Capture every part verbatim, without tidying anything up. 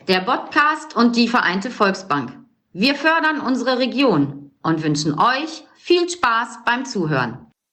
der Podcast und die Vereinte Volksbank. Wir fördern unsere Region und wünschen euch viel Spaß beim Zuhören.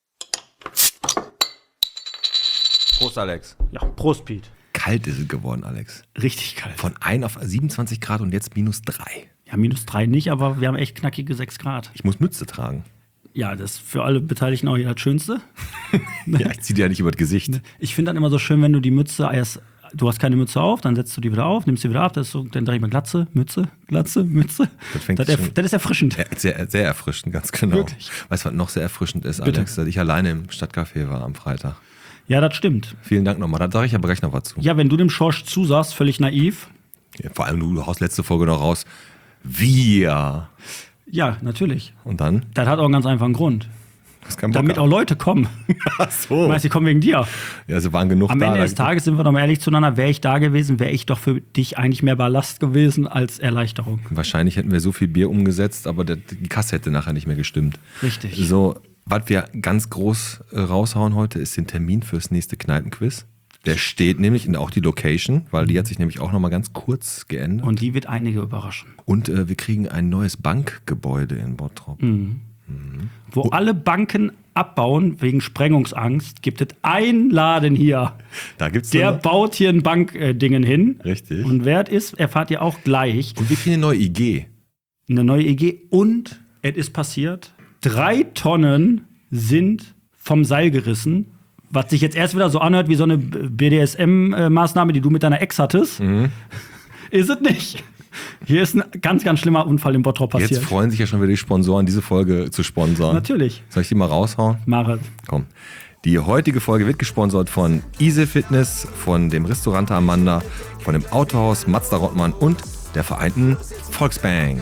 Prost, Alex. Ja, Prost, Piet. Kalt ist es geworden, Alex. Richtig kalt. Von ein auf siebenundzwanzig Grad und jetzt minus drei. Ja, minus drei nicht, aber wir haben echt knackige sechs Grad. Ich muss Mütze tragen. Ja, das ist für alle Beteiligten auch hier das Schönste. Ja, ich zieh dir ja nicht über das Gesicht. Ich finde dann immer so schön, wenn du die Mütze erst, du hast keine Mütze auf, dann setzt du die wieder auf, nimmst sie wieder ab, das ist so, dann drehe ich mal Glatze, Mütze, Glatze, Mütze. Das, fängt das, erf- das ist erfrischend. Ja, sehr, sehr erfrischend, ganz genau. Wirklich? Weißt du, was noch sehr erfrischend ist, Bitte. Alex? Dass ich alleine im Stadtcafé war am Freitag. Ja, das stimmt. Vielen Dank nochmal. Da sage ich aber gleich noch was zu. Ja, wenn du dem Schorsch zusagst, völlig naiv. Ja, vor allem, du haust letzte Folge noch raus. Wir. Ja, natürlich. Und dann? Das hat auch einen ganz einfachen Grund. Das kann Damit auch Leute kommen. Ach so. Du meinst, die kommen wegen dir. Ja, sie waren genug Am da. Ende des Tages sind wir doch mal ehrlich zueinander, wäre ich da gewesen, wäre ich doch für dich eigentlich mehr Ballast gewesen als Erleichterung. Wahrscheinlich hätten wir so viel Bier umgesetzt, aber der, die Kasse hätte nachher nicht mehr gestimmt. Richtig. So, was wir ganz groß äh, raushauen heute, ist den Termin fürs nächste Kneipenquiz. Der steht nämlich, und auch die Location, weil die hat sich nämlich auch noch mal ganz kurz geändert. Und die wird einige überraschen. Und äh, wir kriegen ein neues Bankgebäude in Bottrop. Mhm. Mhm. Wo oh. alle Banken abbauen wegen Sprengungsangst, gibt es einen Laden hier. Da gibt's Der so baut hier ein Bankdingen äh, hin. Richtig. Und wer es ist, erfahrt ihr auch gleich. Und wir kriegen eine neue I G. Eine neue I G. Und es ist passiert, drei Tonnen sind vom Seil gerissen. Was sich jetzt erst wieder so anhört wie so eine B D S M-Maßnahme, die du mit deiner Ex hattest. Mhm. Ist es nicht. Hier ist ein ganz, ganz schlimmer Unfall im Bottrop passiert. Jetzt freuen sich ja schon wieder die Sponsoren, diese Folge zu sponsern. Natürlich. Soll ich die mal raushauen? Mach es. Komm. Die heutige Folge wird gesponsert von Easy Fitness, von dem Restaurant Amanda, von dem Autohaus Mazda Rottmann und der Vereinten Volksbank.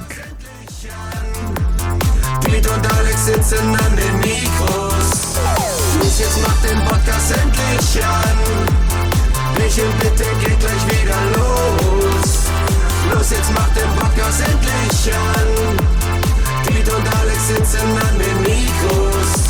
Piet und Alex sitzen an den Mikros. Los, jetzt macht den Podcast endlich an. Michel, bitte geht gleich wieder los. Los, jetzt macht den Podcast endlich an. Piet und Alex sitzen an den Mikros.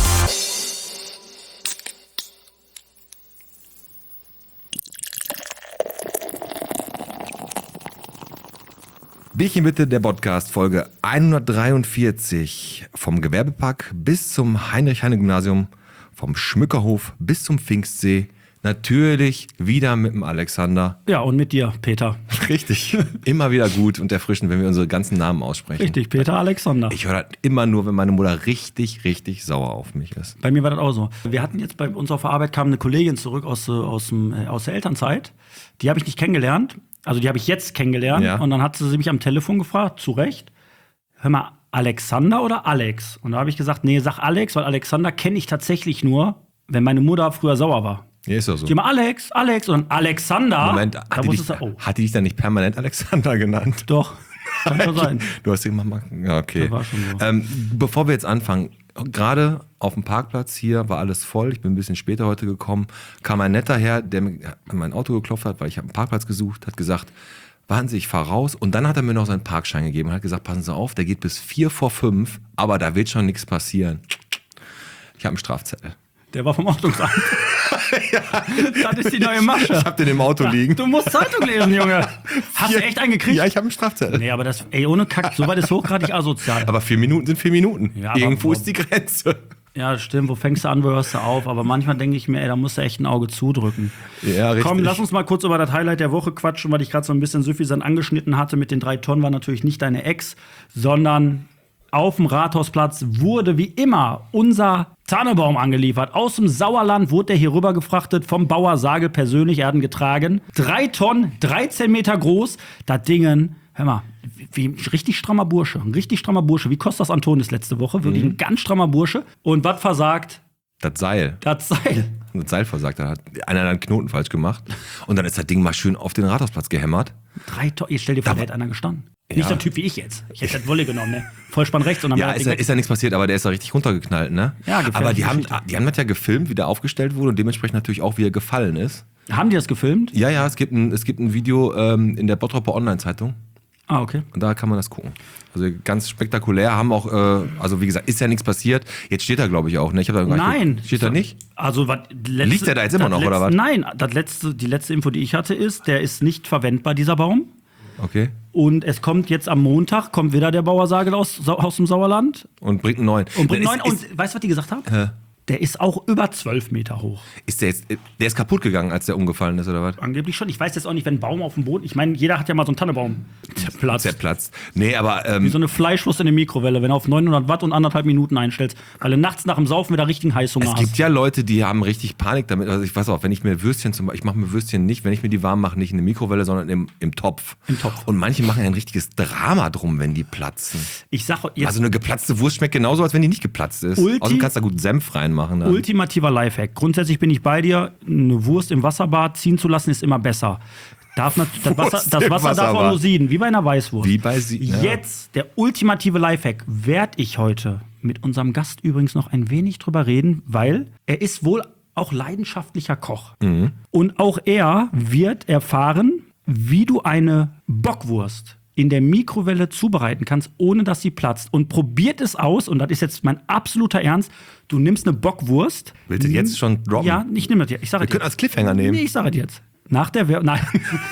Bierchen bitte, der Podcast, Folge hundertdreiundvierzig. Vom Gewerbepark bis zum Heinrich-Heine-Gymnasium, vom Schmückerhof bis zum Pfingstsee. Natürlich wieder mit dem Alexander. Ja, und mit dir, Peter. Richtig. Immer wieder gut und erfrischend, wenn wir unsere ganzen Namen aussprechen. Richtig, Peter Alexander. Ich höre das immer nur, wenn meine Mutter richtig, richtig sauer auf mich ist. Bei mir war das auch so. Wir hatten jetzt bei uns auf der Arbeit, kam eine Kollegin zurück aus, aus, dem, aus der Elternzeit. Die habe ich nicht kennengelernt. Also die habe ich jetzt kennengelernt. Ja. Und dann hat sie mich am Telefon gefragt, zu Recht, hör mal, Alexander oder Alex? Und da habe ich gesagt, nee, sag Alex, weil Alexander kenne ich tatsächlich nur, wenn meine Mutter früher sauer war. Ja, ist doch so. Die immer Alex, Alex und Alexander. Moment, da hat die, dich, sagen, oh. hat die dich dann nicht permanent Alexander genannt? Doch, kann schon sein. Du hast immer mal, ja, okay. Das war schon so. Ähm, bevor wir jetzt anfangen, gerade auf dem Parkplatz hier war alles voll. Ich bin ein bisschen später heute gekommen. Kam ein netter Herr, der mir an mein Auto geklopft hat, weil ich habe einen Parkplatz gesucht, hat gesagt, warten Sie, ich fahre raus. Und dann hat er mir noch seinen Parkschein gegeben und hat gesagt, passen Sie auf, der geht bis vier vor fünf, aber da wird schon nichts passieren. Ich habe einen Strafzettel. Der war vom Ordnungsamt. Ja. Das ist die neue Masche. Ich hab den im Auto ja, liegen. Du musst Zeitung lesen, Junge. Hast vier, du echt einen gekriegt? Ja, ich habe einen Strafzettel. Nee, aber das, ey, ohne Kack, so weit ist hochgradig asozial. Aber vier Minuten sind vier Minuten. Ja, Irgendwo aber, ist die Grenze. Ja, stimmt. Wo fängst du an, wo hörst du auf? Aber manchmal denke ich mir, ey, da musst du echt ein Auge zudrücken. Ja, richtig. Komm, lass uns mal kurz über das Highlight der Woche quatschen, weil ich gerade so ein bisschen süffisant angeschnitten hatte. Mit den drei Tonnen war natürlich nicht deine Ex, sondern auf dem Rathausplatz wurde wie immer unser Tannebaum angeliefert. Aus dem Sauerland wurde der hier rüber gefrachtet, vom Bauer Sage persönlich. Er hat ihn getragen. Drei Tonnen, dreizehn Meter groß. Das Dingen, hör mal, wie ein richtig strammer Bursche. Ein richtig strammer Bursche. Wie kostet das Antonis letzte Woche? Wirklich mhm. ein ganz strammer Bursche. Und was versagt? Das Seil. Das Seil. Das Seil versagt. Da hat einer einen Knoten falsch gemacht. Und dann ist das Ding mal schön auf den Rathausplatz gehämmert. Drei Tonnen. Jetzt stell dir vor, da hat einer gestanden. Ja. Nicht der Typ wie ich jetzt. Ich hätte das Wolle genommen, ne? Vollspann rechts und dann ja, ist ja, ist ja nichts passiert, aber der ist da richtig runtergeknallt, ne? Ja, aber die haben, die haben das ja gefilmt, wie der aufgestellt wurde und dementsprechend natürlich auch, wie er gefallen ist. Haben die das gefilmt? Ja, ja, es gibt ein, es gibt ein Video ähm, in der Bottroper Online-Zeitung. Ah, okay. Und da kann man das gucken. Also ganz spektakulär, haben auch, äh, also wie gesagt, ist ja nichts passiert. Jetzt steht er, glaube ich, auch, ne? Ich hab da Nein. Steht er nicht? Also, was letzte, liegt der da jetzt immer noch, letzte, oder was? Nein, das letzte, die letzte Info, die ich hatte, ist, der ist nicht verwendbar, dieser Baum. Okay. Und es kommt jetzt am Montag, kommt wieder der Bauersagel aus, aus dem Sauerland. Und bringt einen neuen. Und bringt Ist- neun. Und ist- weißt du, was die gesagt haben? Hä? Der ist auch über zwölf Meter hoch. Ist der jetzt, der ist kaputt gegangen, als der umgefallen ist, oder was? Angeblich schon. Ich weiß jetzt auch nicht, wenn ein Baum auf dem Boden. Ich meine, jeder hat ja mal so einen Tannenbaum. Der platzt. Der platzt. Nee, aber Wie ähm, so eine Fleischwurst in der Mikrowelle, wenn du auf neunhundert Watt und anderthalb Minuten einstellst, weil du nachts nach dem Saufen wieder richtigen Heißhunger es hast. gibt ja Leute, die haben richtig Panik damit. Also ich weiß auch, wenn ich mir Würstchen zum Beispiel, ich mache mir Würstchen nicht, wenn ich mir die warm mache, nicht in der Mikrowelle, sondern im, im Topf. Im Topf. Und manche machen ein richtiges Drama drum, wenn die platzen. Ich sag jetzt Also eine geplatzte Wurst schmeckt genauso, als wenn die nicht geplatzt ist. Ulti- Außerdem kannst du da gut Senf reinmachen. Dann. ultimativer Lifehack. Grundsätzlich bin ich bei dir. Eine Wurst im Wasserbad ziehen zu lassen ist immer besser. Darf nat- das Wasser, Wurst das im Wasser darf auch Wasserbad. nur sieden, wie bei einer Weißwurst. Wie bei sie. Ja. Jetzt der ultimative Lifehack. Werd ich heute mit unserem Gast übrigens noch ein wenig drüber reden, weil er ist wohl auch leidenschaftlicher Koch. Mhm. Und auch er wird erfahren, wie du eine Bockwurst in der Mikrowelle zubereiten kannst, ohne dass sie platzt. Und probiert es aus, und das ist jetzt mein absoluter Ernst, du nimmst eine Bockwurst. Willst du jetzt schon droppen? Ja, ich nehme das jetzt. Ich sage Wir es können jetzt. als Cliffhanger nehmen. Nee, ich sage es jetzt. Nach der Werbung. Nein.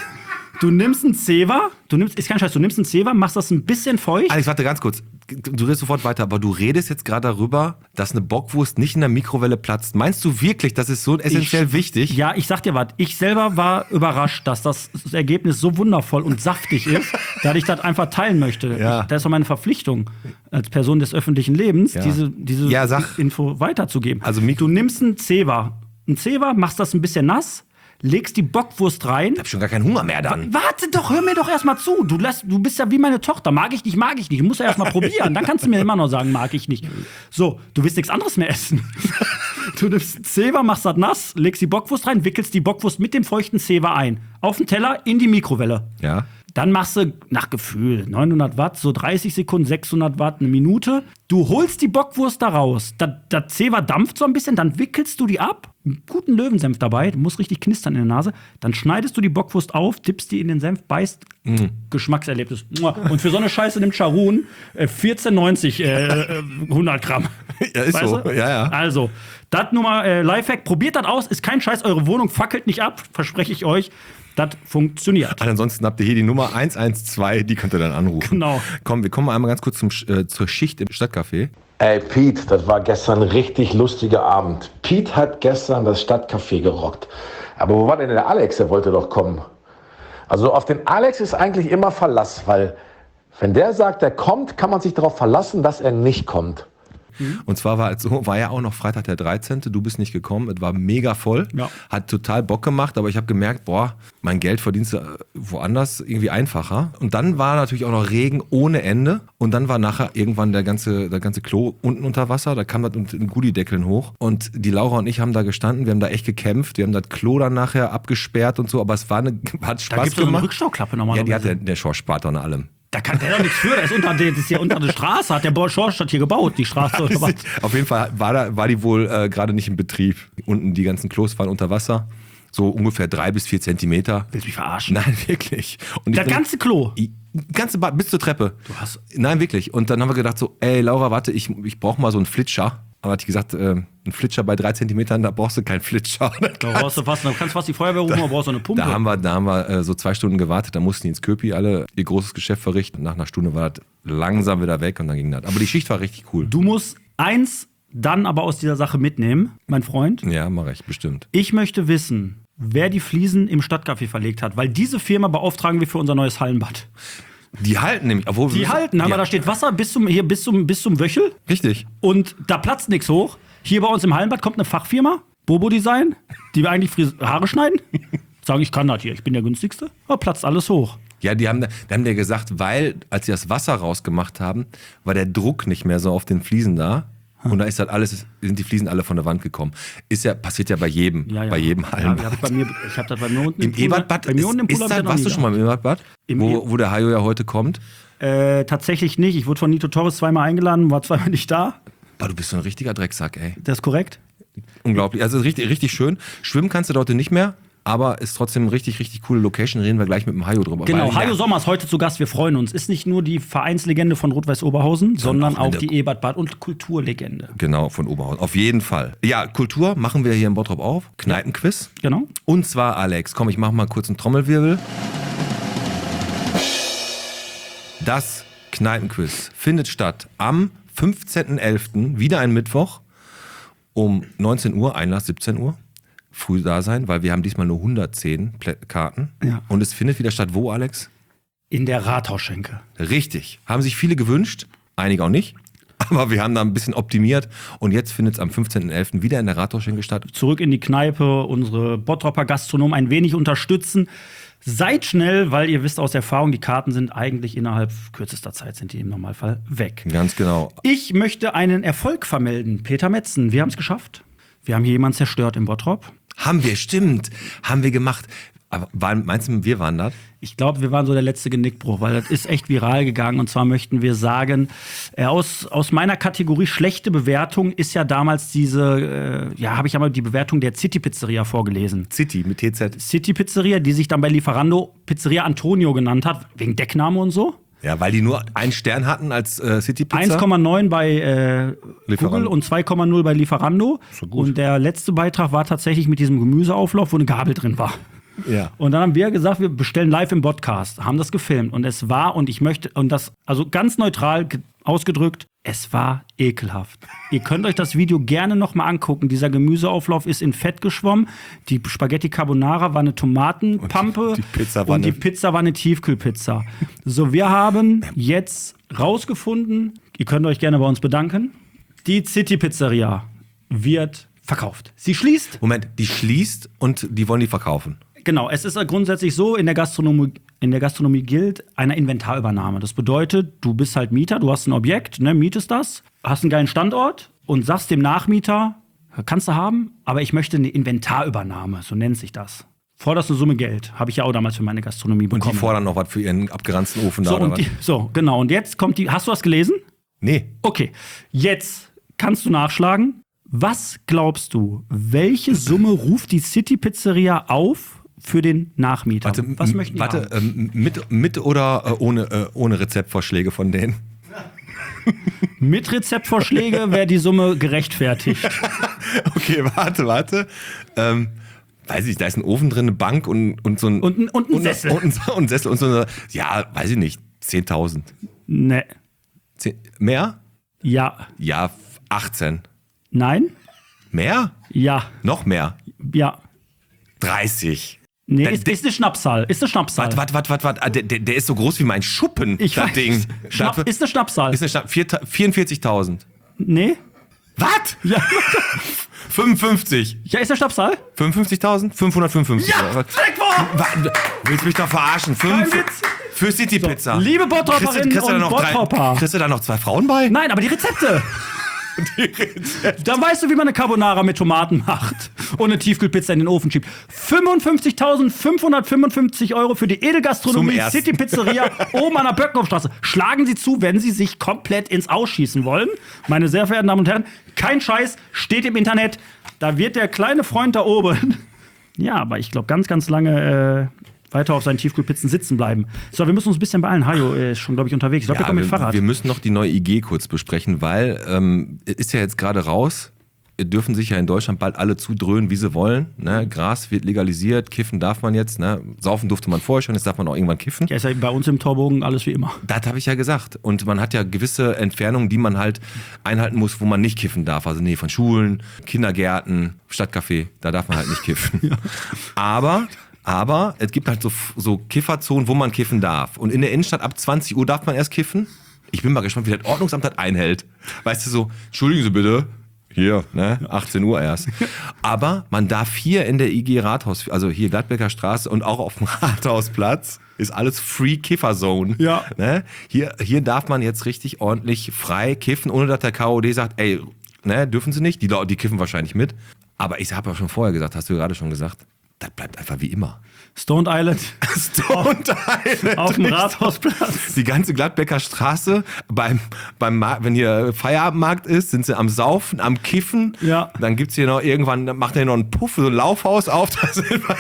Du nimmst einen Zewa, du nimmst, ist kein Scheiß, du nimmst einen Zewa, machst das ein bisschen feucht. Alex, warte ganz kurz. Du redest sofort weiter, aber du redest jetzt gerade darüber, dass eine Bockwurst nicht in der Mikrowelle platzt. Meinst du wirklich, das ist so essentiell Ich- wichtig? Ja, ich sag dir was. Ich selber war überrascht, dass das Ergebnis so wundervoll und saftig ist, dass ich das einfach teilen möchte. Ja. Das ist doch meine Verpflichtung als Person des öffentlichen Lebens, Ja. diese, diese Ja, sag. Info weiterzugeben. Also Mik- du nimmst einen Zewa, einen Zewa, machst das ein bisschen nass, legst die Bockwurst rein. Ich hab schon gar keinen Hunger mehr dann. Warte doch, hör mir doch erstmal zu. Du, lässt, du bist ja wie meine Tochter. Mag ich nicht, mag ich nicht. Du musst ja erstmal probieren. Dann kannst du mir immer noch sagen, mag ich nicht. So, du willst nichts anderes mehr essen. Du nimmst Zewa, machst das nass, legst die Bockwurst rein, wickelst die Bockwurst mit dem feuchten Zewa ein. Auf den Teller, in die Mikrowelle. Ja. Dann machst du nach Gefühl neunhundert Watt, so dreißig Sekunden, sechshundert Watt, eine Minute. Du holst die Bockwurst da raus. Das, das Zewa dampft so ein bisschen, dann wickelst du die ab. Einen guten Löwensenf dabei, du musst richtig knistern in der Nase. Dann schneidest du die Bockwurst auf, tippst die in den Senf, beißt. Geschmackserlebnis. Und für so eine Scheiße nimmt Charun äh, vierzehn neunzig äh, hundert Gramm. Ja, ist Weißt so. du? Ja, ja. Also, das nur mal äh, Lifehack. Probiert das aus, ist kein Scheiß. Eure Wohnung fackelt nicht ab, verspreche ich euch. Das funktioniert. Ansonsten habt ihr hier die Nummer eins eins zwei, die könnt ihr dann anrufen. Genau. Komm, wir kommen einmal ganz kurz zum, äh, zur Schicht im Stadtcafé. Ey, Pete, das war gestern ein richtig lustiger Abend. Pete hat gestern das Stadtcafé gerockt. Aber wo war denn der Alex? Der wollte doch kommen. Also auf den Alex ist eigentlich immer Verlass, weil wenn der sagt, er kommt, kann man sich darauf verlassen, dass er nicht kommt. Und zwar war es so, war ja auch noch Freitag der dreizehnte Du bist nicht gekommen. Es war mega voll. Ja. Hat total Bock gemacht, aber ich habe gemerkt, boah, mein Geld verdienst du woanders irgendwie einfacher. Und dann war natürlich auch noch Regen ohne Ende. Und dann war nachher irgendwann der ganze, der ganze Klo unten unter Wasser. Da kam das mit den Gullideckeln hoch. Und die Laura und ich haben da gestanden. Wir haben da echt gekämpft. Wir haben das Klo dann nachher abgesperrt und so. Aber es war eine, hat Da Spaß gibt es so eine gemacht. Rückstauklappe Ja, normalerweise. die hat der, der Schorsch-Spater und allem. Da kann der doch nichts für. Der ist, unter, der ist ja unter der Straße. Hat der Schorsch hat hier gebaut, die Straße. Oder was? Auf jeden Fall war, da, war die wohl äh, gerade nicht in Betrieb. Unten die ganzen Klos waren unter Wasser. So ungefähr drei bis vier Zentimeter. Willst du mich verarschen? Nein, wirklich. Und ich Das bin- ganze Klo. I- ganze Bad bis zur Treppe. Du hast- Nein, wirklich. Und dann haben wir gedacht so, ey Laura, warte, ich, ich brauche mal so einen Flitscher. Aber hat die gesagt, äh, ein Flitscher bei drei Zentimetern, da brauchst du keinen Flitscher. Da brauchst du fast, da kannst du fast die Feuerwehr rufen, aber brauchst du eine Pumpe. Da haben wir, da haben wir äh, so zwei Stunden gewartet, da mussten die ins Köpi alle ihr großes Geschäft verrichten. Nach einer Stunde war das langsam wieder weg und dann ging das. Aber die Schicht war richtig cool. Du musst eins dann aber aus dieser Sache mitnehmen, mein Freund. Ja, mache ich, bestimmt. Ich möchte wissen, wer die Fliesen im Stadtcafé verlegt hat, weil diese Firma beauftragen wir für unser neues Hallenbad. Die halten nämlich, obwohl Die halten, aber ja, da steht Wasser bis zum, hier bis zum, bis zum Wöchel richtig. und da platzt nichts hoch. Hier bei uns im Hallenbad kommt eine Fachfirma, Bobo Design, die wir eigentlich Fris- Haare schneiden. Sagen, ich kann das hier, ich bin der günstigste, aber platzt alles hoch. Ja, die haben, die haben dir gesagt, weil, als sie das Wasser rausgemacht haben, war der Druck nicht mehr so auf den Fliesen da. Und da ist halt alles, sind die Fliesen alle von der Wand gekommen. Ist ja, passiert ja bei jedem, Ja, ja. bei jedem Ja, Hallenbad. hab ich bei mir, ich habe das bei mir unten Im Pool- Ebertbad, Bei mir ist, unten im Pool ist hab ich das, das noch warst nie du schon mal im Ebertbad? Im Wo, E- wo der Hajo ja heute kommt? Äh, tatsächlich nicht. Ich wurde von Nito Torres zweimal eingeladen, war zweimal nicht da. Boah, du bist so ein richtiger Drecksack, ey. Das ist korrekt. Unglaublich. Also richtig, richtig schön. Schwimmen kannst du dort nicht mehr, aber ist trotzdem eine richtig, richtig coole Location. Reden wir gleich mit dem Hajo drüber. Genau, Weil, Hajo ja, Sommer ist heute zu Gast. Wir freuen uns. Ist nicht nur die Vereinslegende von Rot-Weiß Oberhausen, sondern auch auch eine- die Ebertbad und Kulturlegende. Genau, von Oberhausen. Auf jeden Fall. Ja, Kultur machen wir hier in Bottrop auf. Kneipenquiz. Genau. Und zwar, Alex, komm, ich mach mal kurz einen Trommelwirbel. Das Kneipenquiz findet statt am fünfzehnten elften, wieder ein Mittwoch, um neunzehn Uhr, Einlass siebzehn Uhr. Früh da sein, weil wir haben diesmal nur hundertzehn Plä- Karten. Ja. Und es findet wieder statt wo, Alex? In der Rathausschenke. Richtig. Haben sich viele gewünscht, einige auch nicht. Aber wir haben da ein bisschen optimiert und jetzt findet es am fünfzehnten elften wieder in der Rathausschenke statt. Zurück in die Kneipe, unsere Bottropper Gastronomen ein wenig unterstützen. Seid schnell, weil ihr wisst aus Erfahrung, die Karten sind eigentlich innerhalb kürzester Zeit sind die im Normalfall weg. Ganz genau. Ich möchte einen Erfolg vermelden. Peter Metzen, wir haben es geschafft. Wir haben hier jemanden zerstört im Bottrop. Haben wir, stimmt. Haben wir gemacht. Aber waren, meinst du, wir waren das? Ich glaube, wir waren so der letzte Genickbruch, weil das ist echt viral gegangen. Und zwar möchten wir sagen, äh, aus, aus meiner Kategorie schlechte Bewertung ist ja damals diese, äh, ja, habe ich einmal die Bewertung der City Pizzeria vorgelesen. City mit T Z. City Pizzeria, die sich dann bei Lieferando Pizzeria Antonio genannt hat, wegen Deckname und so. Ja, weil die nur einen Stern hatten als äh, City Pizza. eins Komma neun bei äh, Lieferando. Google und zwei Komma null bei Lieferando. So gut. Und der letzte Beitrag war tatsächlich mit diesem Gemüseauflauf, wo eine Gabel drin war. Ja. Und dann haben wir gesagt, wir bestellen live im Podcast, haben das gefilmt. Und es war, und ich möchte, und das, also ganz neutral ge- ausgedrückt, es war ekelhaft. Ihr könnt euch das Video gerne nochmal angucken. Dieser Gemüseauflauf ist in Fett geschwommen. Die Spaghetti Carbonara war eine Tomatenpampe. Und die Pizza war und die eine- Pizza war eine Tiefkühlpizza. So, wir haben jetzt rausgefunden, ihr könnt euch gerne bei uns bedanken, die City Pizzeria wird verkauft. Sie schließt. Moment, die schließt und die wollen die verkaufen. Genau, es ist grundsätzlich so, in der Gastronomie, in der Gastronomie gilt eine Inventarübernahme. Das bedeutet, du bist halt Mieter, du hast ein Objekt, ne, mietest das, hast einen geilen Standort und sagst dem Nachmieter, kannst du haben, aber ich möchte eine Inventarübernahme, so nennt sich das. Forderst eine Summe Geld, habe ich ja auch damals für meine Gastronomie Und bekommen. die fordern noch was für ihren abgeranzten Ofen da so, oder und was? die, so, genau, und jetzt kommt die, hast du das gelesen? Nee. Okay, jetzt kannst du nachschlagen. Was glaubst du, welche Summe ruft die City Pizzeria auf für den Nachmieter? Warte, Was m- möchten die warte haben? ähm, mit, mit oder äh, ohne, äh, ohne Rezeptvorschläge von denen? Mit Rezeptvorschläge wäre die Summe gerechtfertigt. Okay, warte, warte. Ähm, weiß ich, da ist ein Ofen drin, eine Bank und, und so ein... Und ein- und ein Sessel. Und ein, und ein Sessel und so eine... Ja, weiß ich nicht, zehntausend. Ne. Zehn, mehr? Ja. Ja, achtzehn. Nein? Mehr? Ja. Noch mehr? Ja. dreißig. Nee, Da- ist, ist eine Schnapszahl. Ist eine Schnapszahl. Warte, warte, warte, warte, warte. Der, der ist so groß wie mein Schuppen, Ich das weiß. Ding. Schnapp, Dafür- ist eine Schnapszahl. ist eine Schnapp, vier- vierundvierzigtausend. Nee? Was? Ja. fünfundfünfzig. Ja, ist eine Schnapszahl? fünfundfünfzigtausend? fünfundfünfundfünfzig. Ja, Was? direkt vor! Was? Willst mich doch verarschen? Fünf, Kein Witz. für City Pizza. Liebe Bottropperinnen Kriegst du- kriegst du da und noch drei- Bottropper. Kriegst du da noch zwei Frauen bei? Nein, aber die Rezepte. Dann weißt du, wie man eine Carbonara mit Tomaten macht und eine Tiefkühlpizza in den Ofen schiebt. fünfundfünfzigtausendfünfhundertfünfundfünfzig Euro für die Edelgastronomie Zum ersten. City Pizzeria oben an der Böckenhofstraße. Schlagen Sie zu, wenn Sie sich komplett ins Ausschießen wollen. Meine sehr verehrten Damen und Herren, kein Scheiß, steht im Internet. Da wird der kleine Freund da oben, ja, aber ich glaube, ganz, ganz lange äh, weiter auf seinen Tiefkühlpizzen sitzen bleiben. So, wir müssen uns ein bisschen beeilen. Hajo äh, ist schon, glaube ich, unterwegs. Ich glaube, wir kommen mit wir, Fahrrad. wir müssen noch die neue I G kurz besprechen, weil ähm, ist ja jetzt gerade raus. Dürfen sich ja in Deutschland bald alle zudröhnen, wie sie wollen. Ne? Gras wird legalisiert, kiffen darf man jetzt. Ne? Saufen durfte man vorher schon, jetzt darf man auch irgendwann kiffen. Ja, ist ja bei uns im Torbogen alles wie immer. Das habe ich ja gesagt. Und man hat ja gewisse Entfernungen, die man halt einhalten muss, wo man nicht kiffen darf. Also Nähe von Schulen, Kindergärten, Stadtcafé, da darf man halt nicht kiffen. Aber, aber es gibt halt so, so Kifferzonen, wo man kiffen darf. Und in der Innenstadt ab zwanzig Uhr darf man erst kiffen. Ich bin mal gespannt, wie das Ordnungsamt das einhält. Weißt du, so, entschuldigen Sie bitte, hier, ne, achtzehn Uhr erst. Aber man darf hier in der I G Rathaus, also hier Gladbecker Straße und auch auf dem Rathausplatz, ist alles Free Kiffer Zone. Ja. Ne? Hier, hier darf man jetzt richtig ordentlich frei kiffen, ohne dass der K O D sagt, ey, ne, dürfen Sie nicht. Die, die kiffen wahrscheinlich mit. Aber ich habe ja schon vorher gesagt, hast du gerade schon gesagt, das bleibt einfach wie immer. Stoned Island Stone Island. auf dem Rathausplatz. Die ganze Gladbecker Straße, beim, beim Mar- wenn hier Feierabendmarkt ist, sind sie am Saufen, am Kiffen. Ja. Dann gibt's hier noch irgendwann, dann macht er noch einen Puff, so ein Laufhaus auf. Da sind wir,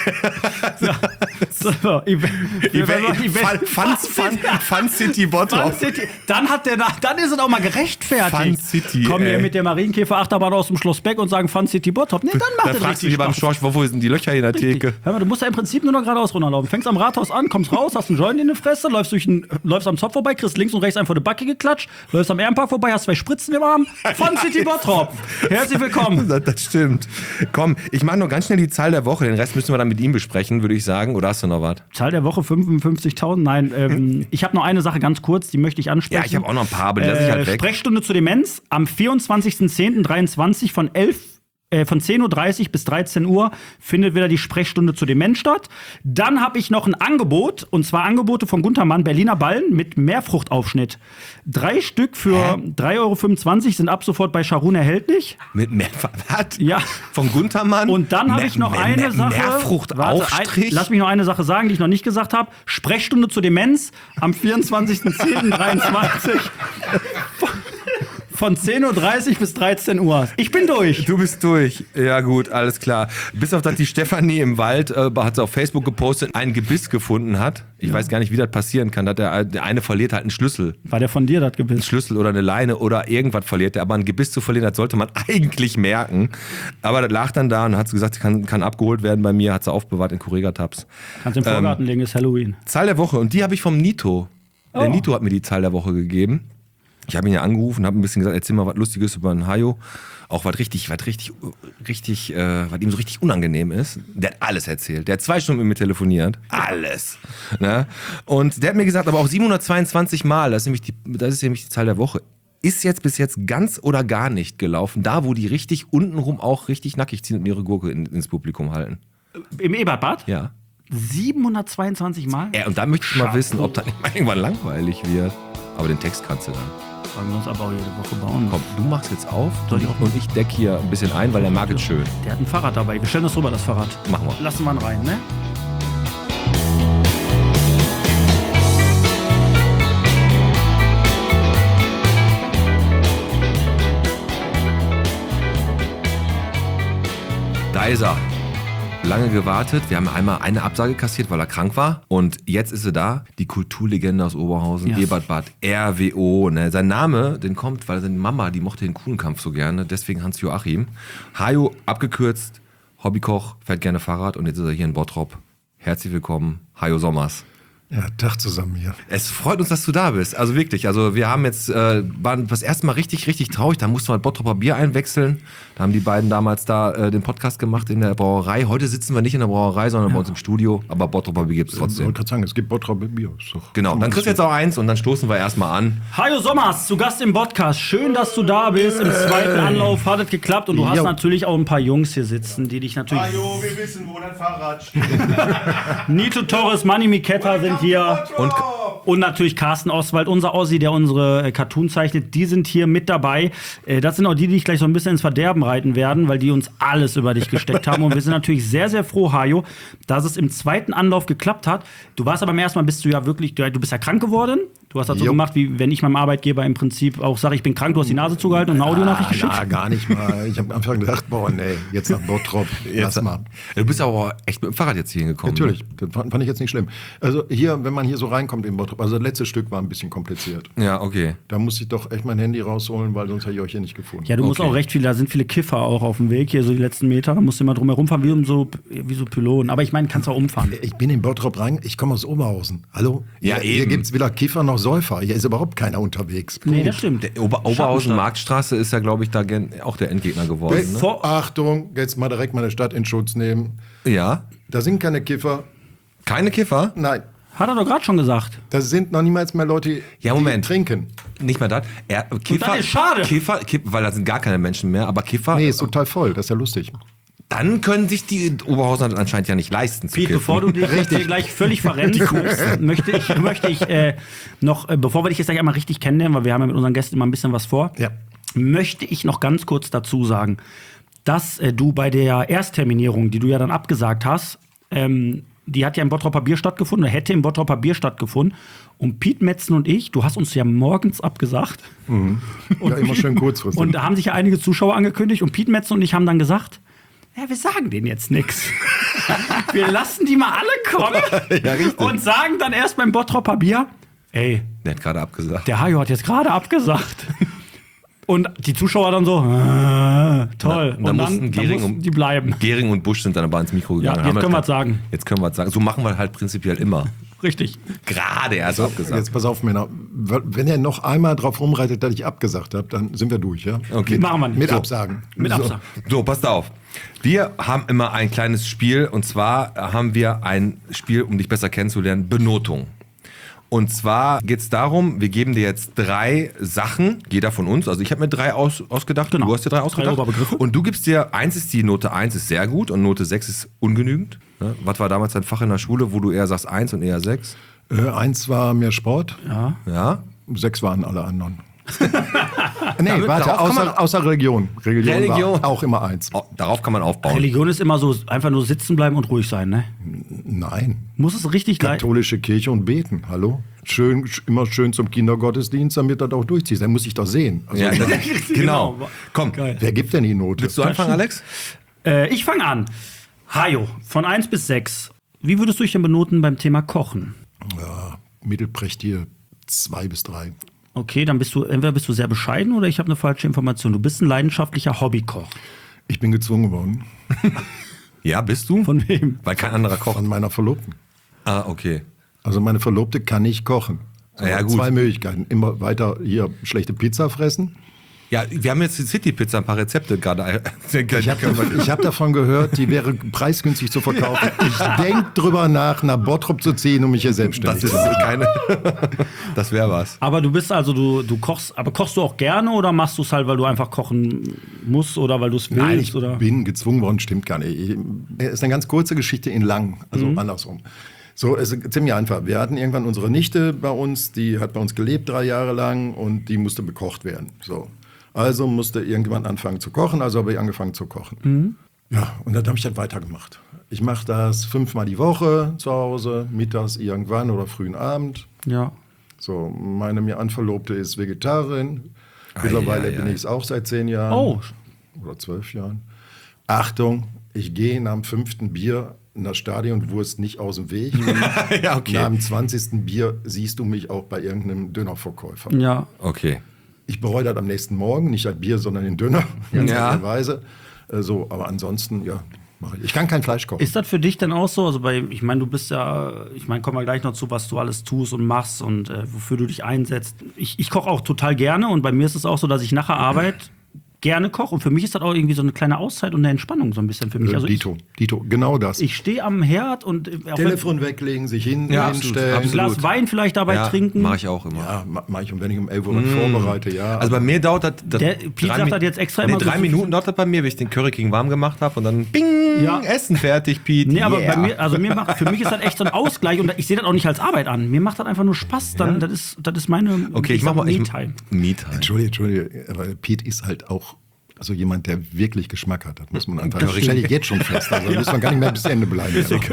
So, Event, Fun, Fun, Fun, Fun City Bottrop. Fun City. Dann hat der, dann ist es auch mal gerechtfertigt. Fun City, Kommen wir ey. mit der Marienkäfer-Achterbahn aus dem Schloss Beck und sagen Fun City Bottrop. Nee, dann macht Da das fragst du richtig dich beim Spaß. Schorsch, wo, wo sind die Löcher in der Richtig. Theke. Hör mal, du musst ja im Prinzip nur noch geradeaus runterlaufen. Fängst am Rathaus an, kommst raus, hast einen Joint in der Fresse, läufst, durch ein, läufst am Zopf vorbei, kriegst links und rechts einfach eine Backe geklatscht, läufst am Ehrenpark vorbei, hast zwei Spritzen im Arm. Von City Bottrop. Herzlich willkommen. Das, das stimmt. Komm, ich mache nur ganz schnell die Zahl der Woche. Den Rest müssen wir dann mit ihm besprechen, würde ich sagen. Oder hast du noch was? Zahl der Woche fünfundfünfzigtausend. Nein, ähm, ich habe noch eine Sache ganz kurz, die möchte ich ansprechen. Ja, ich habe auch noch ein paar, aber die lasse ich halt weg. Sprechstunde zur Demenz am vierundzwanzigsten zehnten dreiundzwanzig von elf Äh, von zehn Uhr dreißig bis dreizehn Uhr findet wieder die Sprechstunde zur Demenz statt. Dann habe ich noch ein Angebot, und zwar Angebote von Guntermann, Berliner Ballen mit Mehrfruchtaufschnitt. Drei Stück für drei Euro fünfundzwanzig sind ab sofort bei Scharun erhältlich. Mit mehr, was? Ja. Von Guntermann? Und dann habe ich noch mehr, eine mehr, Sache. Mehrfruchtaufstrich? Warte, ein, lass mich noch eine Sache sagen, die ich noch nicht gesagt habe. Sprechstunde zur Demenz am vierundzwanzigsten zehnten dreiundzwanzig von zehn Uhr dreißig bis dreizehn Uhr. Ich bin durch. Du bist durch. Ja gut, alles klar. Bis auf das die Stefanie im Wald, äh, hat sie auf Facebook gepostet, ein Gebiss gefunden hat. Ich ja. weiß gar nicht, wie das passieren kann. Dass der, der eine verliert halt einen Schlüssel. War der von dir, das Gebiss? Ein Schlüssel oder eine Leine oder irgendwas verliert der. Aber ein Gebiss zu verlieren, das sollte man eigentlich merken. Aber das lag dann da und hat sie gesagt, kann, kann abgeholt werden bei mir. Hat sie aufbewahrt in Correga-Tabs. Kannst im Vorgarten ähm, legen, ist Halloween. Zahl der Woche. Und die habe ich vom Nito. Oh. Der Nito hat mir die Zahl der Woche gegeben. Ich habe ihn ja angerufen, habe ein bisschen gesagt, erzähl mal was Lustiges über einen Hajo. Auch was richtig, was richtig, richtig, äh, was ihm so richtig unangenehm ist. Der hat alles erzählt. Der hat zwei Stunden mit mir telefoniert. Alles. Ne? Und der hat mir gesagt, aber auch siebenhundertzweiundzwanzig Mal, das ist, nämlich die, das ist nämlich die Zahl der Woche, ist jetzt bis jetzt ganz oder gar nicht gelaufen. Da, wo die richtig untenrum auch richtig nackig ziehen und ihre Gurke in, ins Publikum halten. Im Ebertbad? Ja. siebenhundertzweiundzwanzig Mal? Ja, und da möchte ich mal wissen, ob das nicht mal irgendwann langweilig wird. Aber den Text kannst du dann. Wollen wir uns aber auch jede Woche bauen. Komm, du machst jetzt auf Soll ich auch? Und ich deck hier ein bisschen ein, weil der mag es schön. Der hat ein Fahrrad dabei. Wir stellen das rüber, das Fahrrad. Machen wir. Lassen wir ihn rein, ne? Da ist er. Lange gewartet. Wir haben einmal eine Absage kassiert, weil er krank war. Und jetzt ist er da. Die Kulturlegende aus Oberhausen, yes. Ebertbad, R W O. Ne? Sein Name, den kommt, weil seine Mama, die mochte den Kuhnenkampf so gerne. Deswegen Hans-Joachim. Hajo, abgekürzt, Hobbykoch, fährt gerne Fahrrad. Und jetzt ist er hier in Bottrop. Herzlich willkommen, Hajo Sommers. Ja, Tag zusammen hier. Es freut uns, dass du da bist. Also wirklich. Also wir haben jetzt, äh, waren das erste Mal richtig, richtig traurig. Da mussten wir Bottroper Bier einwechseln. Da haben die beiden damals da äh, den Podcast gemacht in der Brauerei. Heute sitzen wir nicht in der Brauerei, sondern ja. bei uns im Studio. Aber Bottroper Bier gibt es trotzdem. Ich wollte gerade sagen, es gibt Bottroper Bier. Ist doch genau, dann kriegst du jetzt auch eins und dann stoßen wir erstmal an. Hajo Sommers, zu Gast im Podcast. Schön, dass du da bist. Im zweiten Anlauf hat es geklappt. Und du hast jo. natürlich auch ein paar Jungs hier sitzen, die dich natürlich... Hajo, wir wissen, wo dein Fahrrad steht. Nito Torres, Manni Miketta sind hier. Und, und natürlich Carsten Oswald, unser Ossi, der unsere äh, Cartoon zeichnet. Die sind hier mit dabei. Äh, das sind auch die, die dich gleich so ein bisschen ins Verderben reiten werden, weil die uns alles über dich gesteckt haben. Und wir sind natürlich sehr, sehr froh, Hajo, dass es im zweiten Anlauf geklappt hat. Du warst aber beim ersten Mal, bist du ja wirklich, du, du bist ja krank geworden. Du hast das so jo. gemacht, wie wenn ich meinem Arbeitgeber im Prinzip auch sage, ich bin krank, du hast die Nase zugehalten und eine Audionachricht geschickt. Ja, gar nicht mal. Ich habe am Anfang gedacht, boah, nee, jetzt nach Bottrop, lass mal. Du bist aber echt mit dem Fahrrad jetzt hier hingekommen. Natürlich, das fand, fand ich jetzt nicht schlimm. Also hier, wenn man hier so reinkommt in Bottrop, also das letzte Stück war ein bisschen kompliziert. Ja, okay. Da musste ich doch echt mein Handy rausholen, weil sonst hätte ich euch hier nicht gefunden. Ja, du musst okay. auch recht viel, da sind viele Kiffer auch auf dem Weg, hier so die letzten Meter, da musst du immer drum herum fahren, wie, um so, wie so Pylonen. Aber ich meine, kannst auch umfahren. Ich bin in Bottrop rein, ich komme aus Oberhausen. Hallo? Ja, hier, eben. Hier gibt es weder Kiffer noch Säufer, hier ist überhaupt keiner unterwegs. Nee, das stimmt. Der Ober Oberhausen Marktstraße ist ja, glaube ich, da auch der Endgegner geworden. Ne? Vor Achtung, jetzt mal direkt meine Stadt in Schutz nehmen. Ja. Da sind keine Kiffer. Keine Kiffer? Nein. Hat er doch gerade schon gesagt. Das sind noch niemals mehr Leute, ja, Moment. die trinken. Nicht mal das. Er, Kiffer, das ist schade. Kiffer, Kiffer, weil da sind gar keine Menschen mehr, aber Kiffer... Nee, ist total voll, das ist ja lustig. Dann können sich die Oberhausen anscheinend ja nicht leisten zu Piet, kiffen. bevor du dich jetzt hier gleich völlig verrennst, möchte ich, möchte ich äh, noch, äh, bevor wir dich jetzt gleich einmal richtig kennenlernen, weil wir haben ja mit unseren Gästen immer ein bisschen was vor, ja. möchte ich noch ganz kurz dazu sagen, dass äh, du bei der Erstterminierung, die du ja dann abgesagt hast, ähm, die hat ja im Bottroper Bier stattgefunden, oder hätte im Bottroper Bier stattgefunden. Und Piet Metzen und ich, du hast uns ja morgens abgesagt. Mhm. Und ja, immer Piet, schön kurzfristig. Und da haben sich ja einige Zuschauer angekündigt. Und Piet Metzen und ich haben dann gesagt, ja, wir sagen denen jetzt nichts. Wir lassen die mal alle kommen ja, und sagen dann erst beim Bottroper Bier, ey, der hat gerade abgesagt. Der Hajo hat jetzt gerade abgesagt. Und die Zuschauer dann so, äh, toll. Und dann, mussten dann Gehring mussten und, die bleiben. Gehring und Busch sind dann aber ins Mikro Ja, gegangen. jetzt Haben können wir es gesagt, sagen. Jetzt können wir es sagen. So machen wir halt prinzipiell immer. Richtig. Gerade erst abgesagt. Jetzt pass auf, Männer. Wenn ihr noch einmal drauf rumreitet, dass ich abgesagt habe, dann sind wir durch, ja? Okay. Machen wir nicht. Mit So. Absagen. Mit Absag. So, passt auf. Wir haben immer ein kleines Spiel und zwar haben wir ein Spiel, um dich besser kennenzulernen, Benotung. Und zwar geht es darum, wir geben dir jetzt drei Sachen, jeder von uns, also ich habe mir drei aus, ausgedacht, Genau. du hast dir drei ausgedacht. Drei Oberbegriffe. Und du gibst dir, eins ist die Note eins ist sehr gut und Note sechs ist ungenügend. Ne? Was war damals dein Fach in der Schule, wo du eher sagst eins und eher sechs? Äh, eins war mehr Sport, Ja. Ja? sechs waren alle anderen. nee, Damit- warte, darauf kann man- außer, außer Religion. Religion. Religion. War auch immer eins. Oh, darauf kann man aufbauen. Religion ist immer so, einfach nur sitzen bleiben und ruhig sein, ne? Nein. Muss es richtig leid. Katholische Kirche und beten, hallo? Schön, sch- immer schön zum Kindergottesdienst, damit das auch durchzieht. Dann muss ich doch sehen. Also, Ja, das, genau. Genau. Komm, Geil. wer gibt denn die Note? willst du anfangen, Alex? Äh, ich fange an. Hajo, von eins bis sechs. Wie würdest du dich denn benoten beim Thema Kochen? Ja, mittelprächtige zwei bis drei. Okay, dann bist du, entweder bist du sehr bescheiden oder ich habe eine falsche Information. Du bist ein leidenschaftlicher Hobbykoch. Ich bin gezwungen worden Ja, bist du? Von wem? Weil kein anderer kocht. von meiner Verlobten. Ah, okay. Also meine Verlobte kann nicht kochen. So, Ja, gut. Zwei Möglichkeiten. Immer weiter hier schlechte Pizza fressen. Ja, wir haben jetzt die City Pizza ein paar Rezepte gerade. Ich habe hab davon gehört, die wäre preisgünstig zu verkaufen. Ich denke drüber nach, nach Bottrop zu ziehen, um mich hier Das selbstständig ist zu machen. keine. Das wäre was. Aber du bist also, du, du kochst, aber kochst du auch gerne oder machst du es halt, weil du einfach kochen musst oder weil du es willst? Nein, ich oder? bin gezwungen worden, stimmt gar nicht. Ich- Es ist eine ganz kurze Geschichte in lang, also andersrum. So, es ist ziemlich einfach. Wir hatten irgendwann unsere Nichte bei uns, die hat bei uns gelebt drei Jahre lang und die musste bekocht werden. So. Also musste irgendjemand anfangen zu kochen, also habe ich angefangen zu kochen. Ja, und dann habe ich das weitergemacht. Ich mache das fünfmal die Woche zu Hause, mittags irgendwann oder frühen Abend. Ja. So, meine mir Anverlobte ist Vegetarin. Mittlerweile ei, ei. bin ich es auch seit zehn Jahren. Oh. Oder zwölf Jahren. Achtung, ich gehe nach dem fünften Bier in das Stadionwurst nicht aus dem Weg. Ja, okay. Nach dem zwanzigsten Bier siehst du mich auch bei irgendeinem Dönerverkäufer. Ja. Okay. Ich bereue das am nächsten Morgen, nicht als Bier, sondern den Döner, ganz Ja. ehrlicherweise. Äh, So, aber ansonsten, ja, mache ich. Ich kann kein Fleisch kochen. Ist das für dich denn auch so? Also bei, ich meine, du bist ja, ich meine, kommen wir gleich noch zu, was du alles tust und machst und äh, wofür du dich einsetzt. Ich, ich koche auch total gerne und bei mir ist es auch so, dass ich nach der Arbeit gerne koche und für mich ist das auch irgendwie so eine kleine Auszeit und eine Entspannung so ein bisschen für mich. Äh, Also ich, Dito, Dito, genau das. ich stehe am Herd und äh, auch wenn- Telefon weglegen, sich hin, Ja, absolut, hinstellen. ein absolut. Glas Wein vielleicht dabei Ja, trinken. mache ich auch immer. Ja, ma- mach ich. Und wenn ich um elf Uhr was vorbereite, ja. Also bei mir dauert das. das Der Piet drei sagt Mi- das jetzt extra nee, immer so drei süß. Minuten dauert das bei mir, wenn ich den Curry King warm gemacht habe und dann bing, Ja. Essen fertig, Piet. Nee, aber Yeah. bei mir, also mir macht, für mich ist das echt so ein Ausgleich und ich sehe das auch nicht als Arbeit an. Mir macht das einfach nur Spaß. Dann, das ist, das ist meine. Okay, ich mach sag mal. Ich, Me-Time. Me-Time. Entschuldige, Entschuldige, aber Piet ist halt auch also jemand, der wirklich Geschmack hat. Das muss man einfach. Das Das stelle ich stimmt. jetzt schon fest. Also da muss man gar nicht mehr bis Ende bleiben.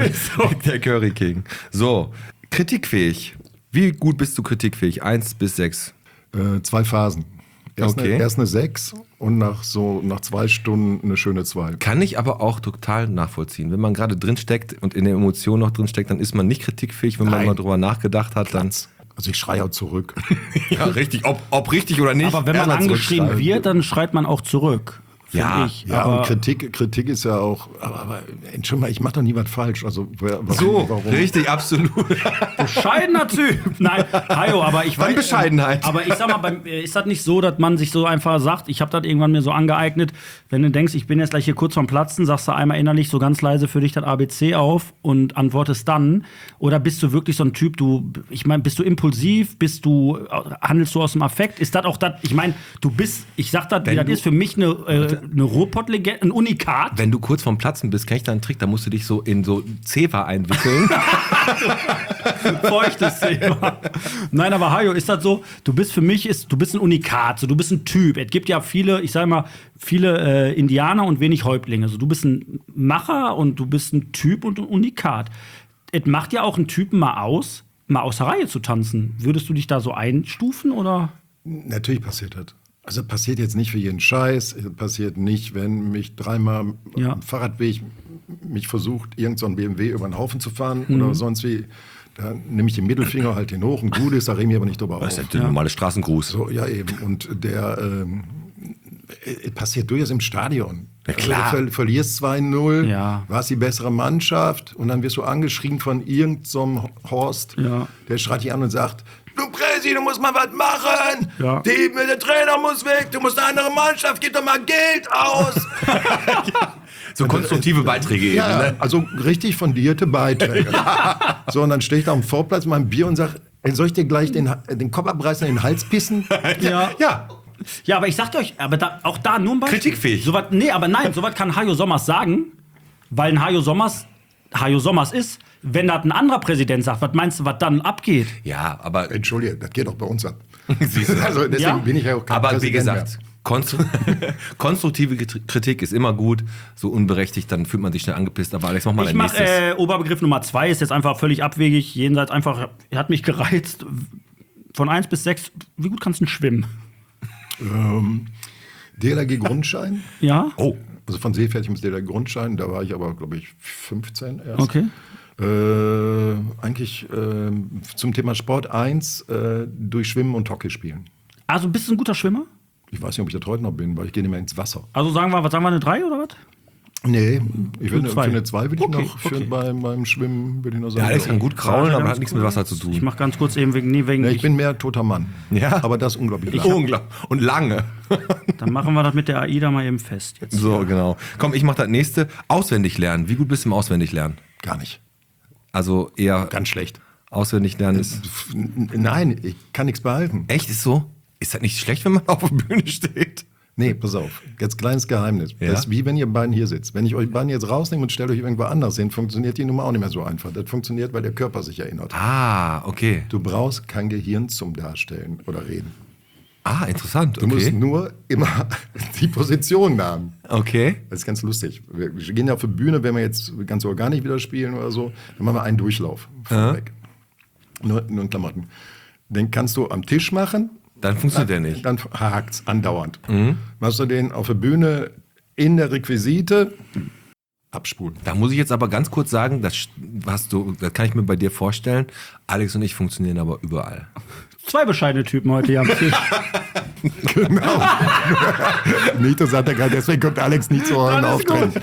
Der Curry King. So, kritikfähig. Wie gut bist du kritikfähig? Eins bis sechs. Äh, zwei Phasen. Erst, Okay. eine, erst eine sechs und nach so nach zwei Stunden eine schöne zwei. Kann ich aber auch total nachvollziehen. Wenn man gerade drin steckt und in der Emotion noch drin steckt, dann ist man nicht kritikfähig. Wenn man Nein. mal drüber nachgedacht hat, dann. Also ich schreie auch zurück. Ja, richtig. Ob, ob richtig oder nicht. Aber wenn man erstmal angeschrien zurückschreiben. wird, dann schreit man auch zurück. find Ja, ich. Ja, aber und Kritik, Kritik ist ja auch, aber, aber Entschuldigung mal, ich mache doch nie was falsch. Also wer- warum, So, warum? richtig, absolut. bescheidener Typ. Nein, Hajo, aber ich Dann weiß. Bescheidenheit. Aber ich sag mal, beim, äh, ist das nicht so, dass man sich so einfach sagt, ich habe das irgendwann mir so angeeignet, wenn du denkst, ich bin jetzt gleich hier kurz vorm Platzen, sagst du einmal innerlich so ganz leise für dich das A B C auf und antwortest dann? Oder bist du wirklich so ein Typ, du, ich meine, bist du impulsiv, bist du, handelst du aus dem Affekt? Ist das auch das, ich meine, du bist, ich sag das, wie Wenn das du- ist für mich eine, äh, eine Ruhrpott-Legende, ein Unikat. Wenn du kurz vorm Platzen bist, kenn ich da einen Trick, da musst du dich so in so Zewa einwickeln. Feuchtes Thema. Nein, aber Hajo, ist das so? Du bist für mich, ist, du bist ein Unikat, so, du bist ein Typ. Es gibt ja viele, ich sag mal, viele äh, Indianer und wenig Häuptlinge. So, du bist ein Macher und du bist ein Typ und ein Unikat. Es macht ja auch einen Typen mal aus, mal aus der Reihe zu tanzen. Würdest du dich da so einstufen oder? Natürlich passiert das. Also passiert jetzt nicht für jeden Scheiß, passiert nicht, wenn mich dreimal Ja. am Fahrradweg mich versucht, irgend so ein B M W über den Haufen zu fahren Mhm. oder sonst wie. Da nehme ich den Mittelfinger, halt den hoch und gut ist, da rede ich mir aber nicht drüber Das ist auf. der normale Straßengruß. So, ja eben. Und der, ähm, äh, passiert durchaus im Stadion. Ja, klar. Also, du ver verlierst zwei null, Ja. warst die bessere Mannschaft und dann wirst du angeschrien von irgendeinem so Horst, Ja. der schreit dich an und sagt, du Präsi, du musst mal was machen. Ja. Die, der Trainer muss weg, du musst eine andere Mannschaft, gib doch mal Geld aus. So konstruktive Beiträge eben, Ja, ne? also richtig fundierte Beiträge. So, und dann stehe ich da am Vorplatz mit meinem Bier und sage, soll ich dir gleich den, den Kopf abreißen und in den Hals pissen? Ja. Ja. Ja, aber ich sagte euch, aber da, auch da nur ein Beispiel. Kritikfähig. So was, nee, aber nein, sowas kann Hajo Sommers sagen, weil ein Hajo Sommers Hajo Sommers ist. Wenn das ein anderer Präsident sagt, was meinst du, was dann abgeht? Ja, aber, Entschuldige, das geht auch bei uns ab. Siehst du. Also deswegen Ja. bin ich ja auch kein aber wie Präsident gesagt, konstru konstruktive Kritik ist immer gut. So unberechtigt, dann fühlt man sich schnell angepisst. Aber Alex, mach mal Ich dein mache nächstes. äh, Oberbegriff Nummer zwei, ist jetzt einfach völlig abwegig. Jenseits einfach, er hat mich gereizt. Von eins bis sechs, wie gut kannst du denn schwimmen? Ähm, D L R G-Grundschein. Ja? Oh, Also von Seefertig bis D L R Grundschein, da war ich aber, glaube ich, fünfzehn erst. Okay. Äh, eigentlich äh, zum Thema Sport eins, äh, durch Schwimmen und Hockey spielen. Also bist du ein guter Schwimmer? Ich weiß nicht, ob ich das heute noch bin, weil ich gehe nicht mehr ins Wasser. Also sagen wir, was sagen wir, eine drei oder was? Nee, ich will, zwei. für eine zwei will ich Okay, noch, für okay. beim, beim Schwimmen will ich noch sagen. der Alex kann gut kraulen, Ja, aber ganz hat nichts cool. mit Wasser zu tun. Ich mach ganz kurz eben wegen, nee, wegen Nee, ich bin mehr toter Mann. Ja? Aber das ist unglaublich lang. Unglaublich. Und lange. Dann machen wir das mit der AIDA mal eben fest. Jetzt. So, genau. Komm, ich mach das nächste. Auswendig lernen. Wie gut bist du im Auswendiglernen? Gar nicht. Also eher Ganz schlecht. auswendig lernen ist. N- Nein, ich kann nichts behalten. Echt, ist so? Ist das nicht schlecht, wenn man auf der Bühne steht? Nee, pass auf. Ganz kleines Geheimnis. Ja? Das ist wie wenn ihr beiden hier sitzt. Wenn ich euch beiden jetzt rausnehme und stelle euch irgendwo anders hin, funktioniert die Nummer auch nicht mehr so einfach. Das funktioniert, weil der Körper sich erinnert. Ah, okay. Du brauchst kein Gehirn zum Darstellen oder Reden. Ah, interessant. Du musst Okay. nur immer die Position haben. Okay. Das ist ganz lustig. Wir wir gehen ja auf die Bühne, wenn wir jetzt ganz organisch wieder spielen oder so, dann machen wir einen Durchlauf. Vorweg. Nur, nur in Klamotten. Den kannst du am Tisch machen. Dann funktioniert der nicht. Dann hakt's andauernd. Machst du den auf der Bühne in der Requisite, abspulen. Da muss ich jetzt aber ganz kurz sagen, das hast du, das kann ich mir bei dir vorstellen. Alex und ich funktionieren aber überall. Zwei bescheidene Typen heute hier am Tisch. Genau. Nito sagt ja gerade, deswegen kommt Alex nicht zu euren Auftritten.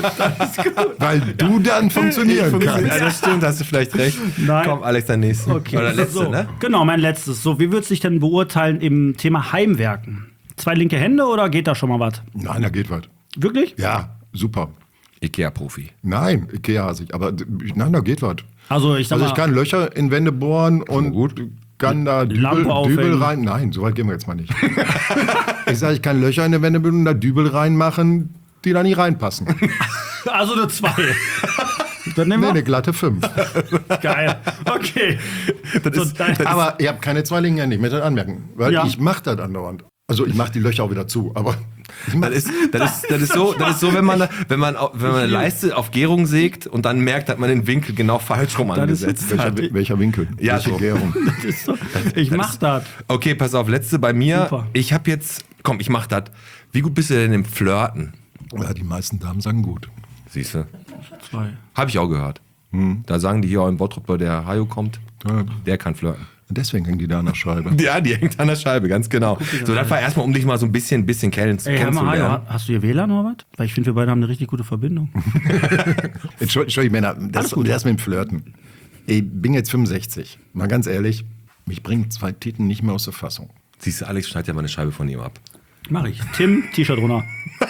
Weil du dann funktionieren kannst. Ja, das stimmt, hast du vielleicht recht. Nein. Komm, Alex, dein nächstes. Okay. Oder letzte, so, ne? Genau, mein letztes. So, wie würdest du dich denn beurteilen im Thema Heimwerken? Zwei linke Hände oder geht da schon mal was? Nein, da geht was. Wirklich? Ja, super. Ikea-Profi. Nein, Ikea-hasig, aber d- nein, da geht was. Also ich sag Also mal, ich kann Löcher in Wände bohren und gut. kann da Dübel, Lampe aufhängen. Dübel rein. Nein, so weit gehen wir jetzt mal nicht. Ich sage, ich kann Löcher in die Wände bohren und da Dübel reinmachen, die da nicht reinpassen. also eine zwei. Dann nehmen Nee, wir. eine glatte fünf. Geil. Okay. Das So, ist- dein- das Aber ihr habt keine zwei linken Hände, ich möchte das anmerken. Weil Ja. ich mache das andauernd. Also ich mache die Löcher auch wieder zu, aber ich mach, Das ist, das, ist, das, ist so, das ist so, wenn man, wenn, man, au- wenn man eine Leiste auf Gärung sägt und dann merkt, hat man den Winkel genau falsch rum angesetzt. welcher, welcher Winkel? Ja, Welche so. Gärung? Das ist so, ich mach das. Okay, pass auf, letzte bei mir. Super. Ich habe jetzt, komm, ich mach das. Wie gut bist du denn im Flirten? Ja, die meisten Damen sagen gut. Siehst du? Zwei. Habe ich auch gehört. Da sagen die hier auch in Bottrop, wo der Hajo kommt, Ja. der kann flirten. Und deswegen hängen die da an der Scheibe. Ja, die hängt an der Scheibe, ganz genau. So, das war erstmal, um dich mal so ein bisschen, bisschen kenn Ey, hör mal, kennenzulernen. Hajo, hast du hier W L A N oder was? Weil ich finde, wir beide haben eine richtig gute Verbindung. Entschuldigung, Männer, das, das mit dem Flirten. Ich bin jetzt fünfundsechzig. Mal ganz ehrlich, mich bringen zwei Titten nicht mehr aus der Fassung. Siehst du, Alex schneidet ja mal eine Scheibe von ihm ab. Mach ich. Tim, T-Shirt runter.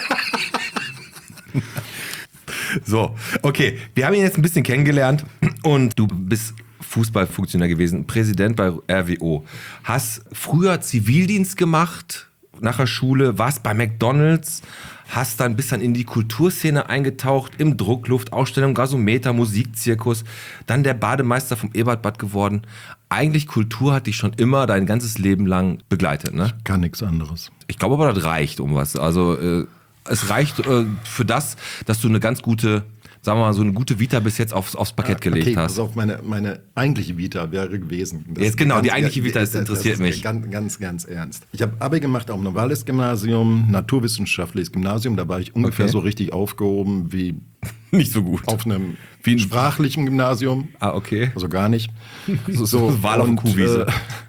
So, okay, wir haben ihn jetzt ein bisschen kennengelernt und du bist Fußballfunktionär gewesen, Präsident bei R W O. Hast früher Zivildienst gemacht nach der Schule, warst bei McDonald's, hast dann bis dann in die Kulturszene eingetaucht, im Druckluft, Ausstellung, Gasometer, Musikzirkus, dann der Bademeister vom Ebertbad geworden. Eigentlich Kultur hat dich schon immer dein ganzes Leben lang begleitet, ne? Kann nichts anderes. Ich glaube aber, das reicht um was. Also äh, es reicht äh, für das, dass du eine ganz gute, sagen wir mal, so eine gute Vita bis jetzt aufs, aufs Parkett gelegt okay, hast. pass auf, meine, meine eigentliche Vita wäre gewesen. Das Jetzt genau, die ganz- eigentliche Vita, das das interessiert ist mich. Ganz, ganz, ganz ernst. Ich habe Abi gemacht am Novalis-Gymnasium, naturwissenschaftliches Gymnasium. Da war ich ungefähr Okay. so richtig aufgehoben wie Nicht so gut. auf einem Wie ein- sprachlichen Gymnasium. Ah, okay. Also gar nicht. So, so Wahl auf und, Kuhwiese. äh,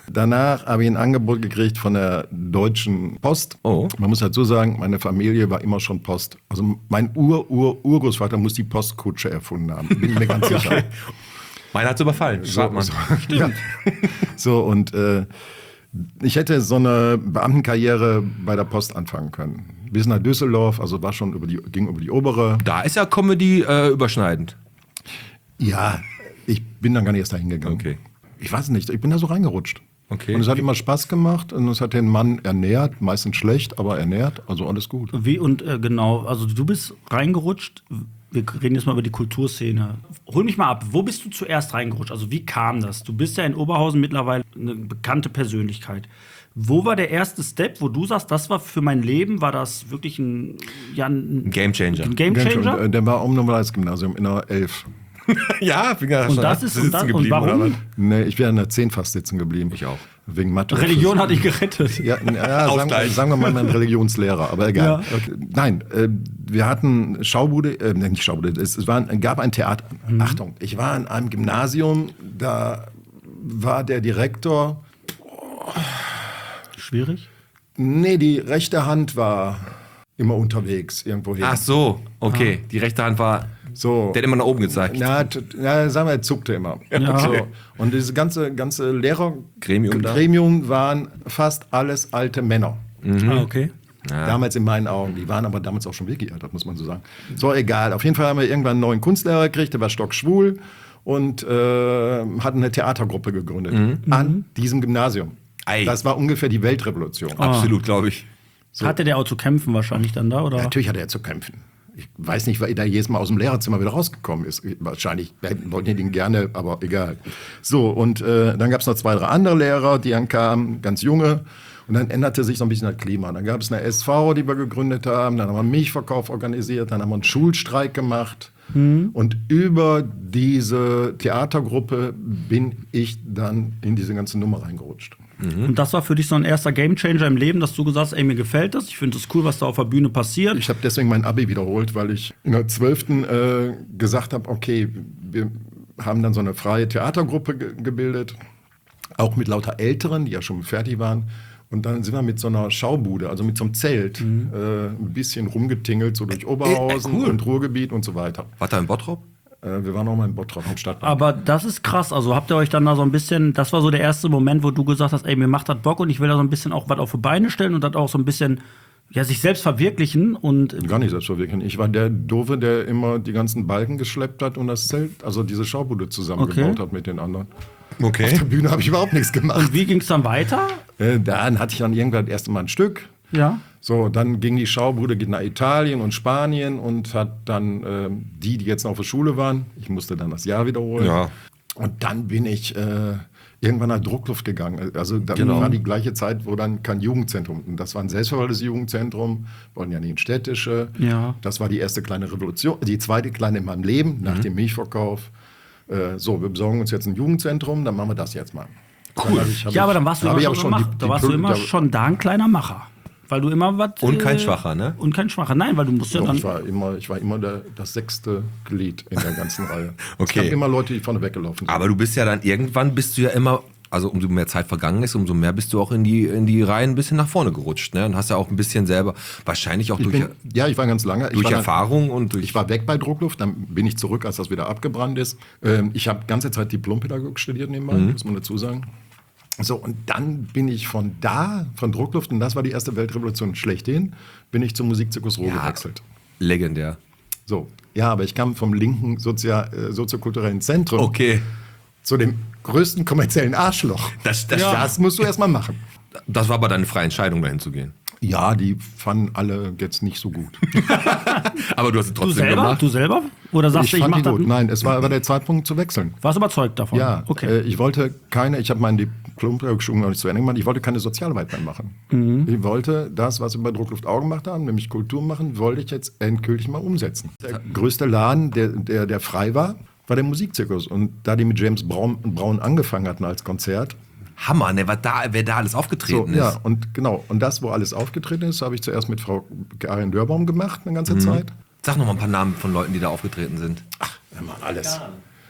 Danach habe ich ein Angebot gekriegt von der Deutschen Post. Oh. Man muss dazu sagen, meine Familie war immer schon Post. Also mein Ur-Ur-Urgroßvater muss die Postkutsche erfunden haben. Bin ich mir ganz sicher. Meiner hat's überfallen. So, so, ja. so und äh, ich hätte so eine Beamtenkarriere bei der Post anfangen können. Bis nach Düsseldorf, also war schon über die, ging über die obere. Da ist ja Comedy äh, überschneidend. Ja, ich bin dann gar nicht erst dahin gegangen. Okay. Ich weiß nicht, ich bin da so reingerutscht. Okay. Und es hat immer Spaß gemacht und es hat den Mann ernährt, meistens schlecht, aber ernährt, also alles gut. Wie und äh, genau, also du bist reingerutscht. Wir reden jetzt mal über die Kulturszene. Hol mich mal ab, wo bist du zuerst reingerutscht? Also wie kam das? Du bist ja in Oberhausen mittlerweile eine bekannte Persönlichkeit. Wo war der erste Step, wo du sagst, das war für mein Leben, war das wirklich ein, ja, ein Gamechanger. Ein Gamechanger? Und, äh, der war am Normales-Gymnasium in der elf. Ja, bin ja Und schon das ist und, sitzen das, und geblieben, warum? oder was? Nee, ich wäre in der zehn fast sitzen geblieben. Ich auch. Wegen Mathe. Religion hat dich gerettet. Ja, ja sagen, Ausgleich. sagen wir mal mein Religionslehrer, aber egal. Ja. Okay. Nein, äh, wir hatten Schaubude, äh, nicht Schaubude, es, es war, gab ein Theater. Mhm. Achtung, ich war in einem Gymnasium, da war der Direktor, Schwierig? nee, die rechte Hand war immer unterwegs, irgendwo hin. Ach so, okay. Die rechte Hand war, So. der hat immer nach oben gezeigt. Na, t- na, sagen wir, er zuckte immer. Ja. So. Und dieses ganze, ganze Gremium da? Lehrergremium waren fast alles alte Männer. Ah, okay. Damals in meinen Augen. Die waren aber damals auch schon weggealtert, muss man so sagen. So, egal. Auf jeden Fall haben wir irgendwann einen neuen Kunstlehrer gekriegt, der war stockschwul und äh, hat eine Theatergruppe gegründet an diesem Gymnasium. Ei. Das war ungefähr die Weltrevolution. Absolut, glaube ich. Hatte der auch zu kämpfen wahrscheinlich dann da, oder? Natürlich hat er zu kämpfen. Ich weiß nicht, weil er jedes Mal aus dem Lehrerzimmer wieder rausgekommen ist. Wahrscheinlich wollten die den gerne, aber egal. So, und äh, dann gab es noch zwei, drei andere Lehrer, die dann kamen, ganz junge. Und dann änderte sich so ein bisschen das Klima. Dann gab es eine S V, die wir gegründet haben. Dann haben wir einen Milchverkauf organisiert. Dann haben wir einen Schulstreik gemacht. Mhm. Und über diese Theatergruppe bin ich dann in diese ganze Nummer reingerutscht. Und das war für dich so ein erster Gamechanger im Leben, dass du gesagt hast, ey, mir gefällt das, ich finde es cool, was da auf der Bühne passiert. Ich habe deswegen mein Abi wiederholt, weil ich in der zwölften Äh, gesagt habe, okay, wir haben dann so eine freie Theatergruppe ge gebildet, auch mit lauter Älteren, die ja schon fertig waren. Und dann sind wir mit so einer Schaubude, also mit so einem Zelt, mhm. äh, ein bisschen rumgetingelt, so durch Oberhausen äh, cool. und Ruhrgebiet und so weiter. War da in Bottrop? Äh, wir waren auch mal in Bottrop am Stadtpark. Aber das ist krass, also habt ihr euch dann da so ein bisschen, das war so der erste Moment, wo du gesagt hast, ey, mir macht das Bock und ich will da so ein bisschen auch was auf die Beine stellen und das auch so ein bisschen, ja, sich selbst verwirklichen und... Gar nicht selbst verwirklichen. Ich war der Doofe, der immer die ganzen Balken geschleppt hat und das Zelt, also diese Schaubude zusammengebaut Okay. hat mit den anderen. Okay. Auf der Bühne habe ich überhaupt nichts gemacht. Und wie ging es dann weiter? Äh, dann hatte ich dann irgendwann das erste Mal ein Stück. Ja. So, dann ging die Schaubude geht nach Italien und Spanien und hat dann äh, die, die jetzt noch auf der Schule waren, ich musste dann das Jahr wiederholen. Ja. Und dann bin ich äh, irgendwann nach Druckluft gegangen. Also da Genau. war die gleiche Zeit, wo dann kein Jugendzentrum. Und das war ein selbstverwaltetes Jugendzentrum, wollten ja nicht ein städtische. Ja. Das war die erste kleine Revolution, die zweite kleine in meinem Leben, nach dem Milchverkauf. Äh, so, wir besorgen uns jetzt ein Jugendzentrum, dann machen wir das jetzt mal. Cool. Ja, aber dann warst du da immer hab ich schon, auch schon, die- da die warst du Pl- immer da- schon da ein kleiner Macher. Weil du immer was... Und kein Schwacher, ne? Und kein Schwacher, nein, weil du musst ja Doch, dann... ich war immer, ich war immer der, das sechste Glied in der ganzen Reihe. Okay. Es gab immer Leute, die vorne weggelaufen sind. Aber du bist ja dann irgendwann, bist du ja immer, also umso mehr Zeit vergangen ist, umso mehr bist du auch in die, in die Reihen ein bisschen nach vorne gerutscht. Ne? Und hast ja auch ein bisschen selber, wahrscheinlich auch ich durch, bin, ja, ich war ganz lange. Ich durch war dann- Erfahrung und durch... Ich war weg bei Druckluft, dann bin ich zurück, als das wieder abgebrannt ist. Ähm, ich habe ganze Zeit Diplompädagogik studiert nebenbei, Mhm. muss man dazu sagen. So, und dann bin ich von da, von Druckluft, und das war die erste Weltrevolution schlechthin, bin ich zum Musikzirkus Ruhr Ja, gewechselt. legendär. So, ja, aber ich kam vom linken Sozia äh, soziokulturellen Zentrum Okay. zu dem größten kommerziellen Arschloch. Das, das, Das musst du erst mal machen. das war aber deine freie Entscheidung, dahin zu gehen. Ja, die fanden alle jetzt nicht so gut. Aber du hast es Du trotzdem selber? gemacht. Du selber? Oder sagst ich du, ich fand mach die das... gut. Nein, es war aber der Zeitpunkt zu wechseln. Warst überzeugt davon? Ja, Okay. äh, ich wollte keine, ich habe mein Diplom-Pädagogikstudium noch nicht zu Ende gemacht, ich wollte keine Sozialarbeit mehr machen. Mhm. Ich wollte das, was wir bei Druckluft auch gemacht haben, nämlich Kultur machen, wollte ich jetzt endgültig mal umsetzen. Der größte Laden, der, der, der frei war, war der Musikzirkus. Und da die mit James Brown, Brown angefangen hatten als Konzert, Hammer, ne, was da, wer da alles so, aufgetreten ja, ist. und genau, und das, wo alles aufgetreten ist, habe ich zuerst mit Frau Karin Dörbaum gemacht, eine ganze Zeit. Sag noch mal ein paar Namen von Leuten, die da aufgetreten sind. Wir machen alles.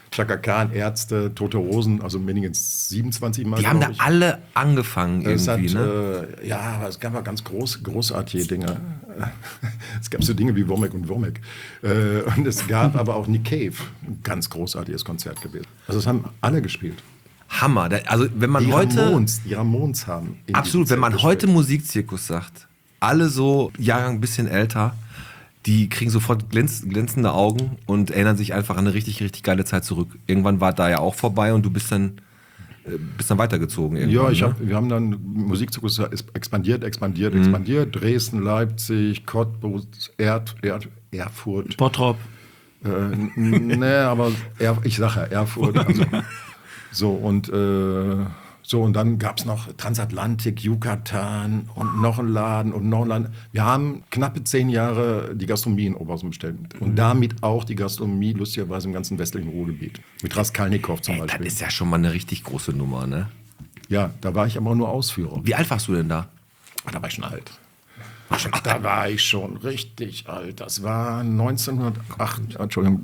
Chaka Khan, Ärzte, Tote Hosen, also mindestens siebenundzwanzig Mal. Die haben da glaub ich. alle angefangen Es irgendwie, hat, ne? äh, ja, aber es gab ja ganz groß, großartige Dinge. Es gab so Dinge wie Womack und Womack. Äh, und es gab aber auch Nick Cave, ein ganz großartiges Konzert gewesen. Also es haben alle gespielt. Hammer. Da- Also wenn man Die heute... Ramones, die Ramones haben. in Absolut, diesem wenn man Zelt heute gespielt. Musikzirkus sagt, alle so Jahrgang ein bisschen älter, die kriegen sofort glänz, glänzende Augen und erinnern sich einfach an eine richtig, richtig geile Zeit zurück. Irgendwann war da ja auch vorbei und du bist dann, äh, bist dann weitergezogen. irgendwann, Ja, ich ne? hab, wir haben dann Musikzirkus expandiert, expandiert, Mhm. expandiert. Dresden, Leipzig, Cottbus, Erd, Erd, Erfurt. Bottrop. Äh, n- nee, aber er, ich sage ja Erfurt. Also, so, und, äh, so, und dann gab es noch Transatlantik, Yucatan und noch einen Laden und noch einen Laden. Wir haben knappe zehn Jahre die Gastronomie in Oberhausen bestellt. Und damit auch die Gastronomie, lustigerweise im ganzen westlichen Ruhrgebiet. Mit Raskolnikow zum Ey, das Beispiel. ist ja schon mal eine richtig große Nummer, ne? Ja, da war ich aber nur Ausführer. Wie alt warst du denn da? Ah, da war ich schon alt. Da war ich schon richtig alt. Das war neunzehnhundertacht, Entschuldigung,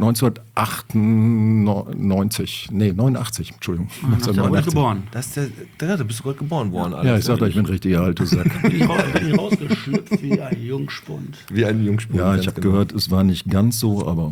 neunzehnhundertachtundneunzig. Nee, neunundachtzig, Entschuldigung. Ach, da wurde ich geboren. Das ist der dritte, bist du gerade geboren worden. Ja, Alex, ich sagte, oder ich bin richtig alt. Sack. Bin ich, raus, bin ich rausgeschlüpft wie ein Jungspund. nicht? Wie ein Jungspund. Ja, ich ganz habe genau. gehört, es war nicht ganz so, aber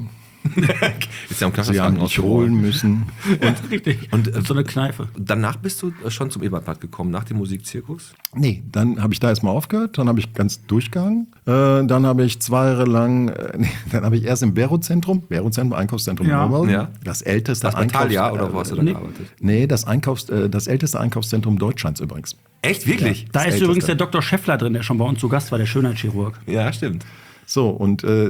Ist ja am sie haben mich holen müssen. Richtig. Und, äh, so eine Kneife. Danach bist du äh, schon zum Ebertbad gekommen, nach dem Musikzirkus? Nee, dann habe ich da erstmal aufgehört, dann habe ich ganz durchgegangen. Äh, dann habe ich zwei Jahre lang, äh, nee, dann habe ich erst im Bero-Zentrum, Bero-Zentrum, Einkaufszentrum Ja. in Oberhausen, Ja. das älteste Das Natalia, Einkaufs- oder wo hast du da nee. gearbeitet? Nee, das, Einkaufs-, äh, das älteste Einkaufszentrum Deutschlands übrigens. Echt, wirklich? Da ist älteste. übrigens der Doktor Schäffler drin, der schon bei uns zu Gast war, der Schönheitschirurg. Ja, stimmt. So, und äh,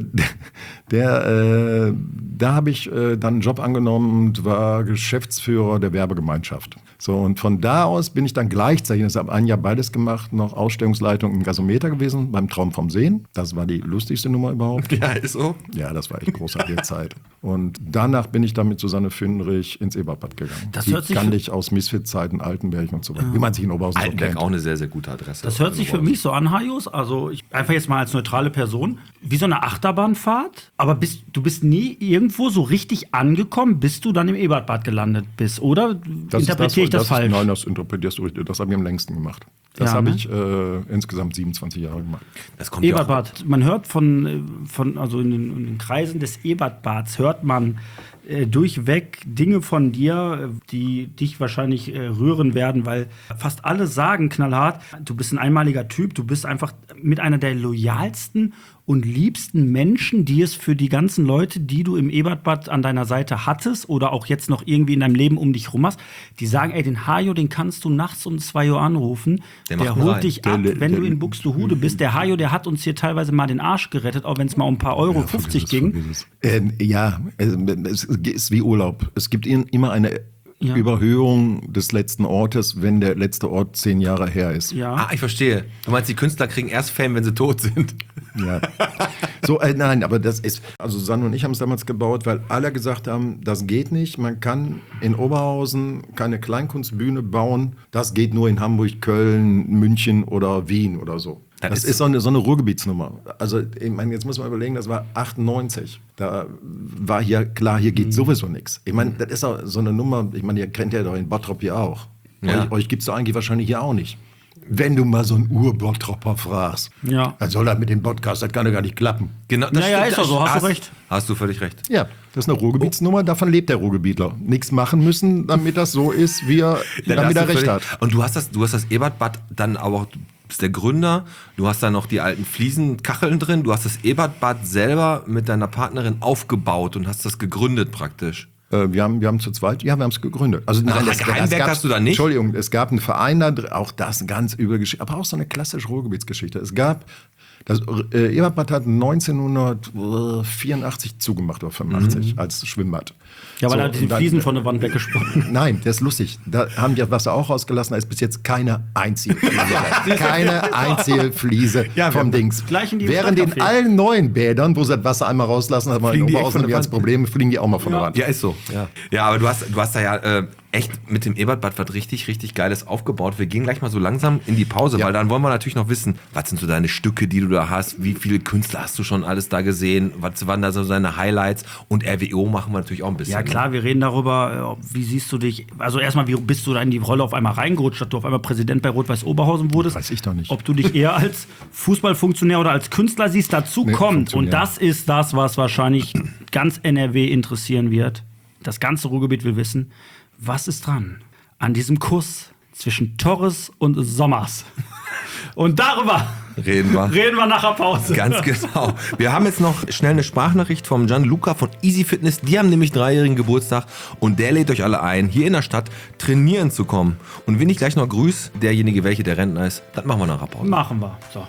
der, äh, da habe ich äh, dann einen Job angenommen und war Geschäftsführer der Werbegemeinschaft. So, und von da aus bin ich dann gleichzeitig, das habe ein Jahr beides gemacht, noch Ausstellungsleitung im Gasometer gewesen, beim Traum vom Sehen. Das war die lustigste Nummer überhaupt. Ja, ist so. Ja, das war echt großartige Zeit. Und danach bin ich dann mit Susanne Fünrich ins Eberbad gegangen. Das Die hört sich kannte für- ich aus Misfit-Zeiten, Altenberg und so weiter. Wie man sich in Oberhausen so Altenberg kennt. auch eine sehr, sehr gute Adresse. Das hört sich für mich so an, Hajos, also ich, einfach jetzt mal als neutrale Person, wie so eine Achterbahnfahrt, aber bist, du bist nie irgendwo so richtig angekommen, bis du dann im Ebertbad gelandet bist, oder? Das ist Interpretiere ich das, das falsch? Ist, nein, das interpretierst du richtig. Das habe ich am längsten gemacht. Das Ja, habe ne? ich äh, insgesamt siebenundzwanzig Jahre gemacht. Das kommt ja auch, Ebertbad. Man hört von, äh, von also in den, in den Kreisen des Ebertbads hört man äh, durchweg Dinge von dir, äh, die dich wahrscheinlich äh, rühren werden, weil fast alle sagen knallhart, du bist ein einmaliger Typ, du bist einfach mit einer der loyalsten und liebsten Menschen, die es für die ganzen Leute, die du im Ebertbad an deiner Seite hattest oder auch jetzt noch irgendwie in deinem Leben um dich rum hast, die sagen, ey, den Hajo, den kannst du nachts um zwei Uhr anrufen, Der der, macht einen holt rein. dich ab, Der- wenn der- du in Buxtehude bist. Der Hajo, der hat uns hier teilweise mal den Arsch gerettet, auch wenn es mal um ein paar Euro fünfzig ging. Äh, ja, es ist wie Urlaub. Es gibt in- immer eine Ja. Überhöhung des letzten Ortes, wenn der letzte Ort zehn Jahre her ist. Ja. Ah, ich verstehe. Du meinst, die Künstler kriegen erst Fame, wenn sie tot sind. Ja. So, äh, nein, aber das ist, also Sanne und ich haben es damals gebaut, weil alle gesagt haben, das geht nicht. Man kann in Oberhausen keine Kleinkunstbühne bauen. Das geht nur in Hamburg, Köln, München oder Wien oder so. Das Das, ist- ist so eine, so eine Ruhrgebietsnummer. Also, ich meine, jetzt muss man überlegen, das war achtundneunzig. Da war hier klar, hier geht sowieso nichts. Ich meine, das ist auch so eine Nummer, ich meine, ihr kennt ja doch in Bottrop hier auch. Ja. Euch, euch gibt es doch eigentlich wahrscheinlich hier auch nicht. Wenn du mal so einen Ur-Bottropper fragst, Ja. dann soll das mit dem Podcast, das kann ja gar nicht klappen. Genau, Naja, ist doch so, hast du hast, recht. Hast du völlig recht. Ja, das ist eine Ruhrgebietsnummer, davon lebt der Ruhrgebietler. Nichts machen müssen, damit das so ist, wie er, Da damit er hast du recht völlig- hat. Und du hast das, du hast das Ebertbad dann aber auch, du bist der Gründer, du hast da noch die alten Fliesenkacheln drin, du hast das Ebertbad selber mit deiner Partnerin aufgebaut und hast das gegründet praktisch. Äh, wir, haben, wir haben zu zweit, ja, wir haben es gegründet. Also, Ach, es- Geheimwerk gab- hast du da nicht? Entschuldigung, es gab einen Verein da drin, auch das eine ganz üble Geschichte, aber auch so eine klassische Ruhrgebietsgeschichte. Es gab, das äh, Ebertbad hat neunzehnhundertvierundachtzig zugemacht oder fünfundachtzig als Schwimmbad. Ja, weil So, er hat die und dann- Fliesen von der Wand weggesprungen. Nein, das ist lustig. Da haben die das Wasser auch rausgelassen. Da ist bis jetzt keine einzige Fliese. keine einzige Fliese Ja, wir vom haben Dings. gleich in die Während in Stadtcafé. allen neuen Bädern, wo sie das Wasser einmal rauslassen, hat man in Fliegen die echt Oberhausen von der die als Wand? Problem, fliegen die auch mal von der Wand. Ja, ist so. Ja, ja aber du hast, du hast da ja äh, echt mit dem Ebertbad was richtig, richtig Geiles aufgebaut. Wir gehen gleich mal so langsam in die Pause, Ja. weil dann wollen wir natürlich noch wissen, was sind so deine Stücke, die du da hast, wie viele Künstler hast du schon alles da gesehen, was waren da so deine Highlights und R W O machen wir natürlich auch ein bisschen. Ja klar, wir reden darüber, äh, wie siehst du dich, also erstmal, wie bist du da in die Rolle auf einmal reingerutscht, dass du auf einmal Präsident bei Rot-Weiß Oberhausen wurdest? Weiß ich doch nicht. Ob du dich eher als Fußballfunktionär oder als Künstler siehst, dazu Nee, kommt. Und Funktionär. das ist das, was wahrscheinlich ganz N R W interessieren wird. Das ganze Ruhrgebiet will wissen, was ist dran an diesem Kuss zwischen Torres und Sommers? Und darüber Reden wir. reden wir nach der Pause. Ganz genau. Wir haben jetzt noch schnell eine Sprachnachricht vom Gianluca von Easy Fitness. Die haben nämlich dreijährigen Geburtstag und der lädt euch alle ein, hier in der Stadt trainieren zu kommen. Und wenn ich gleich noch grüße, derjenige, welcher der Rentner ist, das machen wir nach der Pause. Machen wir. So.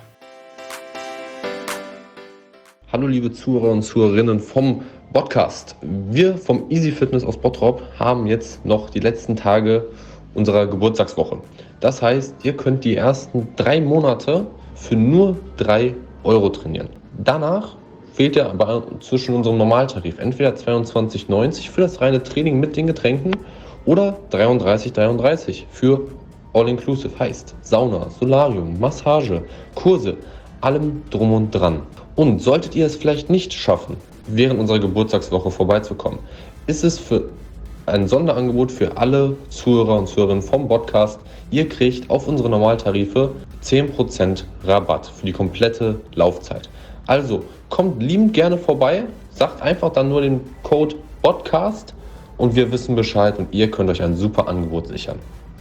Hallo liebe Zuhörer und Zuhörerinnen vom Podcast. Wir vom Easy Fitness aus Bottrop haben jetzt noch die letzten Tage unserer Geburtstagswoche. Das heißt, ihr könnt die ersten drei Monate für nur drei Euro trainieren. Danach wählt ihr aber zwischen unserem Normaltarif entweder zweiundzwanzig neunzig für das reine Training mit den Getränken oder dreiunddreißig dreiunddreißig für All-Inclusive, heißt Sauna, Solarium, Massage, Kurse, allem drum und dran. Und solltet ihr es vielleicht nicht schaffen, während unserer Geburtstagswoche vorbeizukommen, ist es für ein Sonderangebot für alle Zuhörer und Zuhörerinnen vom Podcast. Ihr kriegt auf unsere Normaltarife zehn Prozent Rabatt für die komplette Laufzeit. Also kommt liebend gerne vorbei, sagt einfach dann nur den Code Podcast und wir wissen Bescheid und ihr könnt euch ein super Angebot sichern.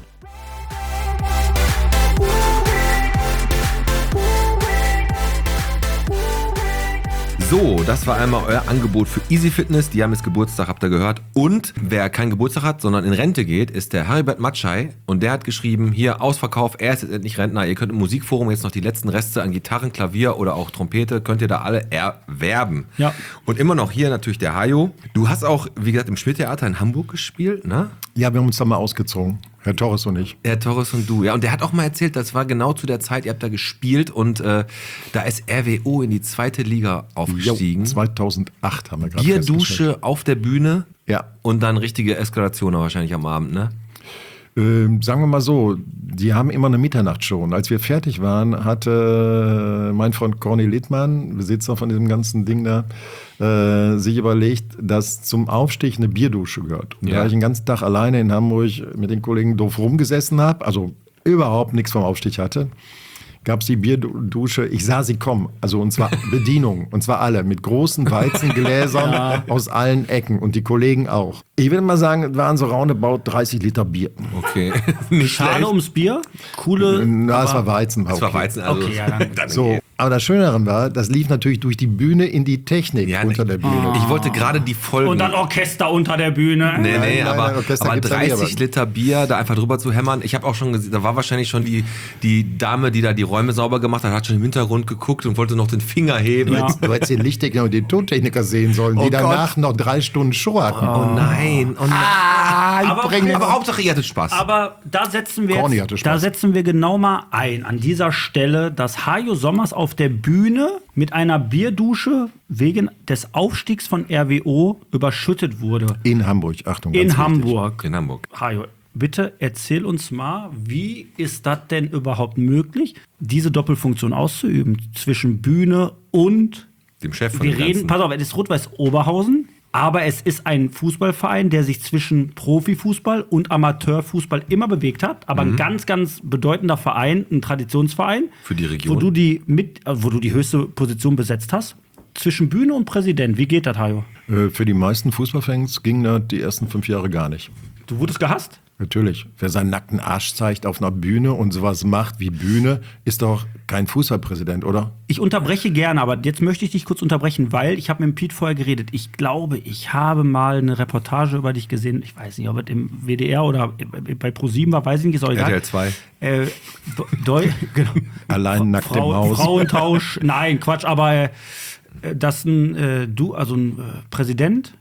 So, das war einmal euer Angebot für Easy Fitness. Die haben jetzt Geburtstag, habt ihr gehört. Und wer keinen Geburtstag hat, sondern in Rente geht, ist der Heribert Matschei. Und der hat geschrieben, hier Ausverkauf, er ist jetzt endlich Rentner. Ihr könnt im Musikforum jetzt noch die letzten Reste an Gitarren, Klavier oder auch Trompete, könnt ihr da alle erwerben. Ja. Und immer noch hier natürlich der Hajo. Du hast auch, wie gesagt, im Schmidt-Theater in Hamburg gespielt, ne? Ja, wir haben uns da mal ausgezogen. Herr Torres und ich. Herr Torres und du, ja. Und der hat auch mal erzählt, das war genau zu der Zeit, ihr habt da gespielt und äh, da ist R W O in die zweite Liga aufgestiegen. Jo, zweitausendacht haben wir gerade Bierdusche auf der Bühne Ja. und dann richtige Eskalation wahrscheinlich am Abend, ne? Ähm, sagen wir mal so, die haben immer eine Mitternachtsshow. Und als wir fertig waren, hatte mein Freund Corny Littmann, Besitzer von diesem ganzen Ding da, äh, sich überlegt, dass zum Aufstieg eine Bierdusche gehört. Und Ja. da ich den ganzen Tag alleine in Hamburg mit den Kollegen doof rumgesessen habe, also überhaupt nichts vom Aufstieg hatte, gab es die Bierdusche, ich sah sie kommen, also und zwar Bedienung, und zwar alle, mit großen Weizengläsern aus allen Ecken und die Kollegen auch. Ich will mal sagen, es waren so roundabout dreißig Liter Bier. Okay. Nicht Schade schlecht. ums Bier. Coole. Na, es war Weizen. Das war okay. Weizen, also. Okay, ja, dann- dann So, aber das Schöne daran war, das lief natürlich durch die Bühne in die Technik Ja, unter der Bühne. Ich wollte gerade die Folgen. Und dann Orchester unter der Bühne. Nee, nee, Nein, nein, aber, nein, Orchester aber gibt's ja nicht, dreißig aber- Liter Bier da einfach drüber zu hämmern. Ich habe auch schon gesehen, da war wahrscheinlich schon die, die Dame, die da die Räume sauber gemacht hat, hat schon im Hintergrund geguckt und wollte noch den Finger heben. Ja. Du hättest den Lichttechniker und den Tontechniker sehen sollen, die Oh Gott. danach noch drei Stunden Show hatten. Oh nein, oh nein. Aber, Aber Hauptsache, ihr hattet Spaß. aber da setzen wir Corny jetzt, hatte Spaß. da setzen wir genau mal ein an dieser Stelle, dass Hajo Sommers auf der Bühne mit einer Bierdusche wegen des Aufstiegs von R W O überschüttet wurde. In Hamburg, Achtung. ganz In wichtig. Hamburg. In Hamburg. Hajo, bitte erzähl uns mal, wie ist das denn überhaupt möglich, diese Doppelfunktion auszuüben zwischen Bühne und Dem Chef von wir dem reden, Ganzen. pass auf, es ist Rot-Weiß Oberhausen, aber es ist ein Fußballverein, der sich zwischen Profifußball und Amateurfußball immer bewegt hat, aber ein ganz, ganz bedeutender Verein, ein Traditionsverein, Für die Region. wo du die mit, äh, wo du die höchste Position besetzt hast. Zwischen Bühne und Präsident, wie geht das, Hajo? Äh, Für die meisten Fußballfans ging das die ersten fünf Jahre gar nicht. Du wurdest gehasst? Natürlich. Wer seinen nackten Arsch zeigt auf einer Bühne und sowas macht wie Bühne, ist doch kein Fußballpräsident, oder? Ich unterbreche gerne, aber jetzt möchte ich dich kurz unterbrechen, weil ich habe mit Pete vorher geredet. Ich glaube, ich habe mal eine Reportage über dich gesehen. Ich weiß nicht, ob es im W D R oder bei ProSieben war, weiß ich nicht, ist auch egal. R T L zwei. Äh, Deu genau. Allein nackt im Frau, Haus. Frauentausch, nein, Quatsch, aber äh, dass ein äh, du, also ein äh, Präsident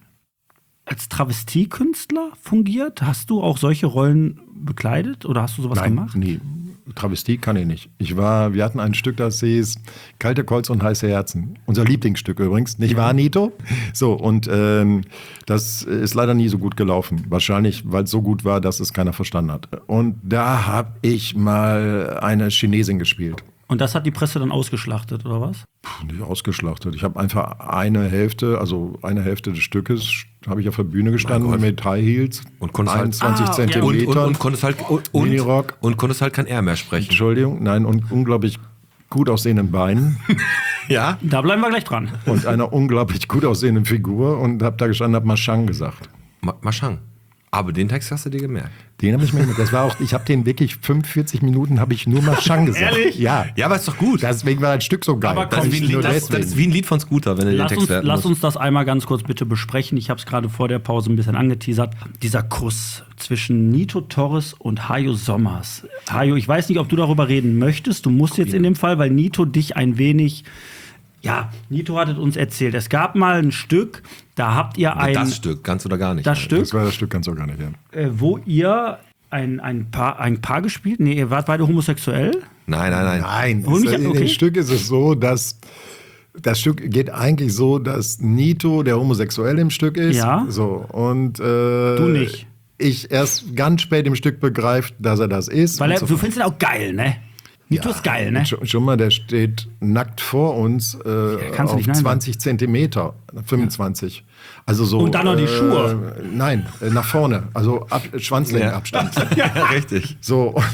als Travestiekünstler fungiert, hast du auch solche Rollen bekleidet oder hast du sowas Nein, gemacht? nie. Travestie kann ich nicht. Ich war, wir hatten ein Stück, das hieß Kalte Kolz und heiße Herzen. Unser Lieblingsstück übrigens, nicht wahr, Nito? So, und ähm, das ist leider nie so gut gelaufen. Wahrscheinlich, weil es so gut war, dass es keiner verstanden hat. Und da habe ich mal eine Chinesin gespielt. Und das hat die Presse dann ausgeschlachtet, oder was? Puh, nicht ausgeschlachtet. Ich habe einfach eine Hälfte, also eine Hälfte des Stückes, habe ich auf der Bühne gestanden mit High Heels Und konntest halt- einundzwanzig Ah, ja. Zentimeter. Und, und, und konntest halt und, und, Minirock. und konntest halt kein R mehr sprechen. Entschuldigung, nein, und unglaublich gut aussehenden Beinen Ja? Da bleiben wir gleich dran. und einer unglaublich gut aussehenden Figur und habe da gestanden, habe Mashang gesagt. Ma Maschang. Aber den Text hast du dir gemerkt. Den habe ich mir gemerkt. Das war auch, ich habe den wirklich fünfundvierzig Minuten habe ich nur Mashang gesagt. Ehrlich? Ja. Ja, aber ist doch gut. Deswegen war das Stück so geil. Aber komm, das, ist wie ein Nicht nur Lied, das, das deswegen. ist wie ein Lied von Scooter, wenn du den Lass Text uns, werten lass musst. uns das einmal ganz kurz bitte besprechen. Ich habe es gerade vor der Pause ein bisschen angeteasert. Dieser Kuss zwischen Nito Torres und Hajo Sommers. Hajo, ich weiß nicht, ob du darüber reden möchtest. Du musst jetzt in dem Fall, weil Nito dich ein wenig... Ja, Nito hat es uns erzählt. Es gab mal ein Stück, da habt ihr ein... Das Stück, ganz oder gar nicht. Das Stück, Das war das Stück ganz so gar nicht, ja. äh, wo ihr ein, ein, Paar, ein Paar gespielt? Nee, ihr wart beide homosexuell? Nein, nein, nein. Nein, Hol mich es, ab, in okay. dem Stück ist es so, dass das Stück geht eigentlich so, dass Nito der Homosexuelle im Stück ist. Ja. So, und äh, Du nicht. Ich erst ganz spät im Stück begreift, dass er das ist. Weil und er, so du findest ihn auch geil, ne? Nito ist geil, ne? Schon, schon mal, der steht nackt vor uns äh, kannst du auf nicht nein sagen. zwanzig Zentimeter, fünfundzwanzig. Also so, Und dann noch die Schuhe. Äh, nein, äh, nach vorne, also ab, Schwanzlängenabstand. Ja, richtig. So, und,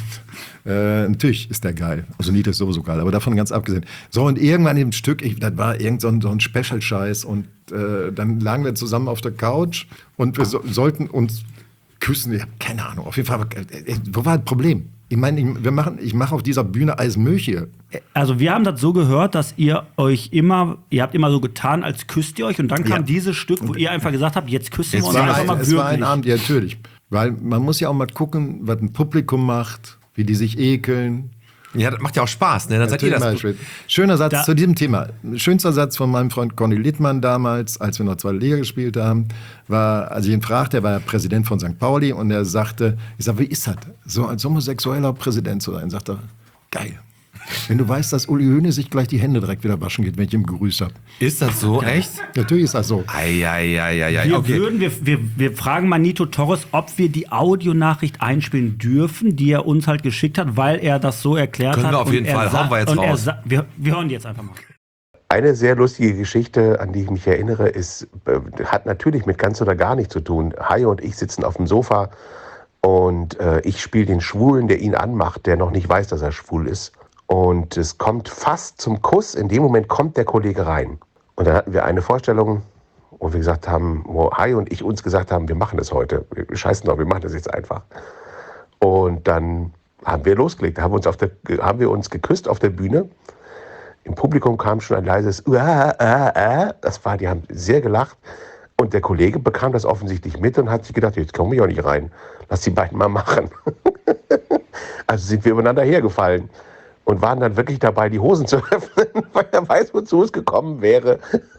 äh, natürlich ist der geil. Also Nito ist sowieso geil, aber davon ganz abgesehen. So, und irgendwann im Stück, ich, das war irgend so ein, so ein Special-Scheiß und äh, dann lagen wir zusammen auf der Couch und wir so, sollten uns küssen. Ich habe keine Ahnung, auf jeden Fall, äh, äh, wo war das Problem? Ich meine, ich, wir machen, ich mache auf dieser Bühne alles Mögliche. Also wir haben das so gehört, dass ihr euch immer, ihr habt immer so getan, als küsst ihr euch und dann kam Ja. dieses Stück, wo ihr einfach gesagt habt, jetzt küssen Es wir uns Es war, einfach ein, mal es war ein wirklich. Abend, ja, natürlich. Weil man muss ja auch mal gucken, was ein Publikum macht, wie die sich ekeln. Ja, das macht ja auch Spaß, ne? Dann seid ihr das. Natürlich. Schöner Satz Da- zu diesem Thema. Schönster Satz von meinem Freund Conny Littmann damals, als wir noch zweite Liga gespielt haben, war, als ich ihn fragte, er war Präsident von Sankt Pauli und er sagte, ich sag, wie ist das, so als homosexueller Präsident zu sein? Sagt er, geil. Wenn du weißt, dass Uli Hoeneß sich gleich die Hände direkt wieder waschen geht, wenn ich ihn gegrüßt habe. Ist das so? Echt? Natürlich ist das so. Eieieiei. Wir Okay. würden, wir, wir, wir fragen mal Nito Torres, ob wir die Audionachricht einspielen dürfen, die er uns halt geschickt hat, weil er das so erklärt Können hat. wir auf und jeden er Fall. sa- Hauen wir jetzt und er raus. sa- wir, wir hören die jetzt einfach mal. Eine sehr lustige Geschichte, an die ich mich erinnere, ist, äh, hat natürlich mit ganz oder gar nicht zu tun. Hajo und ich sitzen auf dem Sofa und äh, ich spiele den Schwulen, der ihn anmacht, der noch nicht weiß, dass er schwul ist. Und es kommt fast zum Kuss. In dem Moment kommt der Kollege rein. Und dann hatten wir eine Vorstellung, wo wir gesagt haben, wo Hajo und ich uns gesagt haben, wir machen das heute. Wir scheißen drauf, wir machen das jetzt einfach. Und dann haben wir losgelegt, haben wir uns, auf der, haben wir uns geküsst auf der Bühne. Im Publikum kam schon ein leises Uah, ah, ah. Das war, die haben sehr gelacht. Und der Kollege bekam das offensichtlich mit und hat sich gedacht, jetzt komme ich auch nicht rein. Lass die beiden mal machen. Also sind wir übereinander hergefallen und waren dann wirklich dabei, die Hosen zu öffnen, weil er weiß, wozu es gekommen wäre.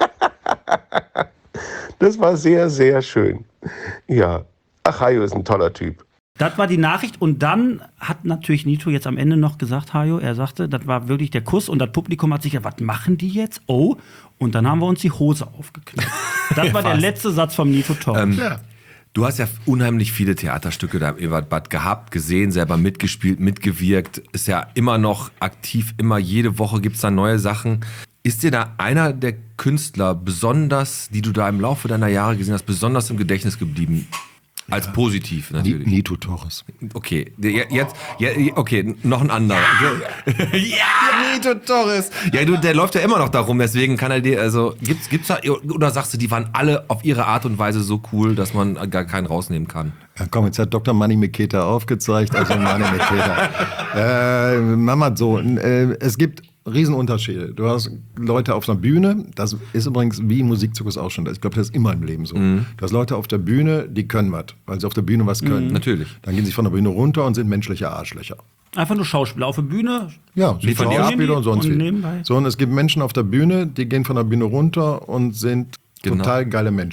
Das war sehr, sehr schön. Ja, ach, Hajo ist ein toller Typ. Das war die Nachricht und dann hat natürlich Nito jetzt am Ende noch gesagt, Hajo, er sagte, das war wirklich der Kuss und das Publikum hat sich gedacht, was machen die jetzt? Oh, und dann haben wir uns die Hose aufgeknöpft. Das war der fast. letzte Satz vom Nito Torres. Ähm, Du hast ja unheimlich viele Theaterstücke da im Ebertbad gehabt, gesehen, selber mitgespielt, mitgewirkt. Ist ja immer noch aktiv, immer jede Woche gibt es da neue Sachen. Ist dir da einer der Künstler besonders, die du da im Laufe deiner Jahre gesehen hast, besonders im Gedächtnis geblieben? Als positiv natürlich. Nito Torres. Okay, je- jetzt, je- okay, noch ein anderer. Ja, Nito Torres. Ja, du, der läuft ja immer noch darum, deswegen kann er dir, also, gibt's, gibt's da, oder sagst du, die waren alle auf ihre Art und Weise so cool, dass man gar keinen rausnehmen kann? Ja, komm, jetzt hat Doktor Manny Miketa aufgezeigt, also Manny Miketa. äh, Mama, so, äh, es gibt Riesenunterschiede. Du hast Leute auf einer Bühne, das ist übrigens wie im Musikzirkus auch schon, ich glaube, das ist immer im Leben so. Mhm. Du hast Leute auf der Bühne, die können was, weil sie auf der Bühne was können. Natürlich. Dann gehen sie von der Bühne runter und sind menschliche Arschlöcher. Einfach nur Schauspieler auf der Bühne. Ja, sie Liefern von die Schauspieler und sonst und wie. nebenbei. So, und es gibt Menschen auf der Bühne, die gehen von der Bühne runter und sind Genau. total geile Menschen.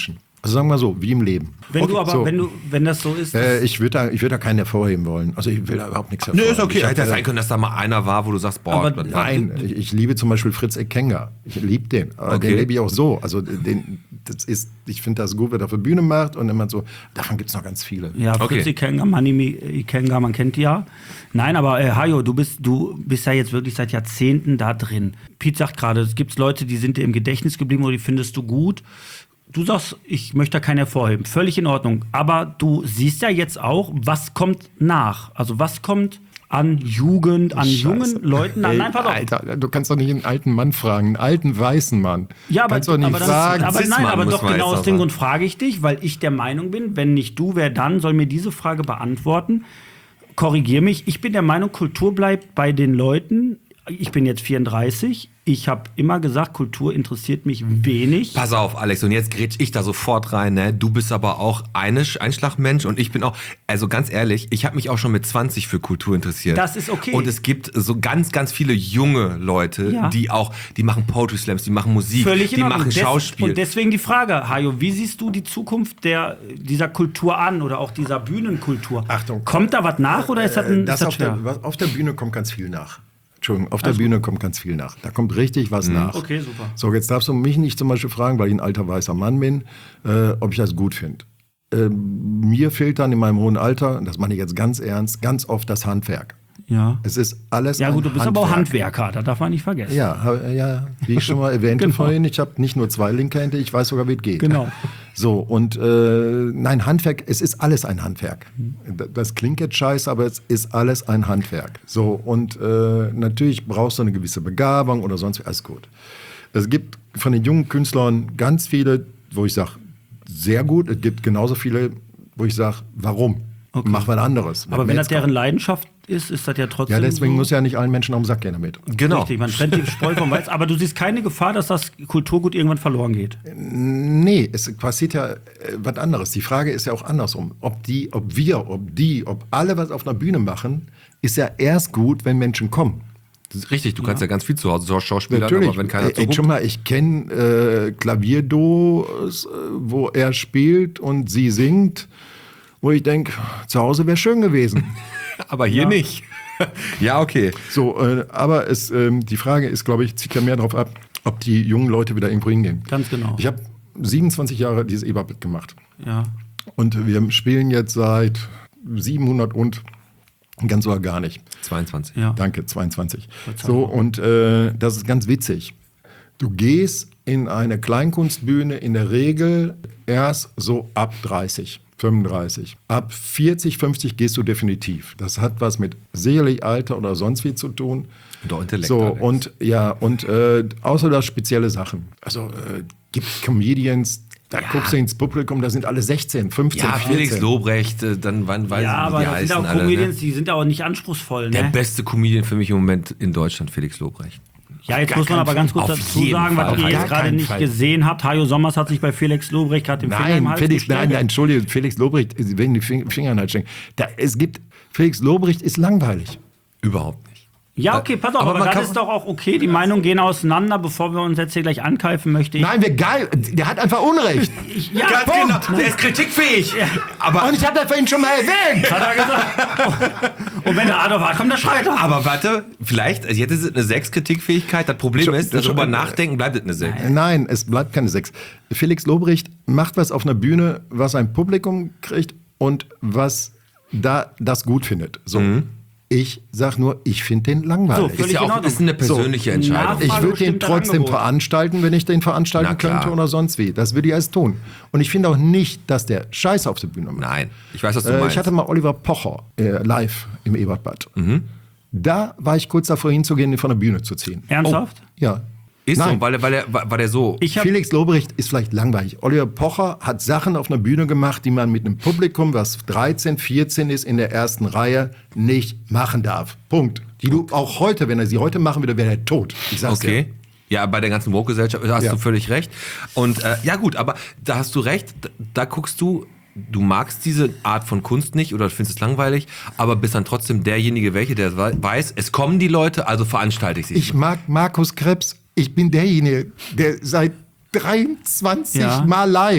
Also sagen wir so, wie im Leben. Wenn Okay, du aber, so. wenn du, wenn das so ist. Äh, ich würde da, ich würd da keinen hervorheben wollen. Also ich will da überhaupt nichts hervorheben. Nö, ist okay. Ich hab, Hätte ja äh, sein können, dass da mal einer war, wo du sagst, boah, Aber- das- Nein, ich, ich liebe zum Beispiel Fritz Ekenga. Ich liebe den. Aber Okay. Den liebe ich auch so. Also den, das ist, ich finde das gut, wer auf der Bühne macht und immer so. Davon gibt es noch ganz viele. Ja, Fritz Okay. Ikenga, Manimi Ikenga, man kennt die ja. Nein, aber äh, Hajo, du bist, du bist ja jetzt wirklich seit Jahrzehnten da drin. Piet sagt gerade, es gibt Leute, die sind dir im Gedächtnis geblieben oder die findest du gut. Du sagst, ich möchte da keinen hervorheben. Völlig in Ordnung. Aber du siehst ja jetzt auch, was kommt nach. Also was kommt an Jugend, an Scheiße. jungen Leuten. Nein, Ey, nein, pass auf. Alter, du kannst doch nicht einen alten Mann fragen, einen alten weißen Mann. Ja, aber, kannst doch nicht aber, das, fragen. aber Cis-Mann, nein, aber muss doch man genau jetzt aus noch dem sagen. Grund frage ich dich, weil ich der Meinung bin, wenn nicht du, wer dann, soll mir diese Frage beantworten. Korrigier mich. Ich bin der Meinung, Kultur bleibt bei den Leuten. Ich bin jetzt vierunddreißig. Ich habe immer gesagt, Kultur interessiert mich wenig. Pass auf, Alex, und jetzt grätsch ich da sofort rein, ne? Du bist aber auch eine Einschlagmensch und ich bin auch, also ganz ehrlich, ich habe mich auch schon mit zwanzig für Kultur interessiert. Das ist okay. Und es gibt so ganz, ganz viele junge Leute, Ja. die auch, die machen Poetry Slams, die machen Musik, Völlig in die Ordnung. machen Des- Schauspiel. Und deswegen die Frage, Hajo, wie siehst du die Zukunft der, dieser Kultur an oder auch dieser Bühnenkultur? Achtung. Kommt da was nach oder ist das, ein, das ist das auf, schwer? der, was- auf der Bühne kommt ganz viel nach. Entschuldigung, auf der Bühne kommt ganz viel nach. Da kommt richtig was nach. Okay, super. So, jetzt darfst du mich nicht zum Beispiel fragen, weil ich ein alter weißer Mann bin, äh, ob ich das gut finde. Äh, mir fehlt dann in meinem hohen Alter, und das meine ich jetzt ganz ernst, ganz oft das Handwerk. Ja. Es ist alles Ja ein gut, du bist Handwerk. aber auch Handwerker, das darf man nicht vergessen. Ja, ha- ja, wie ich schon mal erwähnte Genau. vorhin, ich habe nicht nur zwei linke Hände, ich weiß sogar, wie es geht. Genau. So, und äh, nein, Handwerk, es ist alles ein Handwerk. D- Das klingt jetzt scheiße, aber es ist alles ein Handwerk. So, und äh, natürlich brauchst du eine gewisse Begabung oder sonst was, alles gut. Es gibt von den jungen Künstlern ganz viele, wo ich sage, sehr gut. Es gibt genauso viele, wo ich sage, warum? Okay. Mach was anderes. Aber wenn das Jetzt deren kommt- Leidenschaft ist, ist das ja trotzdem Ja, deswegen so. muss ja nicht allen Menschen auf den Sack gehen damit. Genau. Richtig, man trennt die Spreu vom Weizen. Aber du siehst keine Gefahr, dass das Kulturgut irgendwann verloren geht. Nee, es passiert ja äh, was anderes. Die Frage ist ja auch andersrum. Ob die, ob wir, ob die, ob alle was auf einer Bühne machen, ist ja erst gut, wenn Menschen kommen. Das ist richtig, du kannst ja ganz viel zu Hause Schauspieler, Natürlich. aber wenn keiner Ey, ey, zuguckt. schon mal, ich kenne äh, Klavierdos, äh, wo er spielt und sie singt, wo ich denke, zu Hause wäre schön gewesen. Aber hier nicht. Ja, okay. So, äh, aber es, ähm, die Frage ist, glaube ich, zieht ja mehr darauf ab, ob die jungen Leute wieder irgendwo hingehen. Ganz genau. Ich habe siebenundzwanzig Jahre dieses Eberbild gemacht. Ja. Und wir spielen jetzt seit siebenhundert und ganz oder gar nicht. zweiundzwanzig. Ja. Danke, zweiundzwanzig. So, und äh, das ist ganz witzig. Du gehst in eine Kleinkunstbühne in der Regel erst so ab dreißig, fünfunddreißig. Ab vierzig, fünfzig gehst du definitiv. Das hat was mit sicherlich Alter oder sonst wie zu tun. Und auch Intellekt, So, Alex. und ja, und äh, außer das spezielle Sachen. Also äh, gibt Comedians, da guckst du ins Publikum, da sind alle sechzehn, fünfzehn, Ja, Felix vierzehn. Lobrecht, äh, dann wann weiß Ja, ich, aber wie die das sind heißen auch alle, Comedians, ne? die sind auch nicht anspruchsvoll, Der ne? beste Comedian für mich im Moment in Deutschland, Felix Lobrecht. Ja, jetzt gar muss man keinen aber ganz kurz Fall. Auf dazu jeden sagen, Fall. was Auf ihr gar jetzt gerade keinen nicht Fall. gesehen habt. Hajo Sommers hat sich bei Felix Lobrecht gerade den Finger im Nein, Hals Felix, gesteckt. nein, nein, Entschuldigung, Felix Lobrecht, wegen die Fing- Finger in den Hals stecken. Da, es gibt, Felix Lobrecht ist langweilig. Überhaupt nicht. Ja, okay, pass auf, Aber aber, man das kann- ist doch auch okay. Die Meinungen gehen auseinander. Bevor wir uns jetzt hier gleich ankeifen, möchte ich... Nein, wer geil, der hat einfach Unrecht. ja, Ganz Punkt. genau, der ist kritikfähig. Aber, Und ich habe das vorhin schon mal erwähnt. Hat er gesagt. Und wenn der Adolf hat, kommt der Scheiter. aber warte, vielleicht, also jetzt ist es eine sechs Kritikfähigkeit. Das Problem Schon- ist, schon- darüber nachdenken bleibt es eine sechs. Nein, es bleibt keine sechs. Felix Lobrecht macht was auf einer Bühne, was ein Publikum kriegt und was da das gut findet. So. Ich sag nur, ich finde den langweilig. So, Ist völlig ja in auch Ordnung. ist eine persönliche So, Entscheidung. Ich Frage würde den bestimmter trotzdem Angebot. veranstalten, wenn ich den veranstalten Na klar. könnte oder sonst wie. Das würde ich alles tun. Und ich finde auch nicht, dass der Scheiße auf der Bühne macht. Nein, ich weiß, was du Äh, meinst. ich hatte mal Oliver Pocher äh, live im Ebertbad. Mhm. Da war ich kurz davor hinzugehen, ihn von der Bühne zu ziehen. Ernsthaft? Ja. ist Nein. so, weil, er- weil, er, weil er so... Ich hab, Felix Lobrecht ist vielleicht langweilig. Oliver Pocher hat Sachen auf einer Bühne gemacht, die man mit einem Publikum, was dreizehn, vierzehn ist, in der ersten Reihe nicht machen darf. Punkt. Die du auch heute, wenn er sie heute machen würde, wäre er tot. Ich sag's dir. Okay. Ja, bei der ganzen Woke-Gesellschaft hast Ja. du völlig recht. Und äh, ja gut, aber da hast du recht, da, da guckst du, du magst diese Art von Kunst nicht oder findest es langweilig, aber bist dann trotzdem derjenige, welche, der weiß, es kommen die Leute, also veranstalte ich sie. Ich mag Markus Krebs. Ich bin derjenige, der seit dreiundzwanzig Ja. Mal live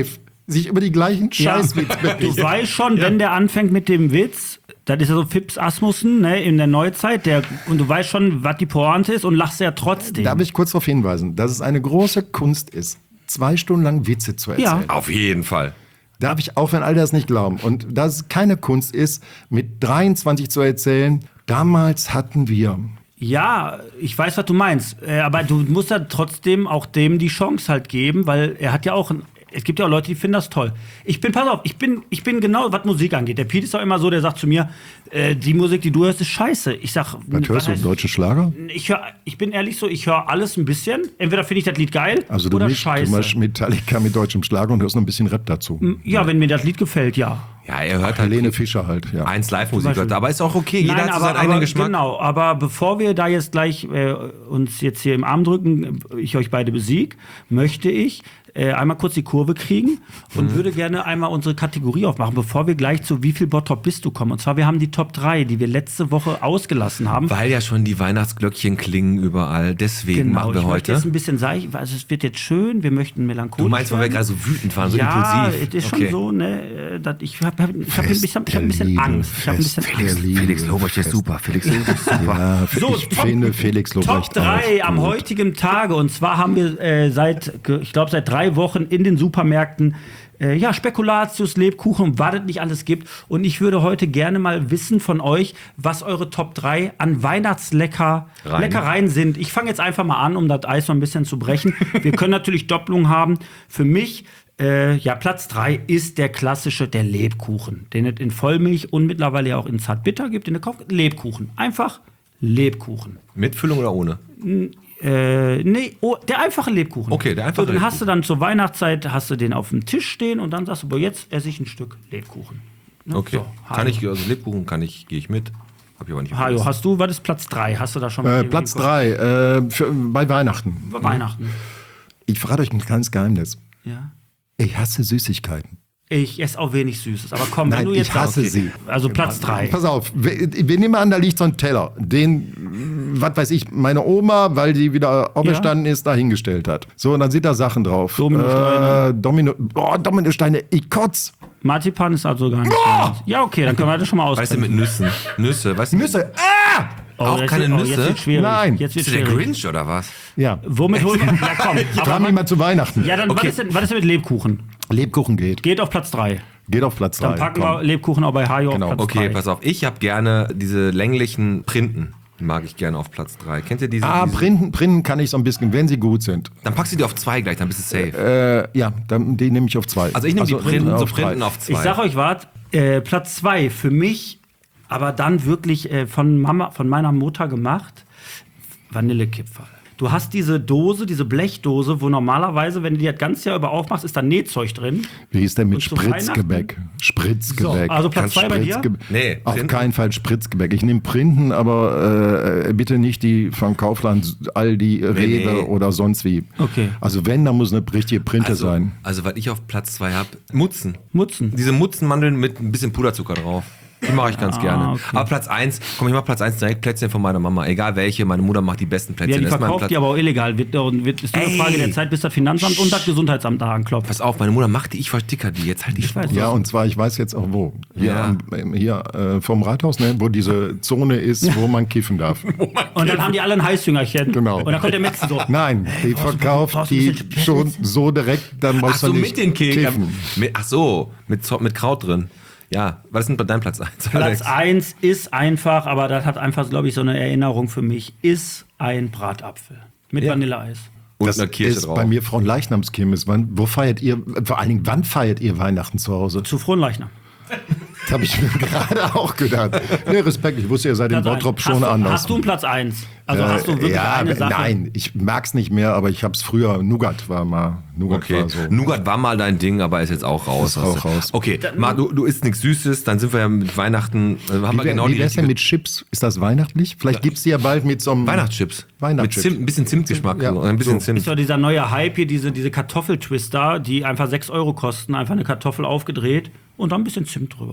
sich über die gleichen Scheißwitz Du bekriegt. weißt schon, wenn der anfängt mit dem Witz, das ist ja so Fips Asmussen, ne, in der Neuzeit, der, und du weißt schon, was die Pointe ist und lachst ja trotzdem. Darf ich kurz darauf hinweisen, dass es eine große Kunst ist, zwei Stunden lang Witze zu erzählen. Ja. Auf jeden Fall. Darf ich auch, wenn all das nicht glauben. Und dass es keine Kunst ist, mit dreiundzwanzig zu erzählen, damals hatten wir... Ja, ich weiß, was du meinst. Äh, aber du musst ja trotzdem auch dem die Chance halt geben, weil er hat ja auch ein, es gibt ja auch Leute, die finden das toll. Ich bin, pass auf, ich bin, ich bin genau, was Musik angeht. Der Pete ist auch immer so, der sagt zu mir, äh, die Musik, die du hörst, ist scheiße. Ich sag, Was hörst du, heißt- deutsche Schlager? Ich, hör, ich bin ehrlich so, ich höre alles ein bisschen. Entweder finde ich das Lied geil Also du oder mischst, du scheiße. mischst Metallica mit deutschem Schlager und hörst noch ein bisschen Rap dazu. Ja, wenn mir das Lied gefällt, ja. Ja, er hört halt Helene Fischer halt, ja. eins Live-Musik, Beispiel. aber ist auch okay. Jeder Nein, hat so aber, seinen eigenen aber, Geschmack. Genau, aber bevor wir da jetzt gleich äh, uns jetzt hier im Arm drücken, ich euch beide besieg, möchte ich äh, einmal kurz die Kurve kriegen und Mhm. würde gerne einmal unsere Kategorie aufmachen, bevor wir gleich zu wie viel Bottrop bist du kommen. Und zwar, wir haben die Top drei, die wir letzte Woche ausgelassen haben. Weil ja schon die Weihnachtsglöckchen klingen überall. Deswegen machen wir ich möchte heute. jetzt ein bisschen seich, also es wird jetzt schön, wir möchten melancholisch Du meinst, weil wir werden. gerade so wütend waren, so ja, impulsiv. es ist schon Okay. so, ne, äh, dass ich habe hab, ich hab ein bisschen, ich hab ein der bisschen Liebe, Angst. Ich habe ein bisschen Fest Angst. der Liebe. Felix Lobrecht ist super. Felix Lobrecht ist super. Ja, So, ich Top- finde Felix Lobrecht Top drei auch am gut. heutigen Tage. Und zwar haben wir äh, seit, ge- ich glaube, seit drei Wochen in den Supermärkten äh, ja, Spekulatius, Lebkuchen, was es nicht alles gibt. Und ich würde heute gerne mal wissen von euch, was eure Top drei an Weihnachtslecker Rein. Leckereien sind. Ich fange jetzt einfach mal an, um das Eis mal ein bisschen zu brechen. Wir können natürlich Doppelungen haben. Für mich Äh, ja, Platz drei ist der klassische, der Lebkuchen, den es in Vollmilch und mittlerweile ja auch in Zartbitter gibt, in der Kauf. Lebkuchen. Einfach Lebkuchen. Mit Füllung oder ohne? Äh, nee, oh, der einfache Lebkuchen. Okay, der einfache so, dann hast Lebkuchen. du dann zur Weihnachtszeit, hast du den auf dem Tisch stehen und dann sagst du, boah, jetzt esse ich ein Stück Lebkuchen. Ne? Okay. So, kann ich, also Lebkuchen kann ich, gehe ich mit. Hab ich aber nicht Hajo, vergessen. hast du, was ist Platz drei? Hast du da schon Äh, mal Platz drei, äh, für, bei Weihnachten. Weihnachten. Ich verrate euch ein kleines Geheimnis. Ja. Ich hasse Süßigkeiten. Ich esse auch wenig Süßes, aber komm, Nein, wenn du jetzt ich hasse sagst, sie. Also Platz drei. Pass auf, wir, wir nehmen an, da liegt so ein Teller, den, was weiß ich, meine Oma, weil die wieder auferstanden ist, dahingestellt hat. So, und dann sind da Sachen drauf. Dominosteine. Äh, Domino, oh, Dominosteine, ich kotz. Marzipan ist also gar nicht. Oh! Ja, okay, dann können wir das schon mal Weißt du, ausprobieren. mit Nüssen. Nüsse, weißt du? Nüsse, ah! Auch jetzt keine wird- Nüsse? Jetzt wird schwierig. Nein. Jetzt wird Bist du der schwierig. Grinch oder was? Ja, Womit holen wir? Ja, komm. frag Aber, mich mal zu Weihnachten. ja, dann Okay. was, ist denn, was ist denn mit Lebkuchen? Lebkuchen geht. Geht auf Platz drei. Geht auf Platz drei. Dann packen komm. wir Lebkuchen auch bei Hajo Genau. auf Platz Okay, drei. pass auf. Ich habe gerne diese länglichen Printen. Die mag ich gerne auf Platz drei. Kennt ihr diese? Ah, diese? Printen, Printen kann ich so ein bisschen, wenn sie gut sind. Dann packst du die auf zwei gleich, dann bist du safe. Äh, ja, dann, die nehme ich auf zwei. also ich nehme die Printen, so auf drei. Printen auf zwei. Ich sag euch was, äh, Platz zwei für mich, aber dann wirklich äh, von Mama, von meiner Mutter gemacht, Vanillekipferl. Du hast diese Dose, diese Blechdose, wo normalerweise, wenn du die das ganze Jahr über aufmachst, ist da Nähzeug drin. Wie ist denn mit Und zu Spritzgebäck? Spritzgebäck. So, also Platz Kannst zwei bei dir? Spritzgebäck- Nee, Auf Printen. keinen Fall Spritzgebäck. Ich nehme Printen, aber äh, bitte nicht die von Kaufland, Aldi, Rewe nee. oder sonst wie. Okay. Also wenn, dann muss eine richtige Printe also, sein. also, was ich auf Platz zwei habe, Mutzen. Mutzen. Diese Mutzenmandeln mit ein bisschen Puderzucker drauf. Die mache ich ganz gerne. okay. Aber Platz eins, komm, ich mach Platz eins direkt Plätzchen von meiner Mama. Egal welche, meine Mutter macht die besten Plätzchen. Ja, die Das ist mein verkauft Platz- die aber auch illegal. Wird, und wird, ist nur eine Ey. Frage der Zeit, bis das Finanzamt und das Gesundheitsamt da anklopft. Pass auf, meine Mutter macht die, ich versticker die. Jetzt halt die Schnauze. Ja, und zwar, ich weiß jetzt auch wo. Hier, Ja. am, hier äh, vom Rathaus, ne, wo diese Zone ist, wo man kiffen darf. Und dann haben die alle ein Heißjüngerchen. Genau. Und dann kommt der Metzger so. Nein, die verkauft brauchst du ein die bisschen Plätzchen? schon so direkt, dann Ach brauchst so, du nicht mit den Keksen. kiffen. Mit, ach so, mit, Zo- mit Kraut drin. Ja, was ist denn bei deinem Platz eins? Platz eins ist einfach, aber das hat einfach, glaube ich, so eine Erinnerung für mich, ist ein Bratapfel mit Vanilleeis. Und Das eine Kirsche ist drauf. bei mir Fronleichnamskirmes. Wann, wo feiert ihr, vor allen Dingen, wann feiert ihr Weihnachten zu Hause? Zu Fronleichnam. Das habe ich mir gerade auch gedacht. Nee, Respekt, ich wusste ja seit dem Platz Bottrop eins. schon hast du, anders. Hast du einen Platz eins? Also hast du wirklich ja, eine Sache? Nein, ich mag's nicht mehr, aber ich hab's früher, Nougat war mal, Nougat Okay, war so. Nougat war mal dein Ding, aber ist jetzt auch raus. Ist auch Hast du- raus. Okay, Ma, du, du isst nichts Süßes, dann sind wir ja mit Weihnachten, äh, haben Wie, wir wär, genau wie die wär's denn richtige mit Chips? Ist das weihnachtlich? Vielleicht gibt's die ja bald mit so einem Weihnachtschips. Weihnachtschips. Mit Zimt, ein bisschen Zimtgeschmack. Ja, so, ein bisschen so. Zimt. Ist doch dieser neue Hype hier, diese, diese Kartoffeltwister, die einfach sechs Euro kosten, einfach eine Kartoffel aufgedreht und dann ein bisschen Zimt drüber.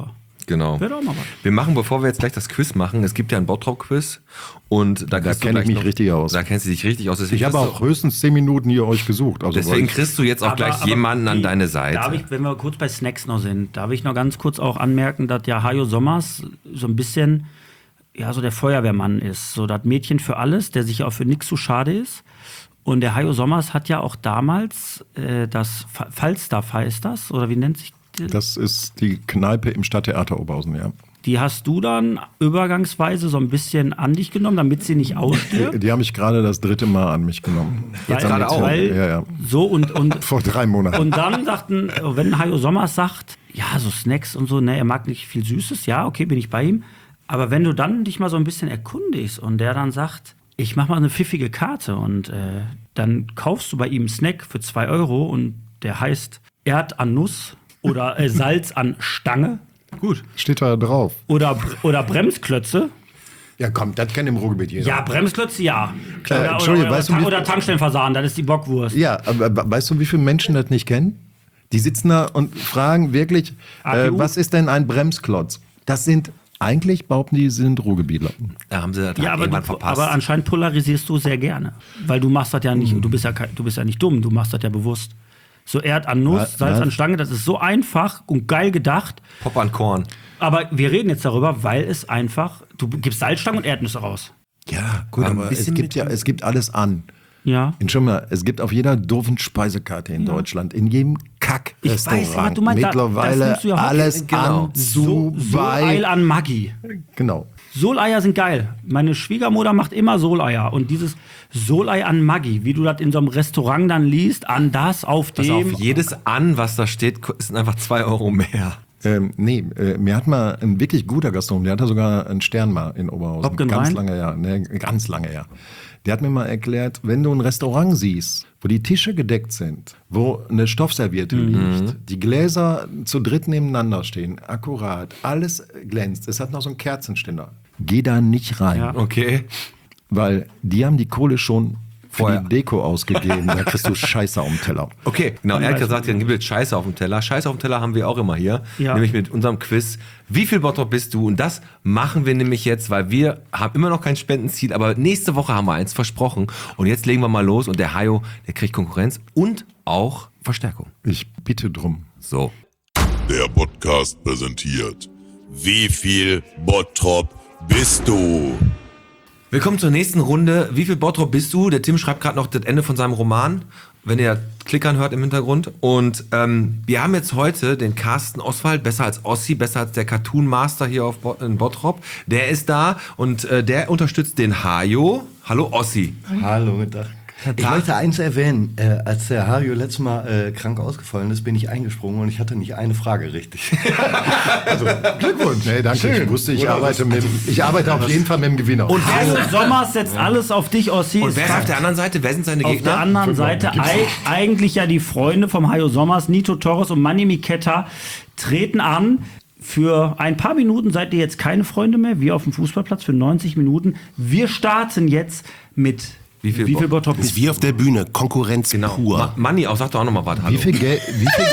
Genau. Wäre doch mal was. Wir machen, bevor wir jetzt gleich das Quiz machen, es gibt ja ein Bottrop-Quiz und da, Da kriegst du kenne ich gleich mich noch, richtig aus. Da kennst du dich richtig aus. Deswegen Ich habe kriegst auch du- höchstens zehn Minuten hier euch gesucht. Also Deswegen weil- kriegst du jetzt auch Aber- gleich aber jemanden an die- deine Seite. Darf ich, wenn wir kurz bei Snacks noch sind, darf ich noch ganz kurz auch anmerken, dass ja Hajo Sommers so ein bisschen ja, so der Feuerwehrmann ist. So das Mädchen für alles, der sich auch für nichts zu schade ist. Und der Hajo Sommers hat ja auch damals äh, das Fa- Falstaff heißt das, oder wie nennt sich die? Das ist die Kneipe im Stadttheater Oberhausen, ja. Die hast du dann übergangsweise so ein bisschen an dich genommen, damit sie nicht ausstirbt. Die, die haben mich gerade das dritte Mal an mich genommen. Weil- gerade auch? Weil Ja, ja. So und, und Vor drei Monaten. Und dann sagten, wenn Hajo Sommers sagt, ja, so Snacks und so, ne, er mag nicht viel Süßes, ja, okay, bin ich bei ihm. Aber wenn du dann dich mal so ein bisschen erkundigst und der dann sagt, ich mach mal eine pfiffige Karte und äh, dann kaufst du bei ihm einen Snack für zwei Euro und der heißt Erd an Nuss oder äh, Salz an Stange. Gut. Steht da drauf. Oder, oder Bremsklötze. Ja, komm, das kennt im Ruhrgebiet jeder. Ja, Bremsklötze, ja. Äh, Oder, Entschuldigung, oder, weißt du, oder, wie- oder Tankstellenversagen, das ist die Bockwurst. Ja, aber weißt du, wie viele Menschen das nicht kennen? Die sitzen da und fragen wirklich, äh, A P U? was ist denn ein Bremsklotz? Das sind, eigentlich behaupten die, sind Ruhrgebietler. Da haben sie das Ja, aber, irgendwann du, verpasst. aber anscheinend polarisierst du sehr gerne. Weil du machst das ja nicht, du bist ja, kein- du bist ja nicht dumm, du machst das ja bewusst. So Erd an Nuss, Was? Salz Was? an Stange, das ist so einfach und geil gedacht. Pop an Korn. Aber wir reden jetzt darüber, weil es einfach, du gibst Salzstangen und Erdnüsse raus. Ja, gut, War ein aber es bisschen gibt mit- ja, es gibt alles an. Ja. Entschuldigung mal, es gibt auf jeder doofen Speisekarte in Deutschland, in jedem Ich weiß, was Kack-Restaurant du meinst, da- das mittlerweile nimmst du ja heute. alles Genau. an, So, zu, so bei. Eil an Maggi. Genau. Soleier sind geil. Meine Schwiegermutter macht immer Soleier. Und dieses Solei an Maggi, wie du das in so einem Restaurant dann liest, an das, auf Pass dem. auf, jedes an, was da steht, sind einfach zwei Euro mehr. Ähm, nee, äh, mir hat mal ein wirklich guter Gastronom, der hatte sogar einen Stern mal in Oberhausen. Hopken ganz rein? lange her, ne, ganz lange her. Der hat mir mal erklärt, wenn du ein Restaurant siehst, wo die Tische gedeckt sind, wo eine Stoffserviette liegt, die Gläser zu dritt nebeneinander stehen, akkurat, alles glänzt, es hat noch so einen Kerzenständer. Geh da nicht rein, Ja. Okay. weil die haben die Kohle schon für Vorher. die Deko ausgegeben. Da kriegst du Scheiße auf dem Teller. Okay, genau. Er hat gesagt, dann gibt es Scheiße auf dem Teller. Scheiße auf dem Teller haben wir auch immer hier. Ja. Nämlich mit unserem Quiz. Wie viel Bottrop bist du? Und das machen wir nämlich jetzt, weil wir haben immer noch kein Spendenziel, aber nächste Woche haben wir eins versprochen. Und jetzt legen wir mal los und der Hajo, der kriegt Konkurrenz und auch Verstärkung. Ich bitte drum. So. Der Podcast präsentiert. Wie viel Bottrop bist du? Willkommen zur nächsten Runde. Wie viel Bottrop bist du? Der Tim schreibt gerade noch das Ende von seinem Roman, wenn ihr Klickern hört im Hintergrund. Und ähm, wir haben jetzt heute den Carsten Oswald, besser als Ossi, besser als der Cartoon Master hier auf Bo- in Bottrop. Der ist da und äh, der unterstützt den Hajo. Hallo Ossi. Hallo, Mittag. Ich möchte eins erwähnen. Äh, als der Hajo letztes Mal äh, krank ausgefallen ist, bin ich eingesprungen und ich hatte nicht eine Frage richtig. Also, Glückwunsch. Nee, danke. Ich wusste, ich arbeite, mit, ich arbeite auf jeden Fall mit dem Gewinner. Und Hajo Sommers setzt alles auf dich, Ossi. Und Ist wer ist auf Fakt. der anderen Seite? Wer sind seine Auf Gegner? der anderen Seite ei- eigentlich ja die Freunde vom Hajo Sommers, Nito Torres und Manny Miketta, treten an. Für ein paar Minuten seid ihr jetzt keine Freunde mehr, wie auf dem Fußballplatz für neunzig Minuten. Wir starten jetzt mit Wie viel wie viel Bo- Bottrop Ist ist wie auf der Bühne, Konkurrenz Genau. pur. Ma- Manni, auch sag doch auch noch mal was. Hallo. Wie viel, Geld, wie, viel,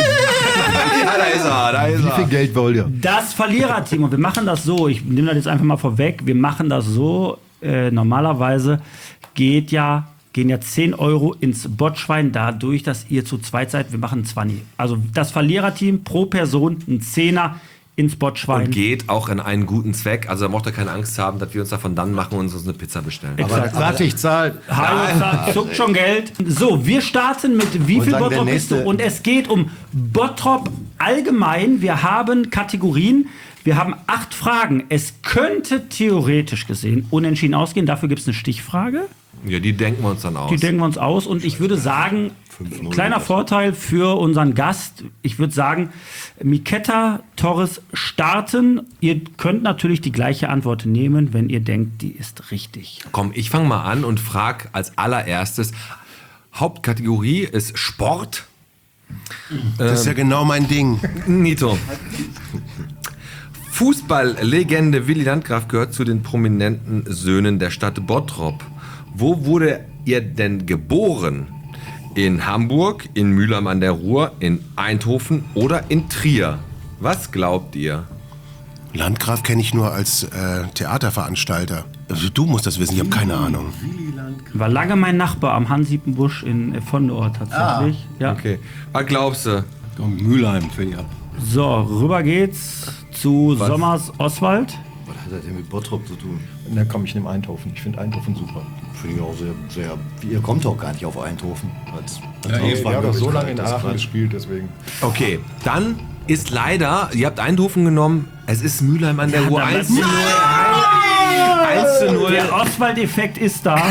Ja, da ist er, da ist wie viel Geld wollt ihr? Das Verliererteam. Und wir machen das so, ich nehme das jetzt einfach mal vorweg, wir machen das so, äh, normalerweise geht ja, gehen ja zehn Euro ins Botschwein, dadurch, dass ihr zu zweit seid, wir machen zwanzig. Also das Verliererteam pro Person ein Zehner ins Botschwein. Und geht auch in einen guten Zweck. Also da braucht ihr keine Angst haben, dass wir uns davon dann machen und uns eine Pizza bestellen. Exakt. Warte, ich zahle. Hajo sagt, zuckt schon Geld. So, wir starten mit wie Und viel sagen, Bottrop der bist du? nächste- Und es geht um Bottrop allgemein. Wir haben Kategorien. Wir haben acht Fragen. Es könnte theoretisch gesehen unentschieden ausgehen. Dafür gibt es eine Stichfrage. Ja, die denken wir uns dann aus. Die denken wir uns aus. Und ich würde sagen, kleiner Vorteil für unseren Gast. Ich würde sagen, Miketta, Torres starten. Ihr könnt natürlich die gleiche Antwort nehmen, wenn ihr denkt, die ist richtig. Komm, ich fange mal an und frage als allererstes. Hauptkategorie ist Sport. Das ist ja genau mein Ding. Nito. Fußballlegende Willi Landgraf gehört zu den prominenten Söhnen der Stadt Bottrop. Wo wurde ihr denn geboren? In Hamburg, in Mülheim an der Ruhr, in Eindhoven oder in Trier? Was glaubt ihr? Landgraf kenne ich nur als äh, Theaterveranstalter. Also du musst das wissen, ich habe keine Ahnung. War lange mein Nachbar am Hans-Siepenbusch in Vondor tatsächlich. Ah. Ja. Okay. Was glaubst du? Mülheim für die ab. So, rüber geht's zu Was? Sommers Oswald. Was hat das denn mit Bottrop zu tun? Na komm, ich nehme Eindhoven. Ich finde Eindhoven super. Finde ich auch sehr, sehr. Ihr kommt doch gar nicht auf Eindhoven. Als, als Ja, ich habe doch so lange in Das ist Aachen Quatsch. gespielt, deswegen. Okay, dann ist leider, ihr habt Eindhoven genommen, es ist Mülheim an der Ja, Ruhr. dann eins bleibt zu null. eins zu null. Der Oswald-Effekt ist da. Und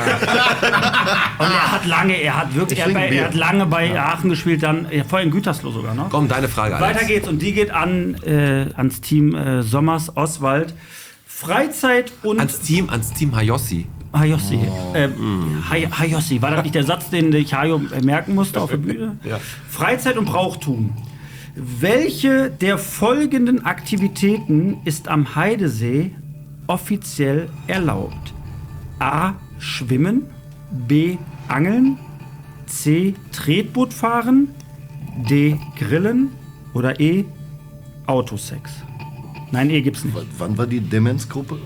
er hat lange, er hat wirklich, er, bei, er hat lange bei Aachen gespielt, dann ja, vorher in Gütersloh sogar noch. Komm, deine Frage, Alex. Weiter geht's und die geht an äh, ans Team äh, Sommers Oswald. Freizeit und Ans Team, ans Team Hayossi. Hayossi. Äh, Hay- Hayossi, war das nicht der Satz, den ich Hayo äh, merken musste auf der Bühne? Ja. Freizeit und Brauchtum. Welche der folgenden Aktivitäten ist am Heidesee offiziell erlaubt? A. Schwimmen, B. Angeln, C. Tretboot fahren, D. Grillen oder E. Autosex? Nein, E gibt's nicht. W- Wann war die Demenzgruppe?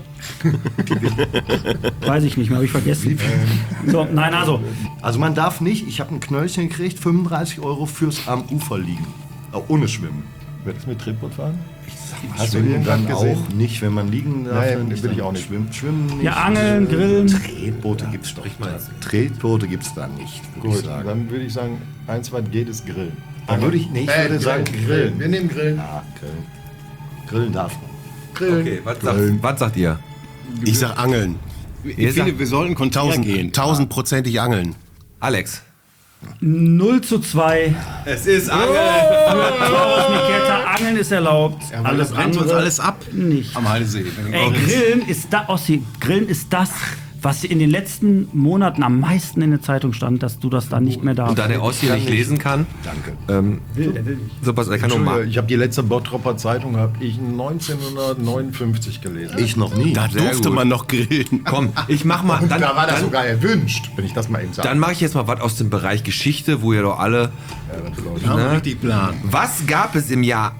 Weiß ich nicht mehr, habe ich vergessen. So, nein, also. Also man darf nicht, ich habe ein Knöllchen gekriegt, fünfunddreißig Euro fürs am Ufer liegen. Äh, ohne Schwimmen. Wird es mit Tretboot fahren? Hast du irgendwann dann gesehen? auch nicht, wenn man liegen darf? Nein, dann will dann ich auch nicht. Schwimmen, schwimmen nicht. Ja, Angeln, Grillen. Tretboote gibt's doch. Tretboote gibt's da nicht, würde ich Gut, sagen. dann würde ich sagen, eins, was geht, ist Grillen. Dann würde ich, nee, ich Äh, würde sagen Grillen. Grillen. Wir nehmen Grillen. Ja, Grillen. Grillen darf man. Grillen. Okay, was sagt, was sagt ihr? Ich sag Angeln. Ich finde, wir sollten konträr Tausend, gehen. tausendprozentig Angeln. Alex. null zu zwei. Es ist Angeln. Klaus Miketta, Angeln ist erlaubt. Ja, weil alles das brennt uns andere alles ab nicht. am Heidesee. Ey, Grillen ist da, Ossi, Grillen ist das, was in den letzten Monaten am meisten in der Zeitung stand, dass du das da nicht mehr darfst. Und da der Ossi nicht lesen kann. Danke. Ähm, will, der will nicht. so pass, er kann nur Entschuldige, mal. ich habe die letzte Bottropper Zeitung habe ich neunzehnhundertneunundfünfzig gelesen. Ich noch nie. Da Sehr durfte gut. man noch grillen. Komm, ich mach mal. Dann, da war das dann, sogar erwünscht, wenn ich das mal eben sage. dann mache ich jetzt mal was aus dem Bereich Geschichte, wo ihr doch alle. haben wir Ne? richtig Plan. Was gab es im Jahr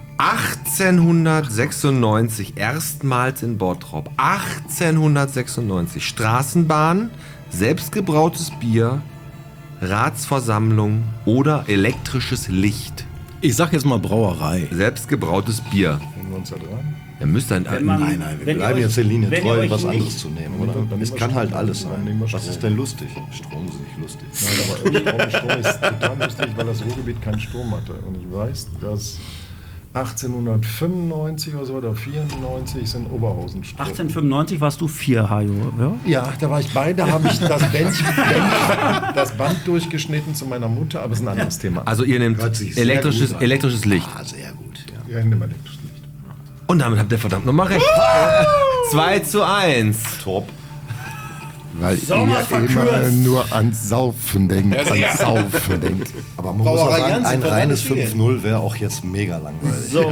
achtzehnhundertsechsundneunzig erstmals in Bottrop? achtzehnhundertsechsundneunzig. Straßenbahn, selbstgebrautes Bier, Ratsversammlung oder elektrisches Licht. Ich sag jetzt mal Brauerei. Selbstgebrautes Bier. Hängen wir uns da dran? Ihr müsst dann. Wenn man- Nein, nein, wir Wenn ihr bleiben euch- jetzt der Linie wenn ihr treu, euch was nicht- anderes zu nehmen, oder? Dann nehmen Es wir kann Strom. halt alles Dann sein. nehmen wir Was Strom. ist denn lustig? Strom ist nicht lustig. Nein, aber Strom, Strom ist total lustig, weil das Ruhrgebiet keinen Strom hatte. Und ich weiß, dass achtzehnhundertfünfundneunzig oder so oder vierundneunzig sind Oberhausen Strom. achtzehnhundertfünfundneunzig warst du vier, Hajo, ja? Ja, da war ich bei, da habe ich das, Band, Band, das Band durchgeschnitten zu meiner Mutter, aber es ist ein anderes Thema. Also ihr nehmt Hört sich sehr elektrisches, gut an. elektrisches Licht. Ah, sehr gut. Ja. Ja, nimm mal elektrisches Licht. Und damit habt ihr verdammt nochmal recht. zwei zu eins. Top. Weil Sommer verkürzt. nur ans Saufen denkt, ans Saufen denkt. Aber man muss auch Brauerei sagen, Jansen, ein was reines soll das fünf null wäre auch jetzt mega langweilig. So,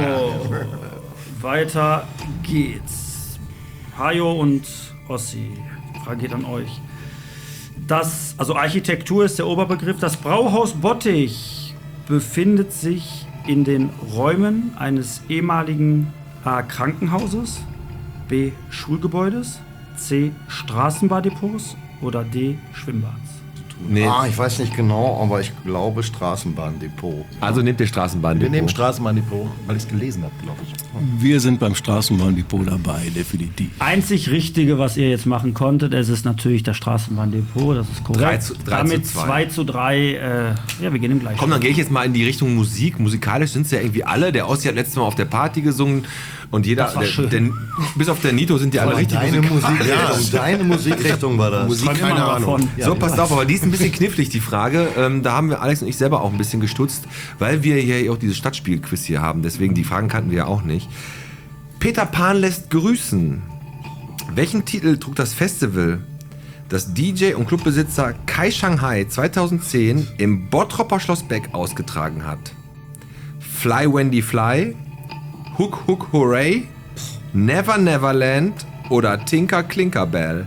weiter geht's. Hajo und Ossi, die Frage geht an euch. Das, also Architektur ist der Oberbegriff. Das Brauhaus Bottich befindet sich in den Räumen eines ehemaligen A. Krankenhauses, B. Schulgebäudes, C. Straßenbahndepots oder D. Schwimmbads. Nee. Ah, ich weiß nicht genau, aber ich glaube Straßenbahndepot. Also nehmt ihr Straßenbahn. Wir nehmen Straßenbahndepot, weil ich es gelesen habe, glaube ich. Wir sind beim Straßenbahndepot dabei, definitiv. Einzig Richtige, was ihr jetzt machen konntet, es ist natürlich das Straßenbahndepot, das ist korrekt. Drei zu- drei Damit zu zwei. zwei zu drei, äh, ja, wir gehen im gleichen. Komm, dann gehe ich jetzt mal in die Richtung Musik. Musikalisch sind es ja irgendwie alle. Der Ossi hat letztes Mal auf der Party gesungen und jeder, Das war der, schön. der, bis auf der Nito sind die alle richtig Deine musikalisch. Musikrichtung, deine Musikrichtung war das. Musik, Träum immer keine noch Ahnung. davon. So, passt auf, aber die ist ein bisschen knifflig, die Frage. Ähm, da haben wir Alex und ich selber auch ein bisschen gestutzt, weil wir hier auch dieses Stadtspiel-Quiz hier haben. Deswegen, die Fragen kannten wir ja auch nicht. Peter Pan lässt grüßen. Welchen Titel trug das Festival, das D J und Clubbesitzer Kai Shanghai zweitausendzehn im Bottropper Schloss Beck ausgetragen hat? Fly Wendy Fly, Hook Hook Hooray, Never Neverland oder Tinker Klinkerbell?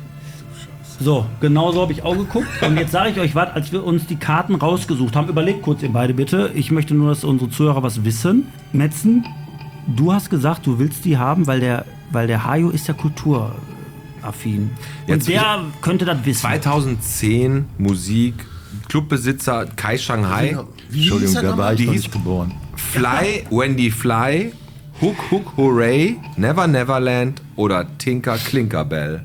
So, genau so habe ich auch geguckt. Und jetzt sage ich euch was, als wir uns die Karten rausgesucht haben, überlegt kurz ihr beide bitte. Ich möchte nur, dass unsere Zuhörer was wissen. Metzen, du hast gesagt, du willst die haben, weil der, weil der Hajo ist ja kulturaffin. Und Jetzt der könnte das wissen. zweitausendzehn Musik, Clubbesitzer Kai Shanghai. Wie Entschuldigung, da war ich Die noch hieß nicht geboren. Fly, Wendy Fly, Hook Hook Hooray, Never Neverland oder Tinker Klinkerbell.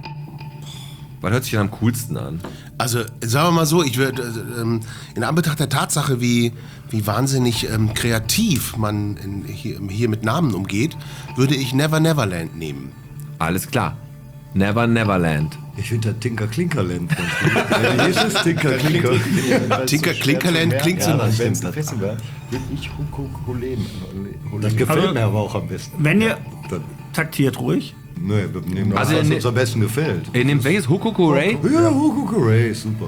Was hört sich denn am coolsten an? Also, sagen wir mal so, ich würde äh, ähm, in Anbetracht der Tatsache, wie, wie wahnsinnig ähm, kreativ man in, hier, hier mit Namen umgeht, würde ich Never Neverland nehmen. Alles klar. Never Neverland. Ich finde der Tinker Klinkerland. Wie ist es? Tinker Klinker. Tinker Klinkerland klingt so. Ja, das Wenn es stimmt. Festival wäre, würde ich Hukulelen. Das gefällt Also, mir aber auch am besten. Wenn ihr Dann, taktiert ruhig. nee, wir nehmen noch Also, was, was ne- uns am besten gefällt. Ihr nehmt welches? Hook Hook Hooray? Ja, Hukukuray, super.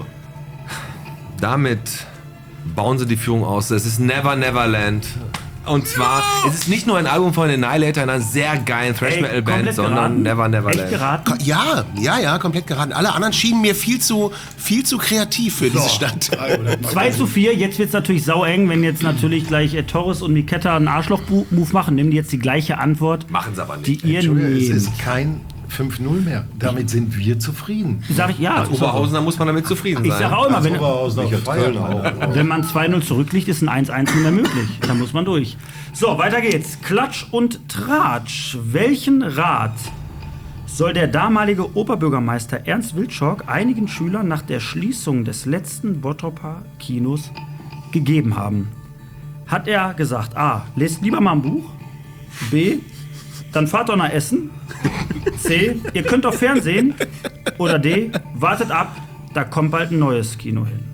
Damit bauen sie die Führung aus. Es ist Never Neverland. Und zwar, es ist nicht nur ein Album von Annihilator, einer sehr geilen Thrash-Metal-Band, komplett sondern geraten? Never Echt Neverland. geraten? Ja, ja, ja, komplett geraten. Alle anderen schienen mir viel zu, viel zu kreativ für diese Stadt. zwei zu vier, jetzt wird es natürlich saueng, wenn jetzt natürlich gleich äh, Torres und Miketta einen Arschloch-Move machen, nehmen die jetzt die gleiche Antwort, Machen sie aber nicht. die ihr Entschuldigung, es nehmt. ist kein fünf null mehr. Damit sind wir zufrieden. Sag ich, ja, Als Oberhausener muss man damit zufrieden ich sein. sage auch immer, wenn, Oberhausen auf Köln auch. wenn man zwei null zurückliegt, ist ein eins eins nicht mehr möglich. Da muss man durch. So, weiter geht's. Klatsch und Tratsch. Welchen Rat soll der damalige Oberbürgermeister Ernst Wilczok einigen Schülern nach der Schließung des letzten Bottroper Kinos gegeben haben? Hat er gesagt, A, lest lieber mal ein Buch, B, dann fahrt doch nach Essen, C, ihr könnt doch Fernsehen, oder D, wartet ab, da kommt bald ein neues Kino hin.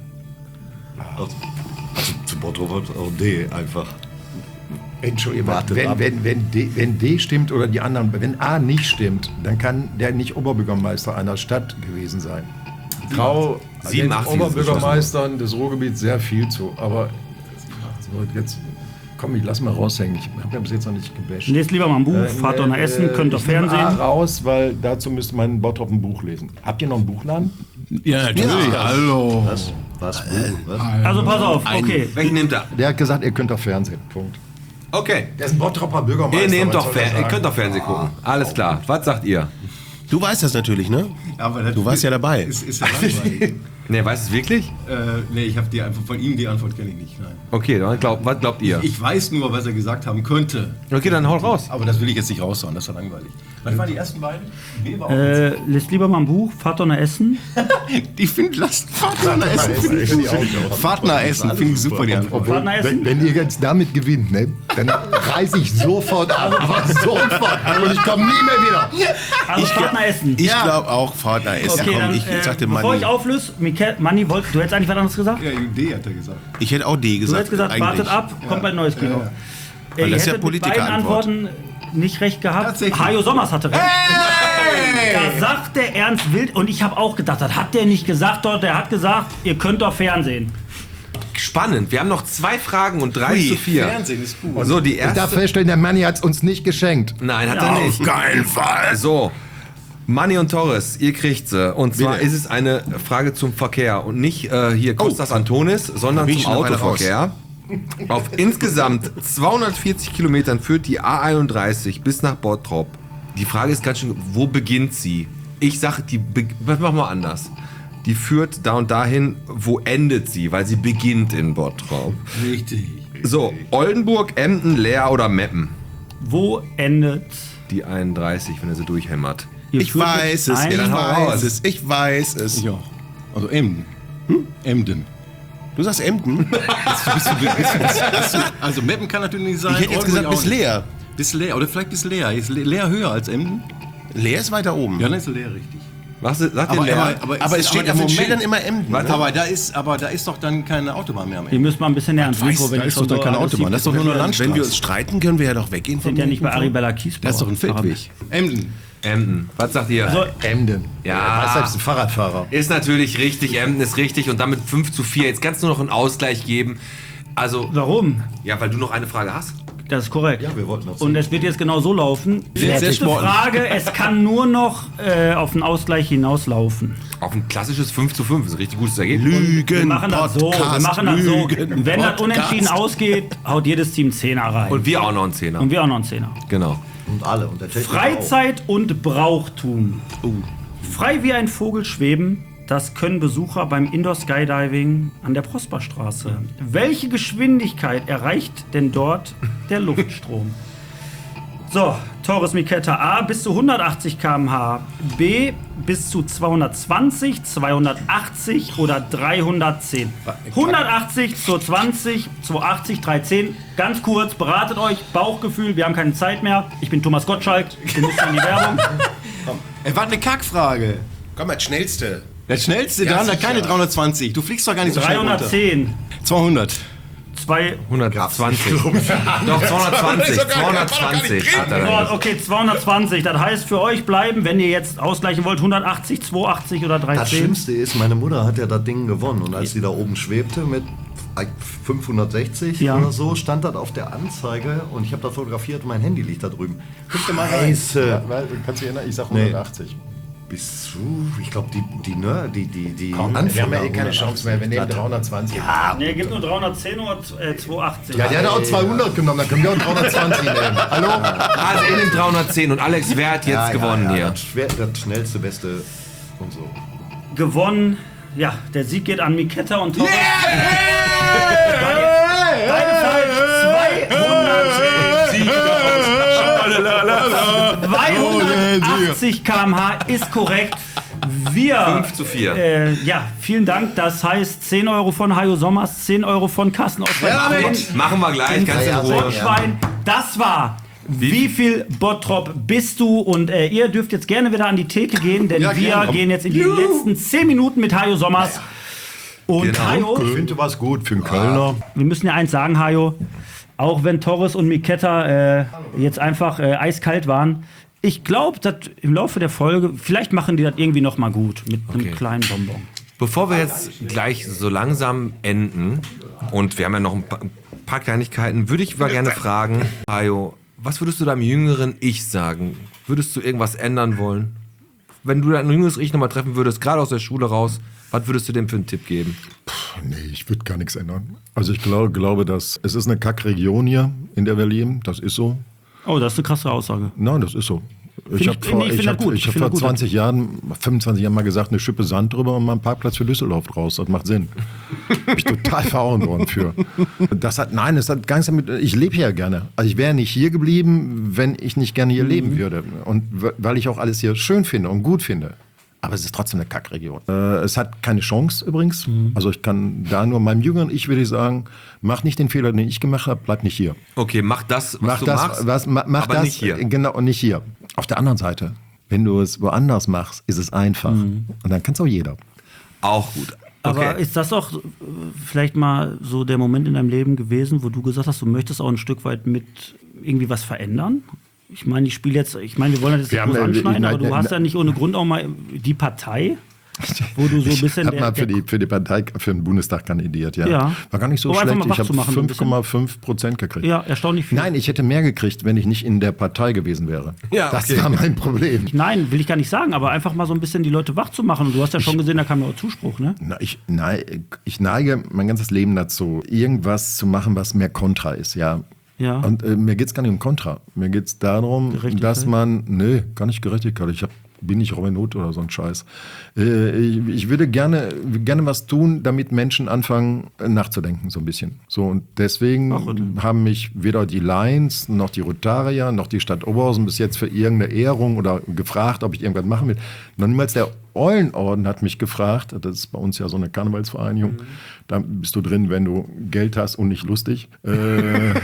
Also, also zu Bottrop auch D einfach. Entschuldigung, Wartet wenn, ab. wenn, wenn, D, wenn D stimmt oder die anderen, wenn A nicht stimmt, dann kann der nicht Oberbürgermeister einer Stadt gewesen sein. Ich trau den siebenundachtzig ist Oberbürgermeistern des Ruhrgebiets sehr viel zu, aber so, jetzt komm, ich lass mal raushängen. Ich habe ja bis jetzt noch nicht gebasht. Lest lieber mal ein Buch, Äh, fahrt doch nach äh, Essen, könnt doch ich nehme A Fernsehen. raus, weil dazu müsste man in Bottrop ein Buch lesen. Habt ihr noch einen Buchladen? Ja, natürlich. Hallo. Was? Was? Was? Also pass auf, okay. Welchen nehmt ihr? Der hat gesagt, ihr könnt doch Fernsehen. Punkt. Okay. Der ist ein Bottropper Bürgermeister. Ihr nehmt was doch soll der Fer ihr sagen? könnt doch Fernsehen gucken. Alles klar. Was sagt ihr? Du weißt das natürlich, ne? Aber das Du warst ja dabei. Ist, ist ja langweilig. Ne, weißt du es wirklich? äh, nee, ich habe die einfach von ihm die Antwort kenne ich nicht. Nein. Okay, dann glaubt, was glaubt ihr? Ich weiß nur, was er gesagt haben könnte. Okay, dann hau raus. Aber das will ich jetzt nicht raushauen, das ist ja langweilig. Was waren die ersten beiden? B war auch Äh, lest lieber mal ein Buch, fahrt doch nach Essen. Die finden, lasst Fahrt nach Essen. Finde ich super. Fahrt nach Essen, finde ich super, die Antwort. Fahrt nach Essen. Wenn, wenn ihr jetzt damit gewinnt, ne, dann reiße ich sofort ab. Aber sofort. Und ich komme nie mehr wieder. Also fahrt nach Essen. Ich glaube auch Fahrt nach Essen. Okay, Komm, dann, ich äh, sagte bevor Manni. ich auflöse, Mika- Manni, wollt, du hättest eigentlich was anderes gesagt? Ja, D hat er gesagt. Ich hätte auch D Du gesagt. hättest gesagt, eigentlich. wartet ab, kommt bald ein neues Kino. Weil Ihr das ist ja hättet mit beiden Politikerantwort. Antworten nicht recht gehabt. Tatsächlich. Hajo Sommers hatte recht. Da sagt der Ernst Wild, und ich habe auch gedacht, das hat der nicht gesagt dort, der hat gesagt, ihr könnt doch Fernsehen. Spannend. Wir haben noch zwei Fragen und drei zu vier. Fernsehen ist gut. So, die Ich darf erste. feststellen, der Manni hat es uns nicht geschenkt. Nein, hat Ja, er nicht. Auf keinen Fall. So. Manni und Torres, ihr kriegt sie. Und zwar Bitte. ist es eine Frage zum Verkehr. Und nicht äh, hier Kostas Antonis, sondern Bin ich zum noch eine Autoverkehr. Auf insgesamt zweihundertvierzig Kilometern führt die A einunddreißig bis nach Bottrop. Die Frage ist ganz schön, wo beginnt sie? Ich sage, die be- was machen wir anders? Die führt da und dahin, wo endet sie? Weil sie beginnt in Bottrop. Richtig. So, Oldenburg, Emden, Leer oder Meppen? Wo endet Die einunddreißig, wenn er sie durchhämmert. ihr Ich führt weiß mit es, einem- ich dann hau weiß raus. es, ich weiß es. Ich auch. Also Emden. Hm? Emden. Du sagst Emden? Also Meppen kann natürlich nicht sein. Ich hätte jetzt Oldenburg gesagt bis auch nicht. Leer. Bis Leer, oder vielleicht bis Leer. Ist Le- Leer höher als Emden? Leer ist weiter oben. Ja, dann ist Leer richtig. Was, sagt ihr Aber, Leer? aber, aber, Aber es steht der auf den Moment- Schildern immer Emden. Warte. ne? Aber da ist, aber da ist doch dann keine Autobahn mehr am Ihr Ende. müsst mal ein bisschen näher ans Mikro, wenn da ihr ist schon doch dann so keine aggressiv Autobahn. Das ist doch nur eine Wenn Landstraße. wir uns streiten, können wir ja doch weggehen sind ja nicht bei Aribella Kiesbauer. Das ist doch ein Feldweg. Emden. Emden. Was sagt ihr? So, Emden. Ja. Das ist ein Fahrradfahrer. Ist natürlich richtig, Emden ist richtig und damit fünf zu vier. Jetzt kannst du noch einen Ausgleich geben. Also, warum? ja, weil du noch eine Frage hast. Das ist korrekt. Ja, wir wollten das. Und es wird jetzt genau so laufen. Sehr Letzte sportlich. Frage, es kann nur noch äh, auf den Ausgleich hinauslaufen. Auf ein klassisches fünf zu fünf, ist ein richtig gutes Ergebnis. Lügen, Wir machen das so, wir Podcast, machen das so. Lügen, Wenn das Podcast. unentschieden ausgeht, haut jedes Team Zehner rein. Und wir auch noch einen Zehner. Und wir auch noch einen Zehner. Genau. Und alle. Und der Techniker Freizeit und Brauchtum. Frei wie ein Vogel schweben, das können Besucher beim Indoor Skydiving an der Prosperstraße. Welche Geschwindigkeit erreicht denn dort der Luftstrom? So, Torres Miketta A bis zu hundertachtzig Kilometer pro Stunde, B bis zu zweihundertzwanzig, zweihundertachtzig oder dreihundertzehn. hundertachtzig, zweihundertzwanzig, zweihundertachtzig, dreihundertzehn. Ganz kurz, beratet euch, Bauchgefühl, wir haben keine Zeit mehr. Ich bin Thomas Gottschalk, ich bin in die Werbung. Ey, was eine Kackfrage. Komm, das Schnellste. Das schnellste, Ja, da haben wir sicher. keine dreihundertzwanzig. Du fliegst doch gar nicht so schnell runter. dreihundertzehn. zweihundert. Zwei. hundertzwanzig. Doch, zweihundertzwanzig. zweihundertzwanzig hat er da So, gesagt. okay, zweihundertzwanzig. Das heißt für euch bleiben, wenn ihr jetzt ausgleichen wollt, hundertachtzig, zweihundertachtzig oder Das dreihundertzehn. Schlimmste ist, meine Mutter hat ja das Ding gewonnen. Und als sie da oben schwebte mit fünfhundertsechzig Ja. oder so, stand das auf der Anzeige und ich habe das fotografiert und mein Handy liegt da drüben. Guck dir mal Scheiße. rein. Weil, kannst du dich erinnern, ich sag Nee. hundertachtzig. Bis zu, ich glaube, die, die, ne, die, die, die Komm, Anfänger wir haben ja eh keine hundertachtzig. Chance mehr. Wir nehmen dreihundertzwanzig. Ja, Ne, gibt nur dreihundertzehn oder äh, zweihundertachtzig. Ja, der hat auch zweihundert genommen, dann können wir auch dreihundertzwanzig nehmen. Hallo? Also in den dreihundertzehn und Alex, wer hat jetzt ja, gewonnen ja, ja, hier? Das, schwer, das schnellste, beste und so. Gewonnen. Ja, der Sieg geht an Miketta und Torres. Beide falsch. zweihundertachtzig Kilometer pro Stunde ist korrekt. Wir. fünf zu vier. Äh, ja, vielen Dank. Das heißt zehn Euro von Hajo Sommers, zehn Euro von Carsten aus Machen wir gleich, ganz in Ruhe. Schwein. Das war Wie viel Bottrop bist du? Und äh, ihr dürft jetzt gerne wieder an die Theke gehen, denn Ja, wir gerne. gehen jetzt in die letzten zehn Minuten mit Hajo Sommers. Und Genau. Hajo, Ich finde, du warst gut für einen Kölner. wir müssen ja eins sagen, Hajo, auch wenn Torres und Miketta äh, jetzt einfach äh, eiskalt waren, ich glaube, dass im Laufe der Folge, vielleicht machen die das irgendwie noch mal gut mit einem Okay. kleinen Bonbon. Bevor wir jetzt gleich so langsam enden, und wir haben ja noch ein paar, ein paar Kleinigkeiten, würde ich mal gerne fragen, Hajo, was würdest du deinem jüngeren Ich sagen? Würdest du irgendwas ändern wollen? Wenn du dein jüngeres Ich nochmal treffen würdest, gerade aus der Schule raus, was würdest du dem für einen Tipp geben? Nee, ich würde gar nichts ändern. Also ich glaube, glaube, dass es ist eine Kackregion hier, in der wir leben. Das ist so. Oh, das ist eine krasse Aussage. Nein, das ist so. Find Ich ich- habe nee, vor, ich find ich das hab, gut. ich Ich hab find vor das gut. zwanzig Jahren, fünfundzwanzig Jahren mal gesagt, eine Schippe Sand drüber und mal einen Parkplatz für Düsseldorf draus. Das macht Sinn. Bin ich total verhauen worden für. Das hat, nein, das hat gar nichts damit, ich lebe hier gerne. Also ich wäre nicht hier geblieben, wenn ich nicht gerne hier Mhm. leben würde. Und w- weil ich auch alles hier schön finde und gut finde. Aber es ist trotzdem eine Kackregion. Äh, es hat keine Chance übrigens. Mhm. Also ich kann da nur meinem jüngeren Ich würde ich sagen, mach nicht den Fehler, den ich gemacht habe, bleib nicht hier. Okay, mach das, was Mach du das, machst, was, ma, mach aber das, nicht hier. Genau, und nicht hier. Auf der anderen Seite, wenn du es woanders machst, ist es einfach. Und dann kann es auch jeder. Auch gut. Aber Okay. ist das auch äh, vielleicht mal so der Moment in deinem Leben gewesen, wo du gesagt hast, du möchtest auch ein Stück weit mit irgendwie was verändern? Ich meine, ich spiele jetzt, ich meine, wir wollen das jetzt Wir nicht groß haben, äh, anschneiden, nein, aber du nein, hast ja nein. nicht ohne Grund auch mal die Partei, wo du so ein Ich bisschen habe der, mal für der die, für die Partei, für den Bundestag kandidiert, ja. Ja. War gar nicht so Um einfach schlecht. mal Ich wach habe zu machen, so ein fünf Komma fünf Prozent gekriegt. ja, erstaunlich viel. Nein, ich hätte mehr gekriegt, wenn ich nicht in der Partei gewesen wäre. Ja, das okay. war mein Problem. Nein, will ich gar nicht sagen, aber einfach mal so ein bisschen die Leute wach zu machen. Und du hast ja schon gesehen, da kam ja auch Zuspruch, ne? Na, ich, neige, ich neige mein ganzes Leben dazu, irgendwas zu machen, was mehr Kontra ist, ja. Ja. Und äh, mir geht es gar nicht um Kontra. Mir geht es darum, Gerechtigkeit? dass man, nee, gar nicht Gerechtigkeit. Ich hab, bin nicht Robin Hood oder so ein Scheiß. Äh, ich, ich würde gerne, gerne was tun, damit Menschen anfangen äh, nachzudenken, so ein bisschen. So, und deswegen haben mich weder die Lions, noch die Rotarier, noch die Stadt Oberhausen bis jetzt für irgendeine Ehrung oder gefragt, ob ich irgendwas machen will. Noch niemals der Eulenorden hat mich gefragt, das ist bei uns ja so eine Karnevalsvereinigung, da bist du drin, wenn du Geld hast und nicht lustig. Äh,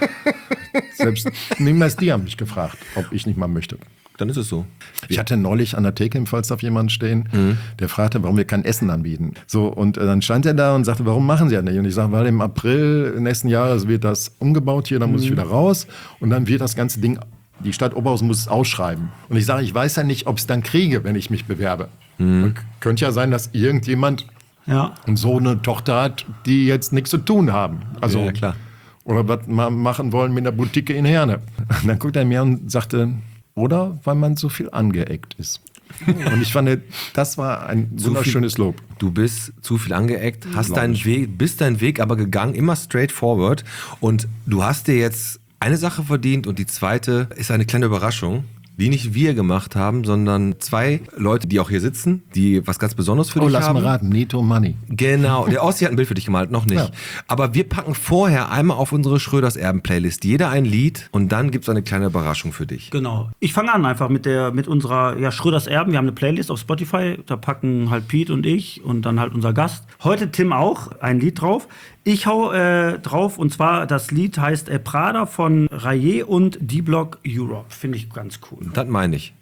selbst niemals die haben mich gefragt, ob ich nicht mal möchte. Dann ist es so. Ich hatte neulich an der Theke im Falstaff jemanden stehen, der fragte, warum wir kein Essen anbieten. So, und äh, dann stand er da und sagte, warum machen Sie das nicht? Und ich sage, weil im April nächsten Jahres wird das umgebaut hier, dann muss ich wieder raus und dann wird das ganze Ding, die Stadt Oberhausen muss es ausschreiben. Und ich sage, ich weiß ja nicht, ob ich es dann kriege, wenn ich mich bewerbe. K- Könnte ja sein, dass irgendjemand Ja. so eine Tochter hat, die jetzt nichts zu tun haben. Also, Ja, klar. oder was ma- machen wollen mit der Boutique in Herne. Und dann guckt er mir und sagte, oder weil man so viel angeeckt ist. Und ich fand, das war ein wunderschönes Lob. Du bist zu viel angeeckt, hast deinen Weg, bist deinen Weg aber gegangen, immer straight forward. Und du hast dir jetzt eine Sache verdient und die zweite ist eine kleine Überraschung, die nicht wir gemacht haben, sondern zwei Leute, die auch hier sitzen, die was ganz Besonderes für Oh, dich lass haben. mal raten, Nito Money. Genau, der Ossi hat ein Bild für dich gemalt, noch nicht. Ja. Aber wir packen vorher einmal auf unsere Schröders Erben-Playlist jeder ein Lied und dann gibt's eine kleine Überraschung für dich. Genau. Ich fange an einfach mit der mit unserer ja, Schröders Erben. Wir haben eine Playlist auf Spotify, da packen halt Pete und ich und dann halt unser Gast. Heute Tim auch, ein Lied drauf. Ich hau äh, drauf und zwar das Lied heißt äh, Prada von Raye und D-Block Europe. Finde ich ganz cool. Das meine ich.